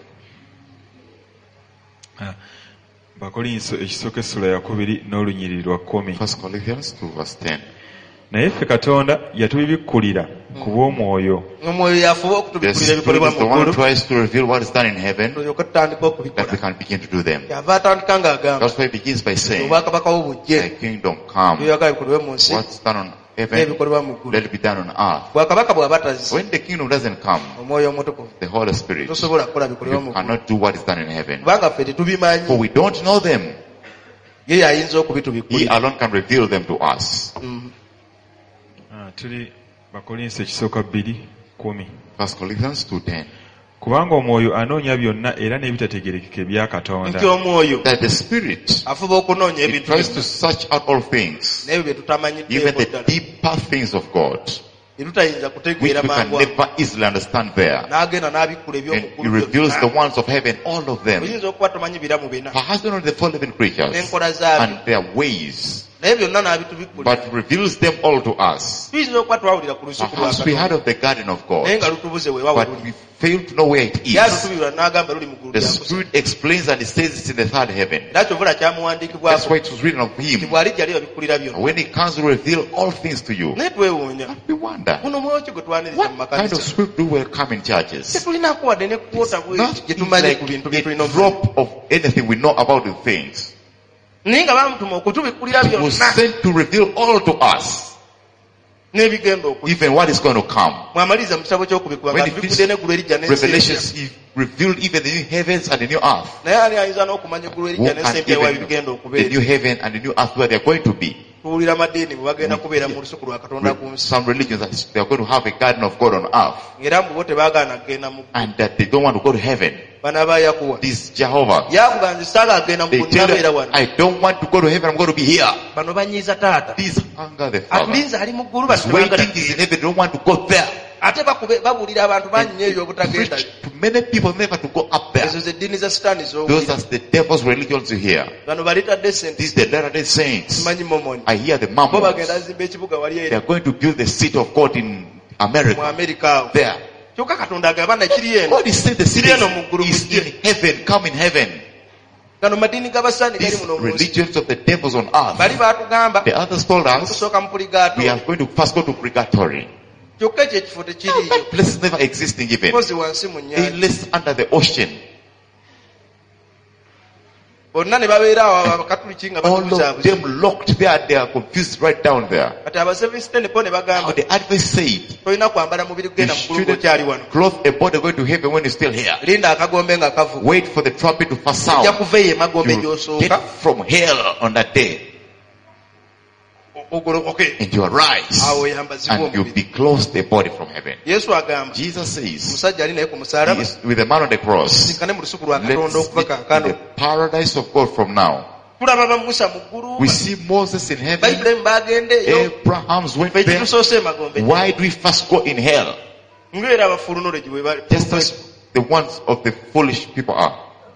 Ah, Bakolinso ekisooka essula yakubiri n'olunyiriri lwa kkumi. First Corinthians two verse ten. Naye ffe Katonda yatubibikkulira ku bw'omwoyo. Omwoyo yafuba The okutubikkulira Spirit ebikolebwa is mu the one who ggulu tries to reveal what is done in heaven, tulyoke tutandika that okubikola. we can begin to do them. Kyava atandika ng'agamba That's why it begins by saying, obwakabaka wo bujje Thy kingdom come, byoyagala bikolebwe mu nsi what's done on heaven, n'ebikolebwa mu ggulu. let it be done on earth. bwakabaka bw'aba tazise When the kingdom doesn't come, omwoyo omutukuvu the Holy Spirit, tosobola kukola bikolebwa mu you ggulu cannot do what is done in heaven. kubanga ffe tetubimanyi. For we don't know them. ye yayinza He okubitubikkulira. alone can reveal them to us. Mhm. Ah, tuli Bakolinso ekisooka bbiri kumi. First Corinthians two ten. Kubanga omwoyo anoonya byonna era n'ebitategerekeka ebya Katonda. nti omwoyo That the Spirit, afuba okunoonya He ebintu tries to byonna, search out all things, n'ebyo bye tutamanyidde even the ddala deeper things of God, bye tutayinza which kutegeera we can mangu never easily understand there. n'agenda n'abikkula And He ebyomuggulu reveals the byonna. ones of heaven, all of them. oyinza okuba tomanyi biramu bina Perhaps not the four living creatures n'enkola zaabyo and their ways, naye byonna n'abitubikkulira. but reveals them all to us. tuyinza okuba twawulira ku lusuku lwa Perhaps we heard Katonda of the garden of naye God, nga lutubuze weewawe but luli. we fail to know where it is. yalutubirwa n'agamba luli mu ggulu The lya kusa. Spirit explains and it says it's in the third heaven. era kyovula That's kyamuwandiikibwako why it was written of nti Him. bw'alijja ali babikkulira byonna. When He comes to reveal all things to you, naye twewuunya we wonder, guno mwoyo ki gwe twaniriza mu what kind makanisa of spirit do welcome in churches? tetulinako wadde ne kwota Not gye tumanyi ku like bintu bye tulina a okumanya. drop of anything we know about the things. naye nga bamutuma okutubikkulira He was byonna sent to reveal all to us, n'ebigenda okujja. even what is going to come. mwamaliriza mu kitabo ky'okubikkulwa nga When he tubikkudde n'eggulu erijja n'ensi Revelations, empya. He revealed even the new heavens and the new earth. naye ani ayinza n'okumanya eggulu Who erijja n'ensi can empya ewa even bigenda know the okubeera. new heaven and the new earth where they are going to be? tuwulira madiini bwe bagenda kubeera mu lusuku lwa katonda ku With nsi some religions that they are going to have a garden of God on earth, ng'era mbu bo tebaagaana kugenda mu ggulu. and that they don't want to go to heaven. bana ba yakuwa This Jehovah, yakuga nze saala agenda mu they ggulu tell nabeera them, wano. I don't want to go to heaven, I'm going to be here. bano banyiiza taata These anger the Father. atulinze ali mu ggulu He's bano tebagala waiting, he's in heaven, they don't want to go there. ate bakube- babuulira abantu banyi nnyo ebyobutagenda. Preach to many people never to go up there. ezo ze ddiini za sitaani Those z'owulira. are the devil's religions you hear. bano balitadde sente These are the Latter-day Saints. simanyi momoni I hear the bo mumbles. bagenda azimba ekibuga wali They eri are going to build the seat of God in mu America. amerika awo. There. kyokka katonda agamba nakiri eno God is saying the city kiri eno mu ggulu is mujje. in heaven. Come in heaven. gano madiini g'abasaani gali These muno mu nsi. religions of the devils on bali earth. baatugamba The others told us mukusooka mu puligaato we are going to first go to purgatory. kyokka ekyo ekifo tekiriiyo That place is never existing even. mpozi wansi mu nnyanja. Unless under the ocean. bonna ne babeera awo abakatuliki nga All of batubuzaabuza. them locked there. They are confused right down there. kati abasevisitene po ne Now bagamba the advice said, tolina kwambala mubiri you kugenda mu ggulu shouldn't ng'okyali wano. clothe a body going to heaven when you're still here. linda akagombe nga kavuga. Wait for the trumpet to first ojja sound. kuva eyo emagombe You gy'osooka. get from hell on that day. ogolokoke And you arise. awo yambazibwa And you omubiri. be close the body from heaven. yesu agamba Jesus says, omusajja ali naye ku he musaalaba is with the man on the cross. sinkane mu lusuku lwa katonda Let's okuva meet in kaakano. the paradise of God from now. tulaba ba musa mu ggulu We see Moses in heaven. bayibulemu bagendeeyo Abraham's went fe there. kitusoose emagombe. Why do we first go in hell? ng'era abafulunologi bwe bali. Just like the ones of the foolish people are.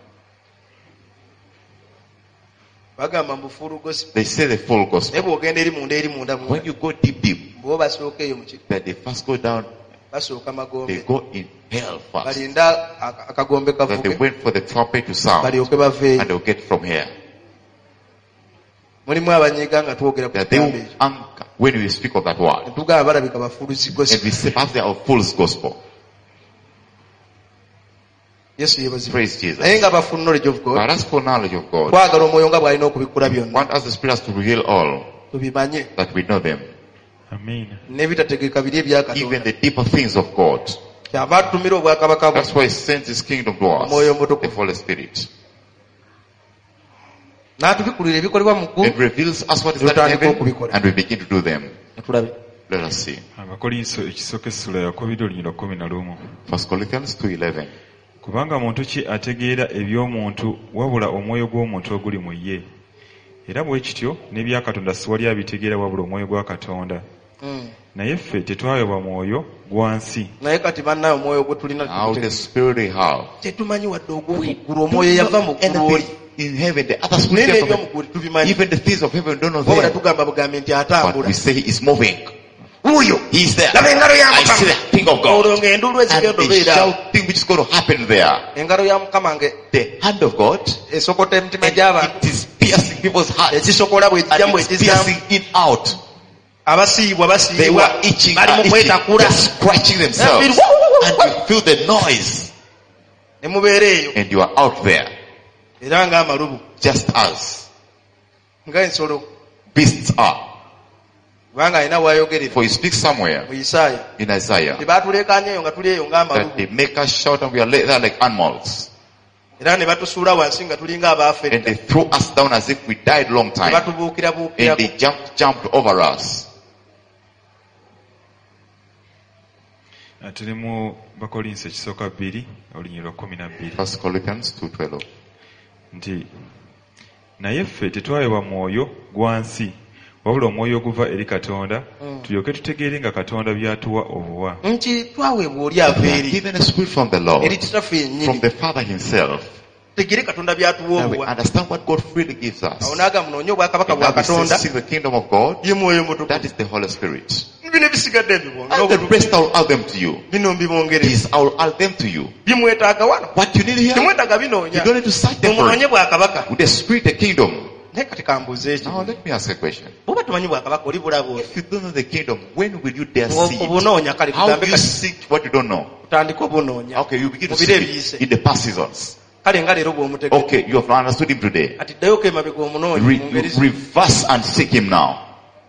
bagamba mbu full gospel. They say the full naye gospel. bw'ogenda eri munda eri munda When munda you go deep, deep, bw'oba basooka eyo mu kiri that they first go down, basooka they magombe go in hell first. balinda aka- akagombe That they kavuge wait for the trumpet to sound. balyoke baveeyo. And they'll get from here. mulimu abanyiiga nga twogera ku That they kigambo will ekyo anchor when we speak of that word. netugamba balabika bafuluzi And gospel. we say perhaps they are fool's gospel. yesu yebazibwa. Praise Jesus. naye nga bafu knowledge of God But as for knowledge of God, twagala omwoyo nga bw'alina okubikkula byonna want us the Spirit has to reveal all, tubimanye that we know them. Amiina. n'ebitategeka biri ebya Even katonda. the deeper things of God. kyava atutumira obwakabaka bwe That's why He sends His kingdom to Omwoyo us, omutukuvu. the Holy Spirit. n'atubikkulira ebikolebwa mu ggulu It reveals us what is done in Tutandika heaven, okubikola. and we begin to do them. netulabe. Let us see. Abakolinso ekisooka essula yakubiri olunyiri lwa kkumi na lumu. First Corinthians two eleven. Kubanga muntu ki ategeera eby'omuntu wabula omwoyo gw'omuntu oguli mu ye. Era bwe kityo n'ebya Katonda siwali abitegeera wabula omwoyo gwa Katonda. Mm. Naye ffe tetwayobwa mwoyo gwa nsi. naye kati bannaye omwoyo gwe tulina Now the tumutegeka. Spirit we have. tetumanyi wadde ogw'omuggulu omwoyo yava mu ggulu oli. in heaven, the other spirits naye of heaven, ebyomugulu tubimanyi even the things of heaven don't know wabula them. tugamba bugambe nti But atambula we say he is moving. wuuyo He is there. laba engalo ya I see the mukama King of God. olwo ng'enduulu And ezigenda the obeera shouting which is going to happen there. engalo ya mukama nge The hand of God, esokota emitima and gy'abantu it is piercing people's hearts. ekisokola bwe And kijjamu it's ekizaamu piercing it out. abasiibwa They were basiibwa itching, bali mu and itching, kwetakula they're scratching themselves. And you feel the noise. ne mubeera eyo And you are out there. era ng'amalubu Just as nga ensolo beasts are. kubanga alina waayogerera For he speaks somewhere mu isaaya in Isaiah tebaatuleekaanya eyo nga tuli eyo that ng'amalubu they make us shout and we are there like animals. era ne batusuula wansi nga tulinga abaafa And they throw us down as if we died long ne time. And batubuukirabuukirako they jumped, jumped over us. Ah, tuli mu bakolinsi ekisooka bbiri olunyiri lwa kumi na bbiri First Corinthians two twelve. nti naye ffe tetwayobwa mwoyo gwa nsi wabula omwoyo oguva eri katonda tulyoke tutegeere nga katonda byatuwa obuwa nti twaweebwa oli ava We are eri given a spirit from the Lord, eri kitaffe from yennyini the Father himself. tegere katonda byatuwa And we obuwa understand what God freely gives us. awo n'agamba munoonye obwakabaka And bwa now we say, katonda seek the kingdom of God. ye mwoyo mutukuvu That is the Holy Spirit. bino ebisigadde mbibongera And the obutukuvu. rest I will add them to you. bino mbibongereza These I will add them to you. bimwetaaga wano What you need here, temwetaaga you binoonya don't need to search them for omunoonye it. bwakabaka With the spirit, the kingdom. naye kati kambuuza eki Now let me ask a question. oba tumanyi bwakabaka oli bulaba oli If you don't know the kingdom, when will you dare see it? obunoonya kale How tugambe do you kati seek what you don't know? tutandika obunoonya Okay, you begin to mu biro seek ebiyise it in the past seasons. kale nga leero bw'omutege Okay, you have not understood him today. kati ddayoko emabega omunoonyi Re- mu ngeri zi- reverse and seek him now.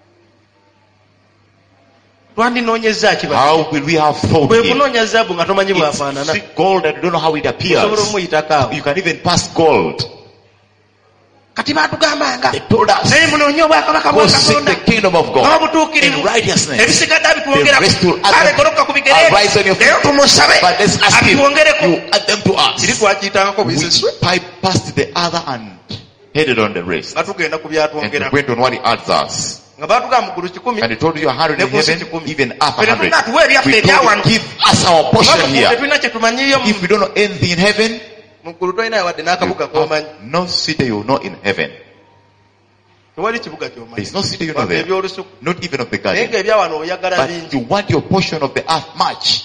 twandinoonyeza ki bano? How will we have thought bwe him? kunoonya zaabu nga tomanyi bwafaanana It's seek gold and you don't know how it osobola appears. omuyitako awo You can even pass gold. kati baatugambanga They told us, naye munoonye obwakabaka go bwa seek the katonda kingdom of God n'obutuukirivu in righteousness. ebisigadde The abitwongerako rest will add kale them. goloka ku bigere Arise on your feet. naye tumusabe But let's ask him, abitwongereko you add them to kiri us. twakiyitangako We biziswe bypassed the other and headed on the rest. nga tugenda ku And we byatwongerako went on what he adds us. nga baatugamba mugulu kikumi And he told you a hundred in Ne kusi heaven, kikumi. even up a Ffe hundred. tetulina tuwa ebyaffe We told ebyawano you, give us our portion here. tetulina kye tumanyiyo If we don't know anything in heaven, muggulu tolinayo wadde you n'akabuga komanyi have no city you know in heaven. tewali kibuga There kyomanyi is no city you know wadde there. ebyolusuku Not even of the naye garden. ng'ebyawano oyagala But bingi you want your portion of the earth much.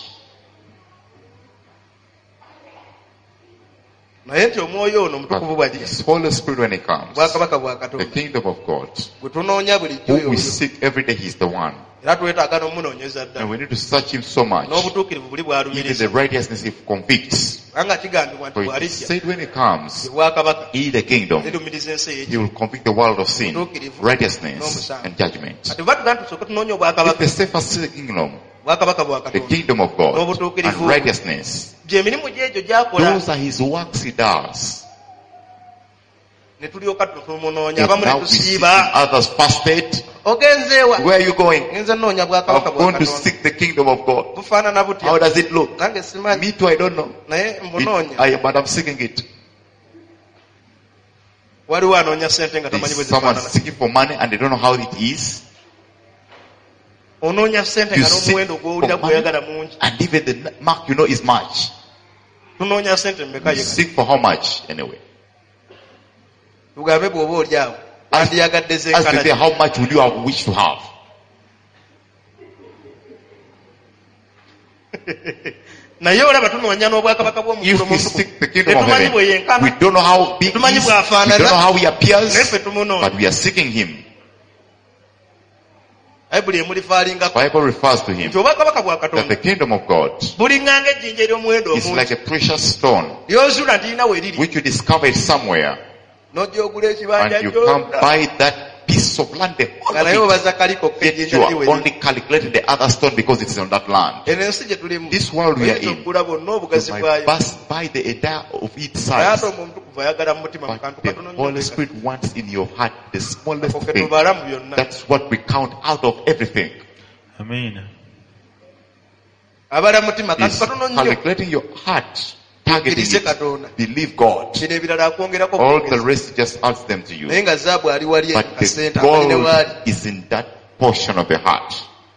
naye nti omwoyo ono omutukuvu But bw'ajja this Holy Spirit when it comes, bwakabaka bwa the katonda kingdom of God, gwe tunoonya bulijjo who oyo we oyo seek every day, He's the one. era twetaaga n'omunoonyeza ddala And we need to search Him so much. n'obutuukirivu buli Even bwalumiriza the righteousness He convicts. kubanga kigambibwa nti For it is bw'alijja said when He comes, ebwakabaka He the kingdom, lirumiriza ensi He ey'ekyo will convict the world of sin, righteousness, and judgment. kati bwe batugamba tusooke tunoonya If obwakabaka the safe see the kingdom, bwakabaka bwa the katonda kingdom of God, and righteousness, gy'emirimu gy'egyo gy'akola those are His works He does. ne tulyoka tumunoonya And abamu ne now we see tusiiba others fasted. ogenzeewa Where are you going? ngenze nnoonya bwakabaka I'm bwa going to katonda seek the kingdom of God. bufaanana How butya does it look? nange simanyi Me too, I don't know. naye It, mbunoonya I, but I'm seeking it. waliwo anoonya sente nga tamanyi bwe There's someone zifaanana seeking for money and they don't know how it is. onoonya sente You nga seek n'omuwendo for gw'owulira money gweyagala mungi and even the mark you know is much. tunoonya sente mmeka You ye seek for how much anyway? tugambe bw'oba oli awo wandiyagadde As to there, zenkana how much would you have wished to have? naye olaba tunoonya n'obwakabaka bw'omukulu If we omutukuvu seek the kingdom of tetumanyi bwe heaven, yenkana we don't know how big he Tumanyi is, we bw'afaanana. don't know how he naye appears, ffe tumunoonya but we are seeking him. bayibuli emulifaalingako Bible refers to him nti obwakabaka bwa that the katonda kingdom of God bulinganga ejjinja ery'omuwendo is omungi like a precious stone ly'ozula ntirina we riri which you discover it somewhere n'ojja ogula ekibanja and you come kyonna buy that piece of land, the whole nga naye of it. obaza kaliko ko Yet ejjinja you liri we are riri only calculating the other stone because it's on that land. eno ensi gye tulimu This world we are oyinza in, okugula bwonna you obugazi might bwayo pass by the entire of its naye ate size, omwo omutukuvu ayagala mu mutima mu but kantu the katono Holy nnyo Spirit wants in your heart the smallest ako ke thing. tubala mu byonna That's what we count out of everything. amiina abala mutima kantu Is katono nnyo calculating your heart, targeting Kkirize it. Katonda Believe God. bino ebirala akwongerako All the obwongezi. rest just adds them to you. naye nga zaabu ali wali But nga the sente aline waali gold is in that portion of the heart.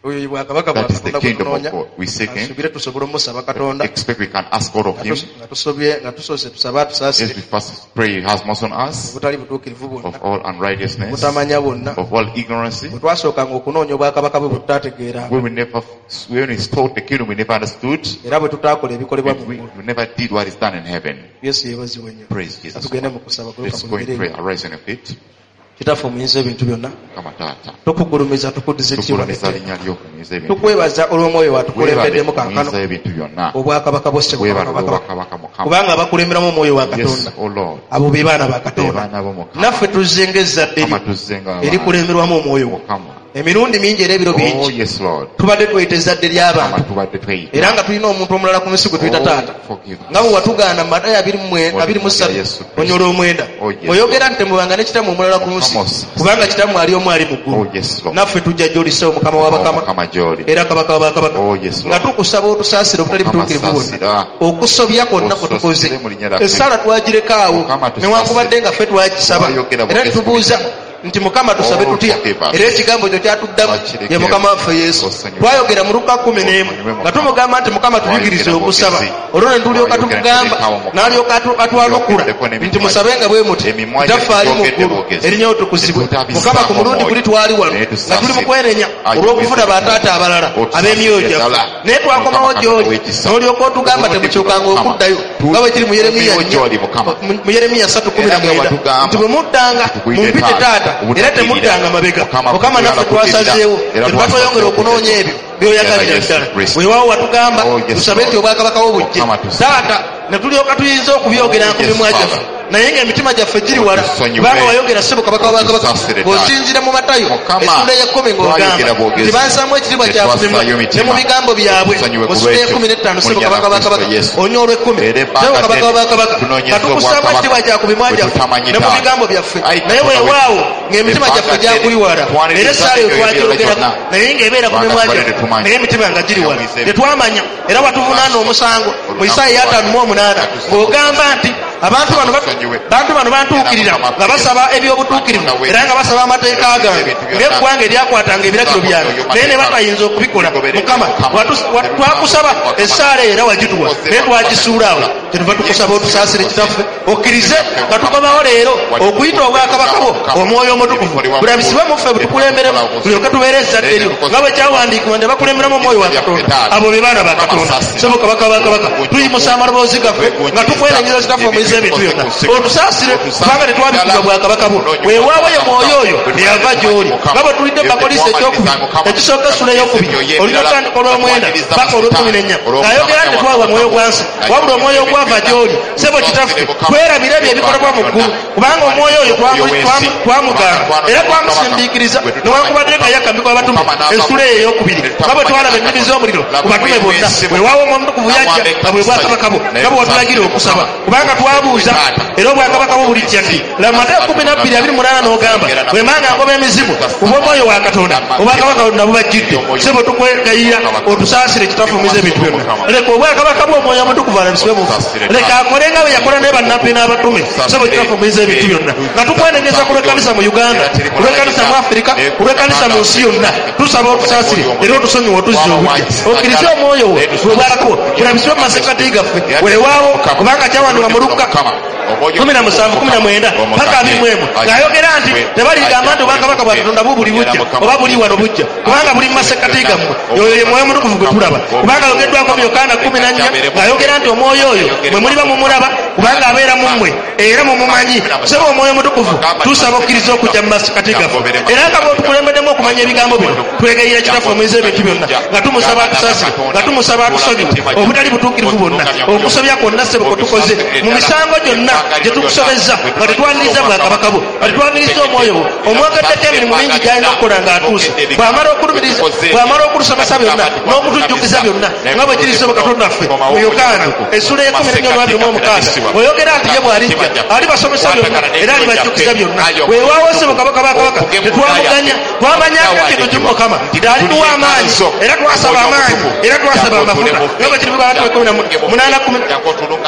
oyo bwakabaka bwa That is the Katonda kingdom of kutunoonya God. We seek him. asubire tusobole omusaba Katonda Expect we can ask God of him. nga tusobye nga tusoose tusaba Yes, atusaasire we first pray he has mercy on us obutali butuukirivu of bwonna all unrighteousness, butamanya bwonna of all ignorance. bwe twasookanga okunoonya obwakabaka bwe bwe tutategeera When we never, when we sought the kingdom, we never understood. era bwe tutaakola ebikolebwa mu We, ggulu. we never did what is done in heaven. yesu yeebazibwe nnyo Praise Jesus. atugende mu kusaba Let's go in prayer. Arise on your feet. kitaffe omuyinza ebintu byonna Kama tata. tukugulumiza tukuddiza ekitiibwa Tukulumisa n'ettendo. linnya lyo okunyumiza ebintu. tukwebaza olw'omwoyo watukulembeddemu Weebale kaakano okunyumiza ebintu byonna. obwakabaka bw'osse Weebale bukabaka olw'obwakabaka Mukama. kubanga abakulemberamu omwoyo wa Yes, katonda oh Lord. abo be baana ba Be katonda baana b'Omukama. naffe tuzze ng'ezzadde Mukama lyo tuzze nga erikulemberwamu omwoyo wo Mukama. emirundi mingi era ebiro Oh bingi yes Lord. tubadde tweyita ezzadde Mukama ly'abantu tubadde tweyita. era nga tulina omuntu omulala ku nsi gwe tuyita taata Oh, forgive us. nga bwe watugaana mu matayo abiri mu mwe- abiri mu ssatu Yesu Kristo. onyola omwenda Oh, yes. oyogera nti temubanga ne kitammwe omulala ku nsi Vamos. kubanga kitammwe ali omu ali mu Oh ggulu yes Lord. naffe tujja gy'olisewo mukama Oh w'abakama Mukama gy'oli. era kabaka w'abakabaka Oh yes nga Lord. tukusaba otusaasire obutali Mukama butuukirivu bwonna saasira. okusobya kwonna kwe tukoze Osusire mu linnya lya esaala twagireka awo Mukama tusaasire. newankubadde nga ffe twagisaba Twayogera era bugezi netubuuza nti mukama tusabe Oh, tutya forgive us. era ekigambo kyo kyatuddamu Twakireke. ye mukama waffe yesu Osonyiwe. twayogera mu luka kumi n'emu nga tumugamba nti mukama tuyigirize Twayogera okusaba bugezi. olwo ne tulyoka Twayogera tumugamba ntulekawo Mukama. n'alyoka atu- atwalukula Twayogera ne nti emimwa musabenga bwe muti emimwa kitaffe ali mu gyetwogedde ggulu bugezi. erinnya otukuzibwe Tetutabizzaamu mukama ku mulundi mwoyo. guli twali wano Naye nga tusaasire. tuli mu kwenenya Ayi, olw'okufuna tusaasire. bataata abalala Otusaasire ab'emyoyo gyaffe ddala. naye twakomawo Mukama gy'oli w'ekisa. n'olyoka otugamba temukyukanga Mukama. okuddayo Tu- nga bwe kiri mu yeremiya tukomyewo gy'oli, Mukama. mu- mu yeremiya ssatu kumi na Era nga mwenda watugamba nti bwe muddanga tukuyite mumpite taata, taata era obutakkirira. temuddanga mabega Mukama mukama naffe kukkirira, twasazeewo era tetwatweyongera okunoonya ebyo byoyagalira Yesu ddala Kristo. weewaawo watugamba Oh, yes, tusabe nti Lord. obwakabaka wo bujje Mukama tusabe. taata ne tulyoka tuyinza okubyogera ku Yes, mimwa Father. gyaffe naye ng'emitima gyaffe giri wala Tusonyiwe. kubanga wayogera ssebo kabaka w'abakabaka Tusaasire ddala. ng'osinzira mu matayo Mukama, essula ey'ekkumi twayogera ng'ogamba bwogezi. nti bansaamu ekitiibwa kyabwe Tetwasaayo ne mitima. mu bigambo byabwe Tusonyiwe ku essula lwekyo. y'ekkumi n'ettaano ssebo Mu linnya kabaka lya Kristo w'abakabaka Yesu. onya olw'ekkumi Era ssebo ebbanga kabaka ddene w'abakabaka tunoonyeza katukusaamu obwakabaka ekitiibwa kya ku bimwa bwe gyaffe tutamanyi ne mu taata. bigambo byaffe Ayi, naye Mukama weewaawo ng'emitima ebbanga gyaffe ddene gyakuli wala twaniriza era essaawa eyo ebyo twagyogerako byonna. naye ng'ebeera ku mimwa Kubanga gyaffe tetumanyi. naye emitima nga giri wala Yawise. tetwamanya era watuvunaana omusango mu isaaya ataano mu omunaana ng'ogamba nti abantu bano ba- Tusonyiwe. bantu bano bantuukirira nga basaba eby'obutuukirivu era nga basaba amateeka gange ng'eggwanga eryakwatanga ebiragiro byange naye ne batayinza okubikola mukama watu- wa- twakusaba essaala era wagituwa naye twagisuula awo kyetuva tukusaba otusaasire kitaffe okkirize nga tukomawo leero okuyita obwakabaka bwo omwoyo omutukuvu bulabisibwe mu ffe butukulemberemu tulyoke tubeere ezzadde lyo nga bwe kyawandiikibwa nti bakulemberamu omwoyo wa katonda abo be baana ba katonda sebo kabaka wa kabaka tuyimusa amaloboozi gaffe nga tukwerenyeza kitaffe omuyiza ebintu byonna otusaasire kubanga tetwabikibwa bwakabaka bwo weewaawo ye mwoyo oyo eyava gy'oli nga bwe tulidde bakolisi ekyokubiri ekisooka essula ey'okubiri olina otandika olw'omwenda paka olw'ekkumi n'ennya ng'ayogera nti twabwa mwoyo gwa nsi wabula omwoyo ogwava gy'oli sebo kitaffe twerabire ebyo ebikolebwa mu ggulu kubanga omwoyo oyo twamu- twamu- twamugaana era twamusindiikiriza newankubadde nga yakambikwa abatume essula eyo ey'okubiri nga bwe twalaba ennimi z'omuliro ku batume bonna weewaawo omutukuvu yajja nga bwe bwakabaka bo nga bwe watulagira okusaba kubanga twabuuza era obwakabaka bo bulijja nti la mateyo kumi nabbiri abiri munaana n'ogamba bwemanga ngoba emizimu kuba omwoyo wa katonda obwakabaka bonna bubajjidde sebo tukwegayira otusaasire kitaffe omuyiza ebintu byonna leka obwakabaka bw'omwoyo omutukuvu alabisibwe mu ffe leka akole nga bwe yakola ne bannabbi n'abatume sebo kitaffe omuyiza ebintu byonna nga tukwenenyeza ku lw'ekkanisa mu uganda ku lw'ekkanisa mu afirika ku lw'ekkanisa mu nsi yonna tusaba otusaasire era otusonyiwe otuzza obujja okkirize omwoyo wo obwakabo bulabisibwe mu masekati gaffe weewaawo kubanga kyawandibwa mu lukka kumi na musanvu kumi na mwenda paka abiri mu emu ng'ayogera nti tebaligamba nti obwakabaka bwa katonda bubuli bujja oba buli wano bujja kubanga buli mu masekati gammwe oyo ye mwoyo mutukuvu gwe tulaba kubanga ayogeddwako mu yokaana kumi na nnya ng'ayogera nti omwoyo oyo mwe muliba mumulaba kubanga abeera mu mmwe era mumumanyi seba omwoyo mutukuvu tusaba okkiriza okujja mu masekati gaffe era nga bwetukulembeddemu okumanya ebigambo bino twegayira kitaffe omuyiza ebintu byonna nga tumusaba atusasire nga tumusaba atusonyiwe obutali butuukirivu bwonna okusobya kwonna sebo kwe tukoze mu misango gyonna gye tukusobezza nga tetwaniriza bwakabaka bwo nga tetwaniriza omwoyo bwo omwogeddeko emirimu mingi gy'alina okukola ng'atuuse bw'amala okulumiriza bw'amala okulusomesa byonna n'okutujjukiza byonna nga bwe kirizo katonda ffe mu yokaana essula y'ekumi n'ennya olwabiri mu omukaaga oyogera nti ye bw'alijja alibasomesa byonna era alibajjukiza byonna weewaawo sebo kabaka bakabaka tetwamuganya twamanyanga kintu kimu mukama nti alituwa amaanyi era twasaba amaanyi era twasaba amafuta nga bwe kiri mu Ggalatiya kumi na munaana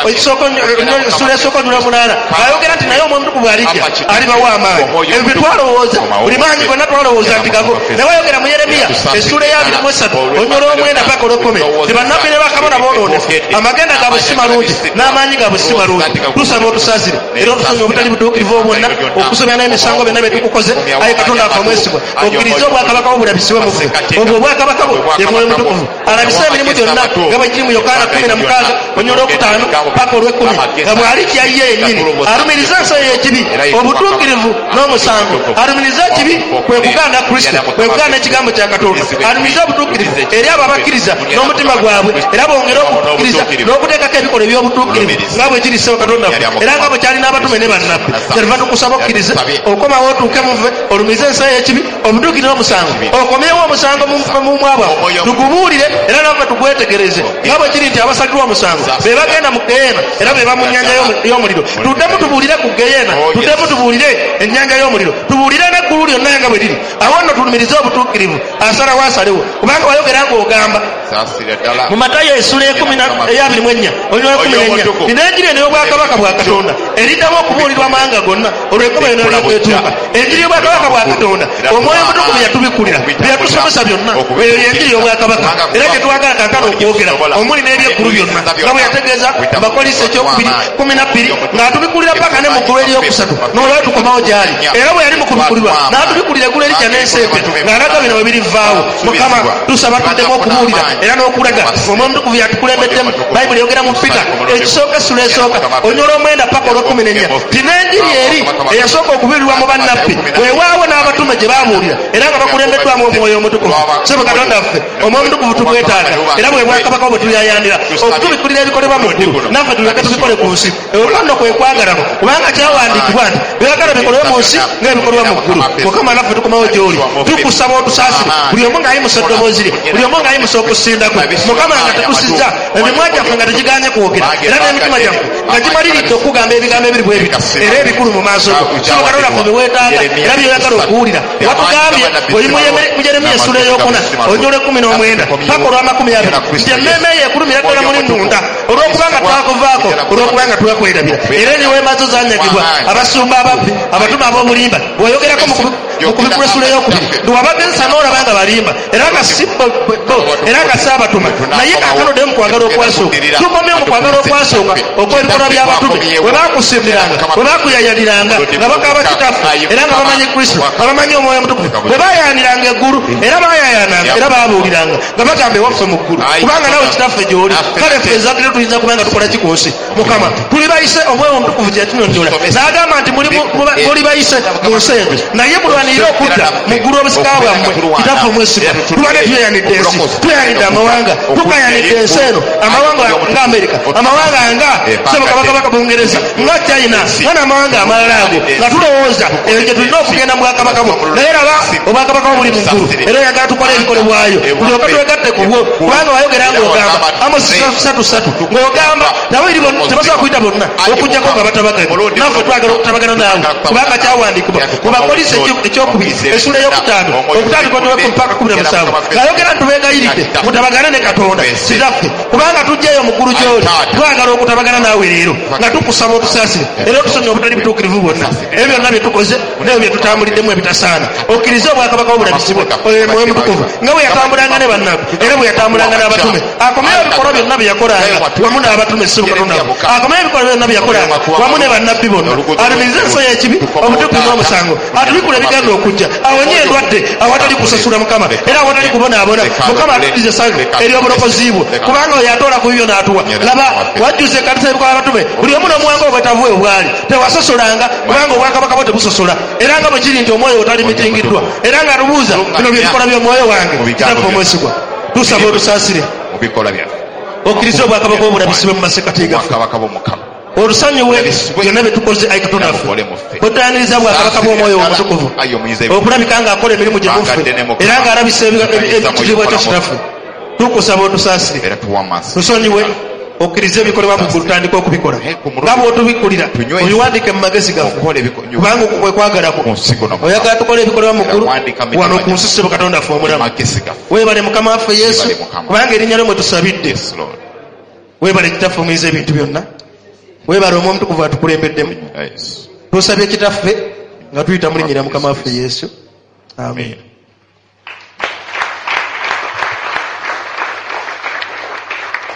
essula esooka onnula munaana ayogera nti naye omwoyo omutukuvu alijja alibawo amaanyi ebyo bye twalowooza buli maanyi gonna twalowooza nti gago naye wayogera mu yeremiya essula eyabiri mu esatu onyola omwenda paka olwekumi ti bannabbi ne bakabona boonoonefu amagenda gaabwe si malungi n'amaanyi gaabwe si malungi tusaba otusaasire era otusonye obutali butuukirivu obwonna okusomya n'emisango byonna bye tukukoze ayi katonda afa omwesigwa okkirize obwakabaka bwo bulabisibwe mu ffe obwo obwakabaka bwo ye mwoyo mutukuvu alabise emirimu gyonna nga bwe giri mu yokaana kumi na mukaaga onyola okutaano paka olw'ekkumi nga bw'ali kyayye yennyini alumiriza ensala y'ekibi obutuukirivu n'omusango alumiriza ekibi kwe kugaana kristo kwe kugaana ekigambo kya katonda alumiriza obutuukirivu eri abo abakkiriza n'omutima gwabwe era bongere okukkiriza n'okuteekako ebikolwa eby'obutuukirivu nga bwe kiri ssebo katonda era nga bwe kyali n'abatume ne bannabbi kyetuva tukusaba okkirize okomawo otuuke muve olumirize ensala y'ekibi obutuukirivu n'omusango okomyewo omusango mu mwabwe tugubuulire era naffe tugwetegereze nga bwe kiri nti abasalirwa omusango be bagenda mu geyeena era be ba mu nnyanja y'omuliro tuddemu tubuulire ku geyeena tuddemu tubuulire ennyanja y'omuliro tubuulire n'eggulu lyonna nga bwe liri awo nno tulumirize obutuukirivu asalawo asalewo kubanga wayogera ng'ogamba mu matayo essula eyabiri mu ennya onyola kumi n'ennya nina enjiri eno y'obwakabaka bwa katonda eriddamu okubuulirwa amawanga gonna olw'enkoba yonna ly'okwetuuka enjiri y'obwakabaka bwa katonda omwoyo omutukuvu yatubikulira byeyatusomesa byonna eyo yenjiri y'obwakabaka era gyetwagala kankana okwogera omuli n'ebyekulu byonna nga bwe yategeeza abakolisa ekyokubiri kumi na bbiri ng'atubikulira paka ne mu ggulu eryokusatu n'olwayo tukomawo gy'ali era bwe yali mu kubikulirwa n'atubikulira eggulu erijja n'enseepe ng'alaga bino bwe birivaawo mukama tusaba tuddemu okubuulira era n'okulaga omwoyo omutukuvu yatukulembeddemu bayibuli yogera mu pita ekisooka essula esooka onyola omwenda paka olw'ekkumi n'ennya ti n'enjiri eri eyasooka okubuulirwa mu bannabbi weewaawo n'abatume gye baabuulira era nga bakulembeddwamu omwoyo omutukuvu sebe katonda ffe omwoyo omutukuvu tugwetaaga era bwe bwakabaka bwe tuyayanira okutubikulira ebikolebwa mu ggulu naffe tuleke tubikole ku nsi olwono kwe kwagalano kubanga kyawandiikibwa nti byagala bikolebwe mu nsi ng'ebikolebwa mu ggulu mukama naffe tukomawo gy'oli tukusaba otusaasire buli omu ng'ayimusa eddoboozi lye buli omu ng'ayimusa okusinda kwe mukama nga tetusizza emimwa gyaffe nga tegiganye kwogera era n'emitima gyaffe nga gimaliridde okugamba ebigambo ebiri bwe bita era ebikulu mu maaso go sebe katonda ffe biweetaaga era byoyagala okuwulira watugambye oli mu yeremiya essula ey'okuna onyola ekkumi n'omwenda paka olw'amakumi abiri nti emmeeme ye ekulumira ddala muli nnunda olw'okubanga twakuvaako olw'okubanga twekwerabira era eniweema zo zanyagibwa abasumba ababbi abatume ab'obulimba bw'oyogerako mu kubikula essula ey'okubiri ndiwabagensa n'olaba nga balimba era nga si bo era nga si abatuma naye kaakano dde mu kwagala okwasooka tukomye mu kwagala okwasooka okw'ebikolwa by'abatume bwe baakusimbiranga bwe baakuyayaniranga nga bakaaba kitaffe era nga bamanyi kristo nga bamanyi omwoyo omutukuvu bwe baayayaniranga eggulu era baayayananga era baabuuliranga nga bagamba ewaffe mu ggulu kubanga nawe kitaffe gy'oli kale ffe ezadire tuyinza kubanga tukola ki ku nsi mukama tuli bayise omwoyo omutukuvu gye yatunonyola n'agamba nti muli bayise mu nsi eno naye mulwanirire okudda mu ggulu obusika bwammwe kitaffe omwesigwa tubane tweyanidde ensi tweyanidde amawanga tukayanidde ensi eno amawanga nga amerika amawanga nga sebakabakabaka bungereza nga china nga n'amawanga amalala ago nga tulowooza eyo gye tulina okugenda mu bwakabaka bwo naye raba obwakabaka bwo buli mu ggulu era oyagala tukole ebikolebwayo tulyoke twegatte ku bwo kubanga wayogera ng'ogamba amosi satu satu ng'ogamba nabo tebasobola kuyita bonna okugjako nga batabaganye naffe twagala okutabagana naawe kubanga kyawandiikibwa mu bakolisa ekyokubiri essula ey'okutaano okutandika otuweko mpaka kumi na musanvu ng'ayogera nti tubeegayiridde mutabagane ne katonda kitaffe kubanga tujjayo mu ggulu gy'oli twagala okutabagana naawe leero nga tukusaba otusaasire era otusonye obutali butuukirivu bwonna ebyo byonna bye tukoze n'ebyo bye tutambuliddemu ebitasaana okkirize obwakabaka obulabisibwe mwoyo mutukuvu nga bwe yatambulanga ne bannabbi era bwe yatambulanga n'abatume akomeyo ebikolwa byonna bye yakolanga wamu n'abatume ssebo katonda akomeyo ebikolwa byonna bye yakolanga wamu ne bannabbi bonna alumirize ensi y'ekibi obutuukirivu n'omusango atubikula ebigenda okujja awonye endwadde awatali kusasula mukama era awatali kubonaabona mukama atulize essanyu ery'obulokozi bwe kubanga oyo atoola ku bibyo n'atuwa laba wajjuza ekkanisa y'ebikola abatume buli omu n'omuwanga obwetavu we bwali tewasosolanga kubanga obwakabaka bwo tebusosola era nga bwe kiri nti omwoyo otali mitingiddwa era nga tubuuza bino byebikola by'omwoyo wange kitaffe omwesigwa tusaba otusaasire okkirize obwakabaka obulabisibwe mu masekati gaffe olusanyiwe byonna bye tukoze ayi katonda ffe bwetwaniriza bwakabaka bw'omwoyo omutukuvu okulabika ng'akola emirimu gye muffe era ng'alabisa ekitiibwa kyo kitaffe tukusaba otusaasire tusonyiwe okkirize ebikolebwa mu ggulu tutandika okubikola nga bw'otubikulira obiwandiike mu magezi gaffe kubanga okwo kwe kwagalako oyagala tukola ebikolebwa mu ggulu wano ku nsi ssebo katonda ffe omulamu weebale mukama waffe yesu kubanga erinnya lyo mwe tusabidde weebale kitaffe omuyiza ebintu byonna Webale Omwoyo Omutukuvu atukulembeddemu. Yes. Tusabye Kitaffe nga tuyita mu linnya lya Mukama waffe Yesu. Amen. Amen.